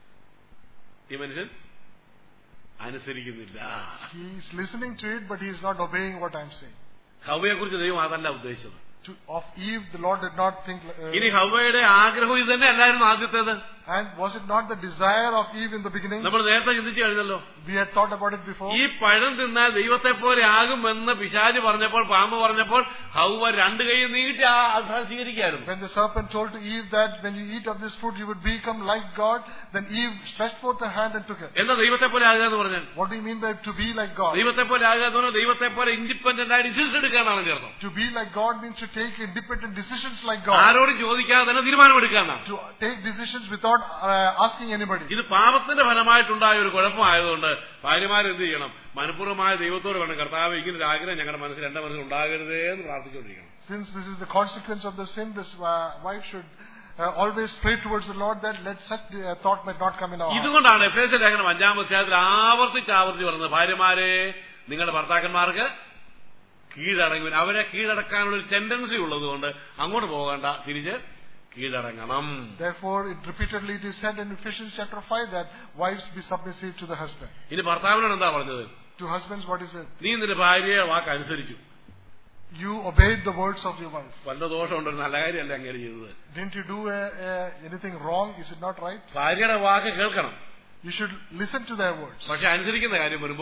അനുസരിക്കുന്നില്ല. He is listening to it, but he is not obeying what I am saying. ഹവ്വയെ കുറിച്ച് ദൈവം അതല്ല ഉദ്ദേശിച്ചത്. Of Eve, the Lord did not think. ഇനി ഹവ്വയുടെ ആഗ്രഹം ഇത് തന്നെ അല്ലായിരുന്നു ആദ്യത്തേത്. And was it not the desire of Eve in the beginning? നമ്മൾ നേരത്തെ ചിന്തിച്ചു കഴിഞ്ഞല്ലോ. We had thought about it before. ഈ പഴം തിന്നാൽ ദൈവത്തെ പോലെ ആകുമെന്ന് പിശാച് പറഞ്ഞപ്പോൾ, പാമ്പ് പറഞ്ഞപ്പോൾ ഹവ്വ 2 കൈ നീട്ടി ആ ആഗ്രഹം സ്വീകരിക്കായിരുന്നു. When the serpent told to Eve that when you eat of this fruit you would become like God, then Eve stretched forth her hand and took it. എന്താ ദൈവത്തെ പോലെ ആകുക എന്ന് പറഞ്ഞാൽ? What do you mean by to be like God? ദൈവത്തെ പോലെ ആകുക എന്ന് പറഞ്ഞാൽ ദൈവത്തെ പോലെ ഇൻഡിപെൻഡന്റ് ആയി ഡിസിഷൻ എടുക്കാനാണ് ചേർന്നത്. To be like God means to take independent decisions like God. ആരോടും ചോദിക്കാതെ തന്നെ തീരുമാനമെടുക്കാനാണ്. To take decisions without asking anybody. ഇത് പാപത്തിന്റെ ഫലമായിട്ടുണ്ടായ ഒരു കുഴപ്പമായതുകൊണ്ട് ഭാര്യമാരെന്ത് ചെയ്യണം? മനഃപൂർവ്വമായ ദൈവത്തോട് വേണം, കർത്താവ് ഇങ്ങനൊരു ആഗ്രഹം ഞങ്ങളുടെ മനസ്സിൽ എന്റെ മനസ്സിൽ ഉണ്ടാകരുതേ എന്ന് പ്രാർത്ഥിച്ചുകൊണ്ടിരിക്കണം. Since this is the consequence of the sin, this wife should always pray towards the Lord that let such thought might not come in our heart. ഇതുകൊണ്ടാണ് എഫേസ്യ ലേഖനം 5-ാം അധ്യായത്തിൽ ആവർത്തിച്ച് പറയുന്നത്, ഭാര്യമാരെ നിങ്ങളുടെ ഭർത്താക്കന്മാർക്ക് കീഴടങ്ങുവിൻ. അവരെ കീഴടക്കാനുള്ള ഒരു ടെൻഡൻസി ഉള്ളതുകൊണ്ട് അങ്ങോട്ട് പോകേണ്ട, തിരിച്ച് കീഴടങ്ങണം. Therefore, repeatedly it is said in Ephesians chapter 5 that wives be submissive to the husband. ഇനി ഭർത്താവിനോട് എന്താ പറഞ്ഞത്? To husbands, what is it? നീ നിന്റെ ഭാര്യയെ വാക്ക് അനുസരിച്ചു. You obeyed the words of your wife. വല്ല ദോഷമുണ്ടോ? നല്ല കാര്യമല്ല അങ്ങനെ ചെയ്തത്. Didn't you do anything wrong? Is it not right? ഭാര്യയുടെ വാക്ക് കേൾക്കണം. You should listen to their words. പക്ഷെ അനുസരിക്കുന്ന കാര്യം വരുമ്പോ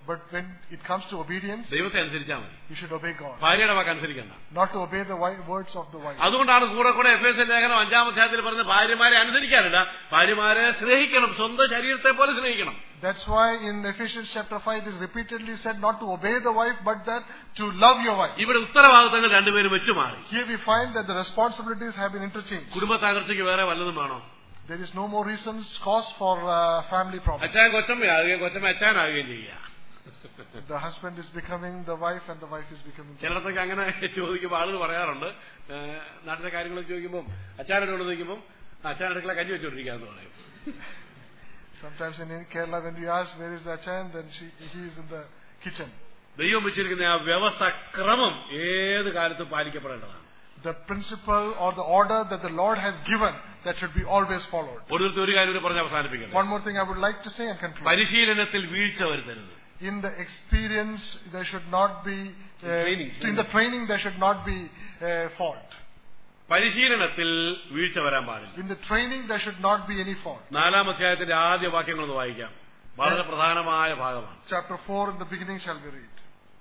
But when it comes to obedience, ദൈവത്തെ അനുസരിച്ചാൽ മതി. you should obey God. ഭാര്യയുടെ വാക്ക് അനുസരിക്കണ്ട. Not to obey the words of the wife. അതുകൊണ്ടാണ് കൂടെ എഫേസ്യർ ലേഖനം 5-ാം അധ്യായത്തിൽ പറഞ്ഞ ഭാര്യമാരെ അനുസരിക്കാനില്ല, ഭാര്യമാരെ സ്നേഹിക്കണം, സ്വന്തം ശരീരത്തെ പോലെ സ്നേഹിക്കണം. That's why in Ephesians chapter 5 it is repeatedly said not to obey the wife but that to love your wife. ഇവിടെ ഉത്തരവാദിത്തങ്ങൾ രണ്ടുപേരും വെച്ചു മാറി. Here we find that the responsibilities have been interchanged. കുടുംബ തകർച്ചയ്ക്ക് വേറെ വല്ലതും വേണോ? There is no more reasons, cause for family problems. അച്ഛൻ കൊച്ചമ്മയാകുകയും കൊച്ചമ്മ അച്ഛനാകുകയും ചെയ്യുക. The husband is becoming the wife and the wife is becoming the husband. ചിലടത്തൊക്കെ അങ്ങനെ ചോദിക്കുമ്പോൾ ആളുകൾ പറയാറുണ്ട്, നാട്ടിലെ കാര്യങ്ങളൊക്കെ ചോദിക്കുമ്പോൾ അച്ഛനോട് ചോദിക്കുമ്പോൾ അച്ഛനടുക്കള കഞ്ഞി വെച്ചോണ്ടിരിക്കാന്ന് പറയും. Sometimes in Kerala when we ask where is the Achan, then he is in the kitchen. ദൈവം വെച്ചിരിക്കുന്ന ആ വ്യവസ്ഥ ക്രമം ഏത് കാലത്തും പാലിക്കപ്പെടേണ്ടതാണ്. The principle or the order that the Lord has given, that should be always followed. ഒരു കാര്യം പറഞ്ഞ് അവസാനിപ്പിക്കട്ടെ. One more thing I would like to say and conclude. പരിശീലനത്തിൽ വീഴ്ച വരുത്തരുത്. In the experience there should not be in the training there should not be fault. പരിശീലനത്തിൽ വീഴ്ച വരാൻ പാടില്ല. In the training there should not be any fault. 4-ാം അധ്യായത്തിന്റെ ആദ്യ വാക്യങ്ങളൊന്ന് വായിക്കാം. വളരെ പ്രധാനമായ ഭാഗമാണ്. Chapter 4 in the beginning shall we read.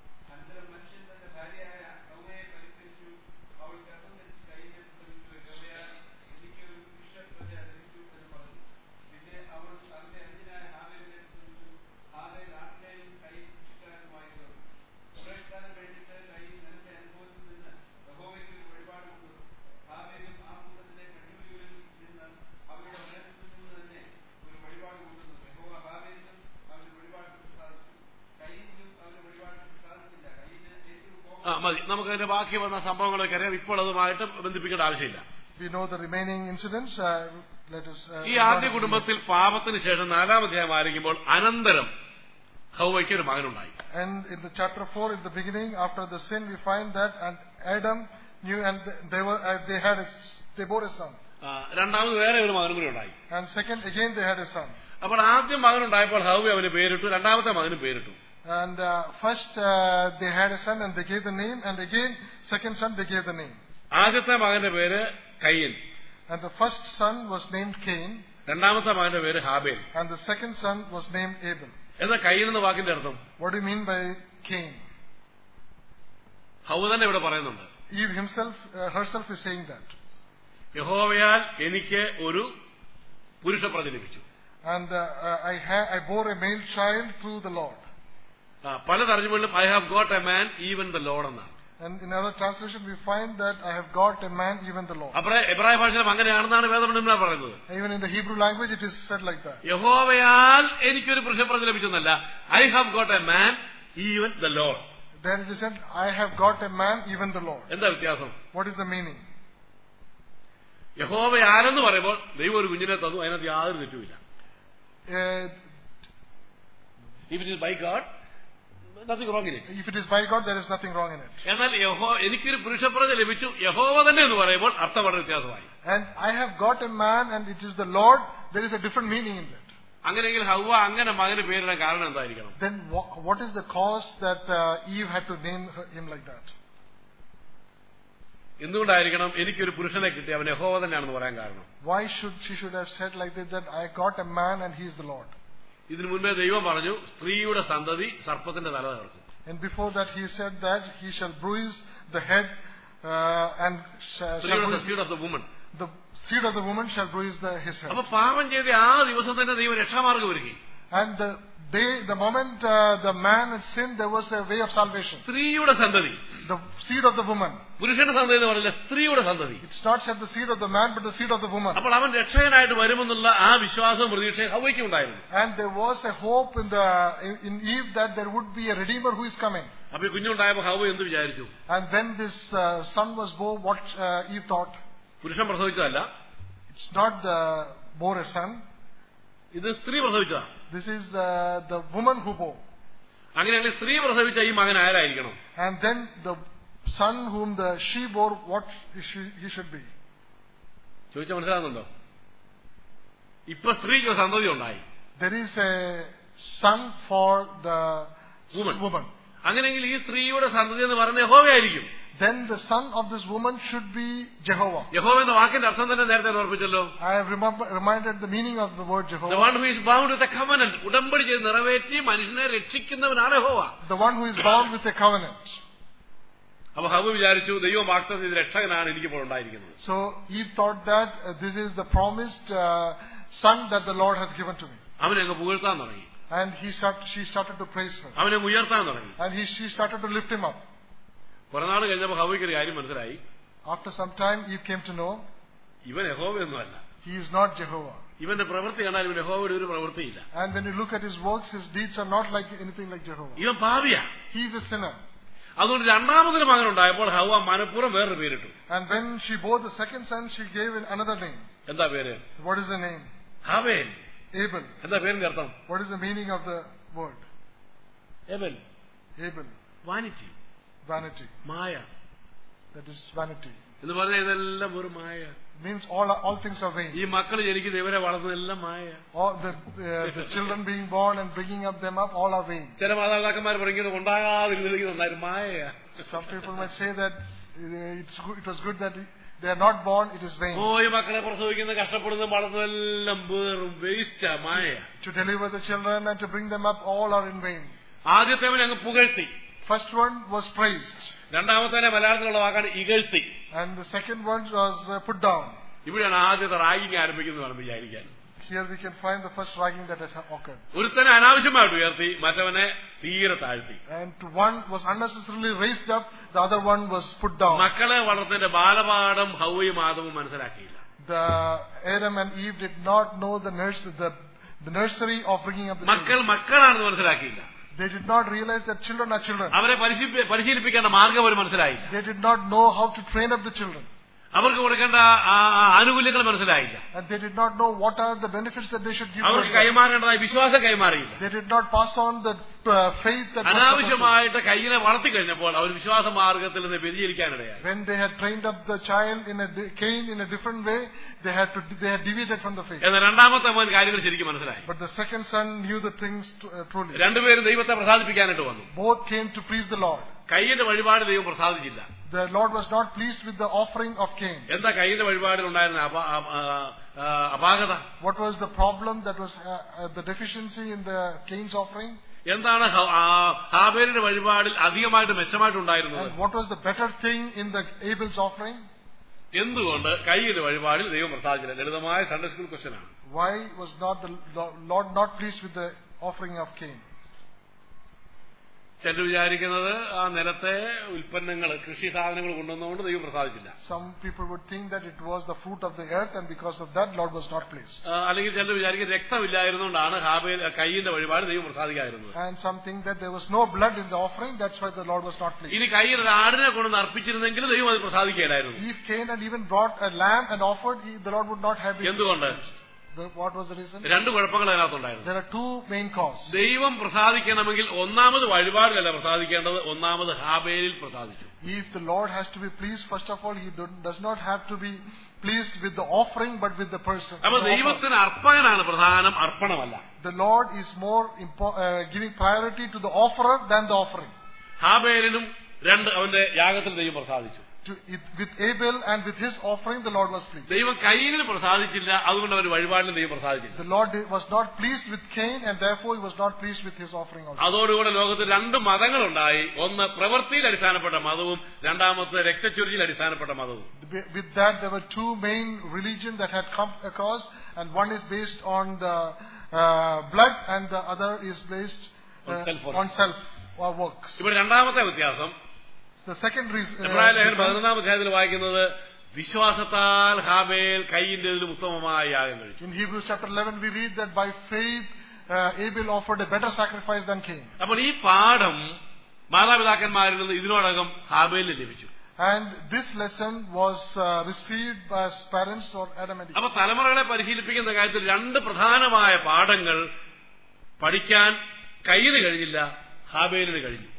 മതി, നമുക്ക് അതിന്റെ ബാക്കി വന്ന സംഭവങ്ങളൊക്കെ അറിയാം. ഇപ്പോൾ അതുമായിട്ട് ബന്ധിപ്പിക്കേണ്ട ആവശ്യമില്ല. We know the remaining incidents. Let us. ഈ ആദ്യ കുടുംബത്തിൽ പാപത്തിന് ശേഷം 4-ാം അധ്യായം ആരംഭിക്കുമ്പോൾ അനന്തരം ഹവ്വയ്ക്ക് ഒരു മകനുണ്ടായി. And in the chapter 4 in the beginning, after the sin, we find that and Adam knew and they bore a son. രണ്ടാമത് വേറെ ഒരു മകനും കൂടി ഉണ്ടായി. And second again they had a son. അപ്പോൾ ആദ്യം മകനുണ്ടായപ്പോൾ ഹവ്വ അവന് പേരിട്ടു, രണ്ടാമത്തെ മകന് പേരിട്ടു. And first they had a son and they gave the name, and again second son they gave the name. ആദ്യത്തെ മകന്റെ പേര് കയ്യൻ. And the first son was named Cain. രണ്ടാമത്തെ മകന്റെ പേര് ഹാബേൽ. And the second son was named Abel. എന്താ കയ്യൻ എന്ന വാക്കിന്റെ അർത്ഥം? What do you mean by Cain? ഹവ്വ തന്നെ ഇവിടെ പറയുന്നുണ്ട്. Eve herself is saying that. യഹോവയാൽ എനിക്ക് ഒരു പുരുഷപ്രജ ലഭിച്ചു. And I bore a male child through the Lord. പല തർജ്ജമകളിലും I have got a man even the Lord എന്നാണ്. And in other translation we find that I have got a man even the Lord. അപ്പോൾ എബ്രായ ഭാഷയിലും അങ്ങനെയാണെന്നാണ് വേദപണ്ഡിതന്മാർ പറയുന്നത്. Even in the Hebrew language it is said like that. യഹോവയാൽ എനിക്കൊരു പുരുഷപ്രജ ലഭിച്ചെന്നല്ല, I have got a man even the Lord. Then it is said I have got a man even the Lord. എന്താ വ്യത്യാസം? What is the meaning? യഹോവയാലെന്ന് പറയുമ്പോൾ ദൈവം ഒരു കുഞ്ഞിനെ തന്നു, അതിനകത്ത് യാതൊരു തെറ്റുമില്ല. If it is by God, nothing wrong in it. If it is by God, there is nothing wrong in it. എന്നാൽ എനിക്കൊരു പുരുഷപ്രജ ലഭിച്ചു, യഹോവ തന്നെ എന്ന് പറയുമ്പോൾ അർത്ഥം വളരെ വ്യത്യാസമായി. And I have got a man and it is the Lord, there is a different meaning in that. അങ്ങനെയെങ്കിൽ ഹവ്വ അങ്ങനെ മകന് പേരിടാൻ കാരണം എന്തായിരിക്കണം? Then what is the cause that Eve had to name him like that? എന്തുകൊണ്ടായിരിക്കണം എനിക്കൊരു പുരുഷനെ കിട്ടി അവൻ യഹോവ തന്നെയാണെന്ന് പറയാൻ കാരണം? Why she should have said like this, that I got a man and he is the Lord? ഇതിനു മുൻപേ ദൈവം പറഞ്ഞു സ്ത്രീയുടെ സന്തതി സർപ്പത്തിന്റെ തല തകർക്കും. And before that he said that he shall bruise the head and the seed of the woman. The seed of the woman shall bruise his head. അപ്പോൾ പാപം ചെയ്ത ആ ദിവസം തന്നെ ദൈവം രക്ഷാമാർഗ്ഗം ഒരുക്കി. And the moment the man had sinned, there was a way of salvation. സ്ത്രീയുടെ സന്തതി, the seed of the woman. പുരുഷന്റെ സന്തതി എന്ന് പറഞ്ഞില്ല, സ്ത്രീയുടെ സന്തതി. It's not said the seed of the man, but the seed of the woman. അപ്പോൾ അവൻ രക്ഷകനായിട്ട് വരുമെന്നുള്ള ആ വിശ്വാസവും പ്രതീക്ഷയും ഹവ്വയ്ക്ക് ഉണ്ടായിരുന്നു. And there was a hope in Eve that there would be a redeemer who is coming. അപ്പോൾ കുഞ്ഞുണ്ടായപ്പോൾ ഹവ്വ എന്ത് വിചാരിച്ചു? And when this son was born, what Eve thought? പുരുഷൻ പ്രസവിച്ചതല്ല. It's not bore a son. ഇത് സ്ത്രീ പ്രസവിച്ചതാണ്. This is the woman who bore. അങ്ങനെയാണെങ്കിൽ സ്ത്രീ പ്രസവിച്ച ഈ മകൻ ആരായിരിക്കണം? And then the son whom she bore, what he should be? ചോദിച്ചാൽ മനസ്സിലാകുന്നുണ്ടോ? ഇപ്പൊ സ്ത്രീക്ക് സന്തതി ഉണ്ടായി. There is a son for the woman. അങ്ങനെയെങ്കിൽ ഈ സ്ത്രീയുടെ സന്തതി എന്ന് പറയുന്നത് യഹോവയായിരിക്കും. Then the son of this woman should be Jehovah. യഹോവ എന്ന വാക്കിന്റെ അർത്ഥം തന്നെ നേരത്തെ ഓർപ്പിച്ചല്ലോ. I have reminded the meaning of the word Jehovah. The one who is bound with a covenant, ഉടമ്പടി ചെയ്ത് നിറവേറ്റി മനുഷ്യനെ രക്ഷിക്കുന്നവനാണ് യഹോവ. The one who is bound with a covenant. അപ്പൊ ഹവ്വ വിചാരിച്ചു ദൈവം വാഗ്ദത്തം ചെയ്ത രക്ഷകനാണ് എനിക്കിപ്പോൾ ഉണ്ടായിരിക്കുന്നത്. So Eve thought that this is the promised son that the Lord has given to me. അവനെ അങ്ങ് പുകഴ്ത്താൻ തുടങ്ങി. And she started to praise her. അവനെ ഉയർത്താൻ തുടങ്ങി. And she started to lift him up. കുറെ നാൾ കഴിഞ്ഞപ്പോൾ ഹവ്വയ്ക്ക് ഒരു കാര്യം മനസ്സിലായി. After some time Eve came to know ഇവൻ യഹോവയൊന്നുമല്ല. he is not Jehovah. ഇവന്റെ പ്രവൃത്തി കണ്ടാൽ ഇവൻ യഹോവയുടെ ഒരു പ്രവൃത്തിയില്ല. And when you look at his works, his deeds are not like anything like Jehovah. ഇവൻ പാപിയാ. He is a sinner. അതുകൊണ്ട് രണ്ടാമതൊരു മകൻ ഉണ്ടായപ്പോൾ ഹവ്വ മനഃപൂർവ്വം വേറൊരു പേരിട്ടു. And when she bore the second son, she gave another name. എന്താ പേര്? What is the name? ഹാബേൽ. Abel. എന്താ പേരിന്റെ അർത്ഥം? What is the meaning of the word? Abel. Vanity. Vanity. Maya. That is vanity. എന്ന് പറഞ്ഞാൽ ഇതെല്ലാം ഒരു മായ. It means all things are vain. ഈ മക്കൾ ജനിക്കുന്ന ഇവരെ വളർത്തുന്നതെല്ലാം മായ. All the children being born and bringing up them up, all are vain. ചില മാതാപിതാക്കന്മാർ പറയുന്നത് ഉണ്ടാകാതിരുന്നിരിക്കുന്നതായിരുന്നു മായ. Some people might say that it was good that they are not born, it is vain. ഈ മക്കളെ പ്രസവിക്കുന്ന കഷ്ടപ്പെടുന്ന വളർത്തുന്നതെല്ലാം വെറും വേസ്റ്റാ, മായ. To deliver the children and to bring them up, all are in vain. ആദ്യത്തേവൻ അങ്ങ് പുകഴ്ത്തി. First one was praised. രണ്ടാമത്തേനെ മലയാളത്തിലുള്ള വാക്കാണ് ഇകഴ്ത്തി. And the second one was put down. ഇവിടെയാണ് ആദ്യത്തെ റാഗിങ് ആരംഭിക്കുന്നതാണ് വിചാരിക്കാൻ. Here we can find the first ragging that has occurred. ഒരുത്തനെ അനാവശ്യമായിട്ട് ഉയർത്തി, മറ്റവനെ തീരെ താഴ്ത്തി. And one was unnecessarily raised up, the other one was put down. മക്കളെ വളർത്തിന്റെ ബാലപാഠം ഹവ്വയും ആദമും മനസ്സിലാക്കിയില്ല. The Adam and Eve did not know the nursery of bringing up the children. മക്കളാണെന്ന് മനസ്സിലാക്കിയില്ല. They did not realize that children are children. അവരെ പരിശീലിപ്പിക്കേണ്ട മാർഗം അവർ മനസ്സിലായില്ല. They did not know how to train up the children. അവർക്ക് കൊടുക്കേണ്ട ആനുകൂല്യങ്ങൾ മനസ്സിലായില്ല. And they did not know what are the benefits that they should give. അവർക്ക് കൈമാറേണ്ടതായ വിശ്വാസം കൈമാറിയില്ല. They did not pass on the faith that അനാവശ്യമായിട്ട് കയ്യിനെ വളർത്തി കഴിഞ്ഞപ്പോൾ അവർ വിശ്വാസ മാർഗത്തിൽ നിന്ന് വ്യതിചലിക്കാനിടയായി. When they had trained up the child Cain in a different way, they had deviated from the faith. എന്നാൽ രണ്ടാമത്തെ മോൻ കാര്യങ്ങൾ ശരിക്കും മനസ്സിലായി. But the second son knew the things truly. രണ്ടുപേരും ദൈവത്തെ പ്രസാദിപ്പിക്കാനായിട്ട് വന്നു. Both came to please the Lord. കയ്യിന്റെ വഴിപാട് ദൈവം പ്രസാദിച്ചില്ല. The Lord was not pleased with the offering of Cain. എന്താ കയ്യിന്റെ വഴിപാടിൽ ഉണ്ടായിരുന്ന അപാകത? What was the problem that was the deficiency in the Cain's offering? എന്താണ് ഹാബേലിന്റെ വഴിപാടിൽ അധികമായിട്ട് മെച്ചമായിട്ടുണ്ടായിരുന്നത്? And what was the better thing in the Abel's offering? എന്തുകൊണ്ട് കയ്യിന്റെ വഴിപാടിൽ ദൈവം പ്രസാദിച്ചില്ല? ലളിതമായ സൺഡേ സ്കൂൾ ക്വസ്റ്റ്യൻ ആണ്. Why was not the Lord not pleased with the offering of Cain? ചിലർ വിചാരിക്കുന്നത് ആ നിലത്തെ ഉൽപ്പന്നങ്ങൾ, കൃഷി സാധനങ്ങൾ കൊണ്ടുവന്നുകൊണ്ട് ദൈവം പ്രസാദിച്ചില്ല. Some people would think that it was the fruit of the earth and because of that Lord was not pleased. അല്ലെങ്കിൽ ചിലർ വിചാരിക്കുന്നത് രക്തമില്ലായിരുന്നുകൊണ്ടാണ് കയ്യിന്റെ വഴിപാട് ദൈവം പ്രസാദിക്കാതിരുന്നത്. And some think that there was no blood in the offering, that's why the Lord was not pleased. ഇനി കയ്യിൽ ഒരു ആടിനെ കൊണ്ടുവന്ന് അർപ്പിച്ചിരുന്നെങ്കിൽ ദൈവം അത് പ്രസാദിക്കുകയായിരുന്നു. If Cain had even brought a lamb and offered, the Lord would not have been. എന്തുകൊണ്ട്? What was the reason? രണ്ട് കുഴപ്പങ്ങൾ അതിനകത്തുണ്ടായിരുന്നു. There are two main causes. ദൈവം പ്രസാദിക്കണമെങ്കിൽ ഒന്നാമത് വഴിപാടിലല്ല പ്രസാദിക്കേണ്ടത്, ഒന്നാമത് ഹാബേലിൽ പ്രസാദിച്ചു. If the Lord has to be pleased, first of all, He does not have to be pleased with the offering, but with the person. അപ്പോൾ ദൈവത്തിന് അർപ്പകനാണ് പ്രധാനം, അർപ്പണമല്ല. The Lord is more giving priority to the offerer than the offering. ഹാബേലിനും അവന്റെ യാഗത്തിൽ ദൈവം പ്രസാദിച്ചു. With Abel and with his offering, the Lord was pleased. ദൈവം കയ്യിന് പ്രസാദിച്ചില്ല, അതുകൊണ്ട് അവർ വഴിപാടിന് ദൈവം പ്രസാദിച്ചില്ല. The Lord was not pleased with Cain, and therefore He was not pleased with his offering also. അതോടുകൂടെ ലോകത്തിൽ രണ്ട് മതങ്ങളുണ്ടായി. ഒന്ന് പ്രവൃത്തിയിൽ അടിസ്ഥാനപ്പെട്ട മതവും, രണ്ടാമത്തെ രക്തച്ചൊരിച്ചിൽ അടിസ്ഥാനപ്പെട്ട മതവും. With that, there were two main religions that had come across, and one is based on the blood, and the other is based on self or works. ഇവിടെ രണ്ടാമത്തെ വ്യത്യാസം, the second reason. എബ്രായ ലേഖനം 11-ാം അധ്യായത്തിൽ വായിക്കുന്നത് വിശ്വാസത്താൽ ഹാബേൽ കയ്യിന്റേതിലും ഉത്തമമായ യാഗം കഴിച്ചു. In Hebrews chapter 11 we read that by faith Abel offered a better sacrifice than Cain. അപ്പോൾ ഈ പാഠം മാതാപിതാക്കന്മാരിൽ നിന്ന് ഇതിനോടകം ഹാബേലിന് ലഭിച്ചു. And this lesson was received by his parents or Adam and Eve. അപ്പോൾ തലമുറകളെ പരിശീലിപ്പിക്കുന്ന കാര്യത്തിൽ രണ്ട് പ്രധാനമായ പാഠങ്ങൾ പഠിക്കാൻ കയ്യിന് കഴിഞ്ഞില്ല, ഹാബേലിന് കഴിഞ്ഞു.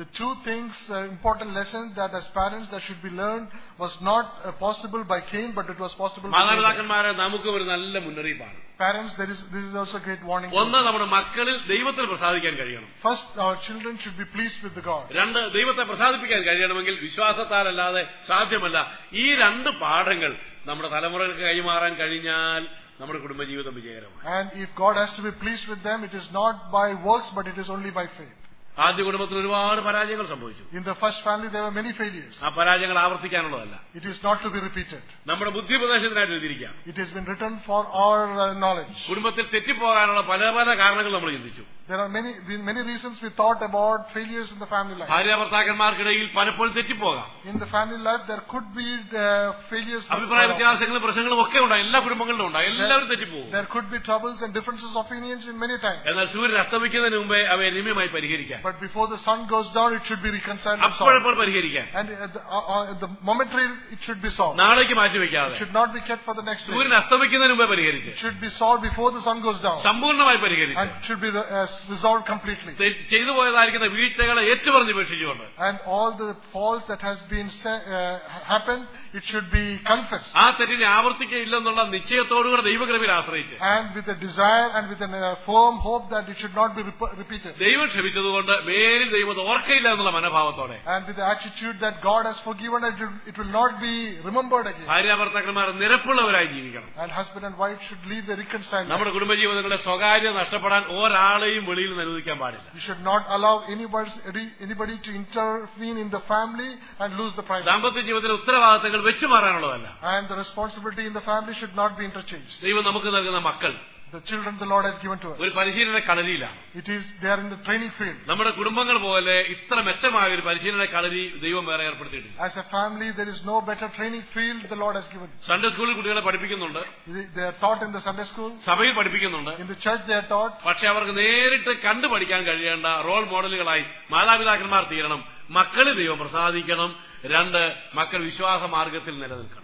The two things, important lessons that as parents that should be learned was not possible by Cain, but it was possible by Abel. മാതാപിതാക്കന്മാരെ നമുക്ക് ഒരു നല്ല മുന്നറിയിപ്പാണ്. Parents, this is also a great warning. ഒന്ന്, നമ്മുടെ മക്കളിൽ ദൈവത്തിൽ പ്രസാദിക്കാൻ കഴിയണം. First, our children should be pleased with the God. രണ്ട്, ദൈവത്തെ പ്രസാദിപ്പിക്കാൻ കഴിയണമെങ്കിൽ വിശ്വാസത്താലല്ലാതെ സാധ്യമല്ല. ഈ രണ്ട് പാഠങ്ങൾ നമ്മുടെ തലമുറകൾക്ക് കൈമാറാൻ കഴിഞ്ഞാൽ നമ്മുടെ കുടുംബജീവിതം വിജയകരമാണ്. And if God has to be pleased with them, it is not by works, but it is only by faith. ആദ്യ കുടുംബത്തിൽ ഒരുപാട് പരാജയങ്ങൾ സംഭവിച്ചു. In the first family there were many failures. ആ പരാജയങ്ങൾ ആവർത്തിക്കാനുള്ളതല്ല. It is not to be repeated. നമ്മുടെ ബുദ്ധിപ്രദേശത്തിനായിട്ട് എഴുതിയിരിക്കാം. It has been written for our knowledge. കുടുംബത്തിൽ തെറ്റിപ്പോകാനുള്ള പല പല കാരണങ്ങൾ നമ്മൾ ചിന്തിച്ചു. There are many reasons we thought about failures in the family life. ഭാര്യ ഭർത്താക്കന്മാർക്കിടയിൽ പലപ്പോഴും തെറ്റിപ്പോകാം. In the family life there could be failures. അഭിപ്രായ വ്യത്യാസങ്ങളും പ്രശ്നങ്ങളും ഒക്കെ ഉണ്ടായി. എല്ലാ കുടുംബങ്ങളിലും ഉണ്ടായി. എല്ലാവരും തെറ്റിപ്പോകും. There could be troubles and differences of opinions in many times. എന്നാൽ സൂര്യൻ അസ്തമിക്കുന്നതിന് മുമ്പേ അവയെ രമ്യമായി പരിഹരിക്കാം. But before the sun goes down, it should be reconciled. അപ്പോഴപ്പോൾ പരിഹരിക്കാം. And the momentary it should be solved. നാളേക്ക് മാറ്റിവെക്കാതെ. It should not be kept for the next day. സൂര്യൻ അസ്തമിക്കുന്നതിന് മുമ്പേ പരിഹരിച്ച്. It should be solved before the sun goes down. സമ്പൂർണ്ണമായി പരിഹരിച്ച്. And it should be resolved completely. ചെയ്തു പോയതായിരിക്കുന്ന വീഴ്ചകളെ ഏറ്റുപറഞ്ഞ് ഉപേക്ഷിച്ചുകൊണ്ട്. And all the faults that has been happened, it should be confessed. ആ തെറ്റിനെ ആവർത്തിക്കില്ലെന്നുള്ള നിശ്ചയത്തോടുകൂടെ ദൈവകൃപയിൽ ആശ്രയിച്ച്. And with a desire and with a firm hope that it should not be repeated. ദൈവം ക്ഷമിച്ചതുകൊണ്ട് മേലിൽ ദൈവത്തെ ഓർക്കയില്ല എന്നുള്ള മനോഭാവത്തോടെ. And with the attitude that God has forgiven, it will not be remembered again. ഭാര്യ ഭർത്താക്കന്മാർ നിരപ്പുള്ളവരായി ജീവിക്കണം. And husband and wife should live a reconciled life. നമ്മുടെ കുടുംബജീവിതങ്ങളുടെ സ്വകാര്യത നഷ്ടപ്പെടാൻ ഒരാളെയും വെളിയിൽ നിന്ന് അനുവദിക്കാൻ പാടില്ല. We should not allow anybody to intervene in the family and lose the privacy. ദാമ്പത്യ ജീവിതത്തിലെ ഉത്തരവാദിത്തങ്ങൾ വെച്ചു മാറാനുള്ളതല്ല. And the responsibility in the family should not be interchanged. ദൈവം നമുക്ക് നൽകുന്ന മക്കൾ, the children the Lord has given to us, ഒരു പരിശീലന കളരിയിലാണ്. they are in the training field. നമ്മുടെ കുടുംബങ്ങൾ പോലെ ഇത്ര മെച്ചമായ ഒരു പരിശീലന കളരി ദൈവം വേറെ ഏർപ്പെടുത്തിയിട്ടില്ല. As a family there is no better training field the Lord has given. Sunday സ്കൂളിൽ കുട്ടികളെ പഠിപ്പിക്കുന്നുണ്ട്. They are taught in the Sunday school. സഭയിൽ പഠിപ്പിക്കുന്നുണ്ട്. In the church they are taught. പക്ഷെ അവർക്ക് നേരിട്ട് കണ്ടു പഠിക്കാൻ കഴിയേണ്ട റോൾ മോഡലുകളായി മാതാപിതാക്കന്മാർ തീരണം. മക്കളെ ദൈവം പ്രസാദിക്കണം. രണ്ട്, മക്കൾ വിശ്വാസ മാർഗത്തിൽ നിലനിൽക്കണം.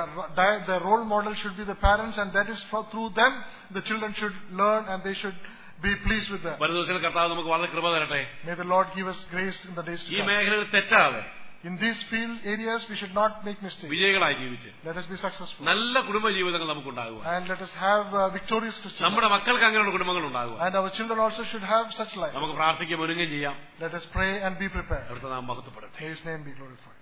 The role model should be the parents, and that is through them the children should learn and they should be pleased with them. വരും ദിവസങ്ങളിൽ കർത്താവ് നമുക്ക് വളരെ കൃപ തരട്ടെ. May the Lord give us grace in the days to come. ഈ മേഖലയിൽ തെറ്റാതെ in these field areas we should not make mistakes. വിജയികളായി ജീവിച്ച് let us be successful. നല്ല കുടുംബ ജീവിതങ്ങൾ നമുക്ക് ഉണ്ടാകുക. And let us have victorious Christian. നമ്മുടെ മക്കൾക്ക് അങ്ങനെയുള്ള കുടുംബങ്ങൾ ഉണ്ടാകുക. And our children also should have such life. നമുക്ക് പ്രാർത്ഥിക്കുകയും ഒരുങ്ങുകയും ചെയ്യാം. Let us pray and be prepared. അവിടുത്തെ നാമം മഹത്വപ്പെടട്ടെ. May His name be glorified.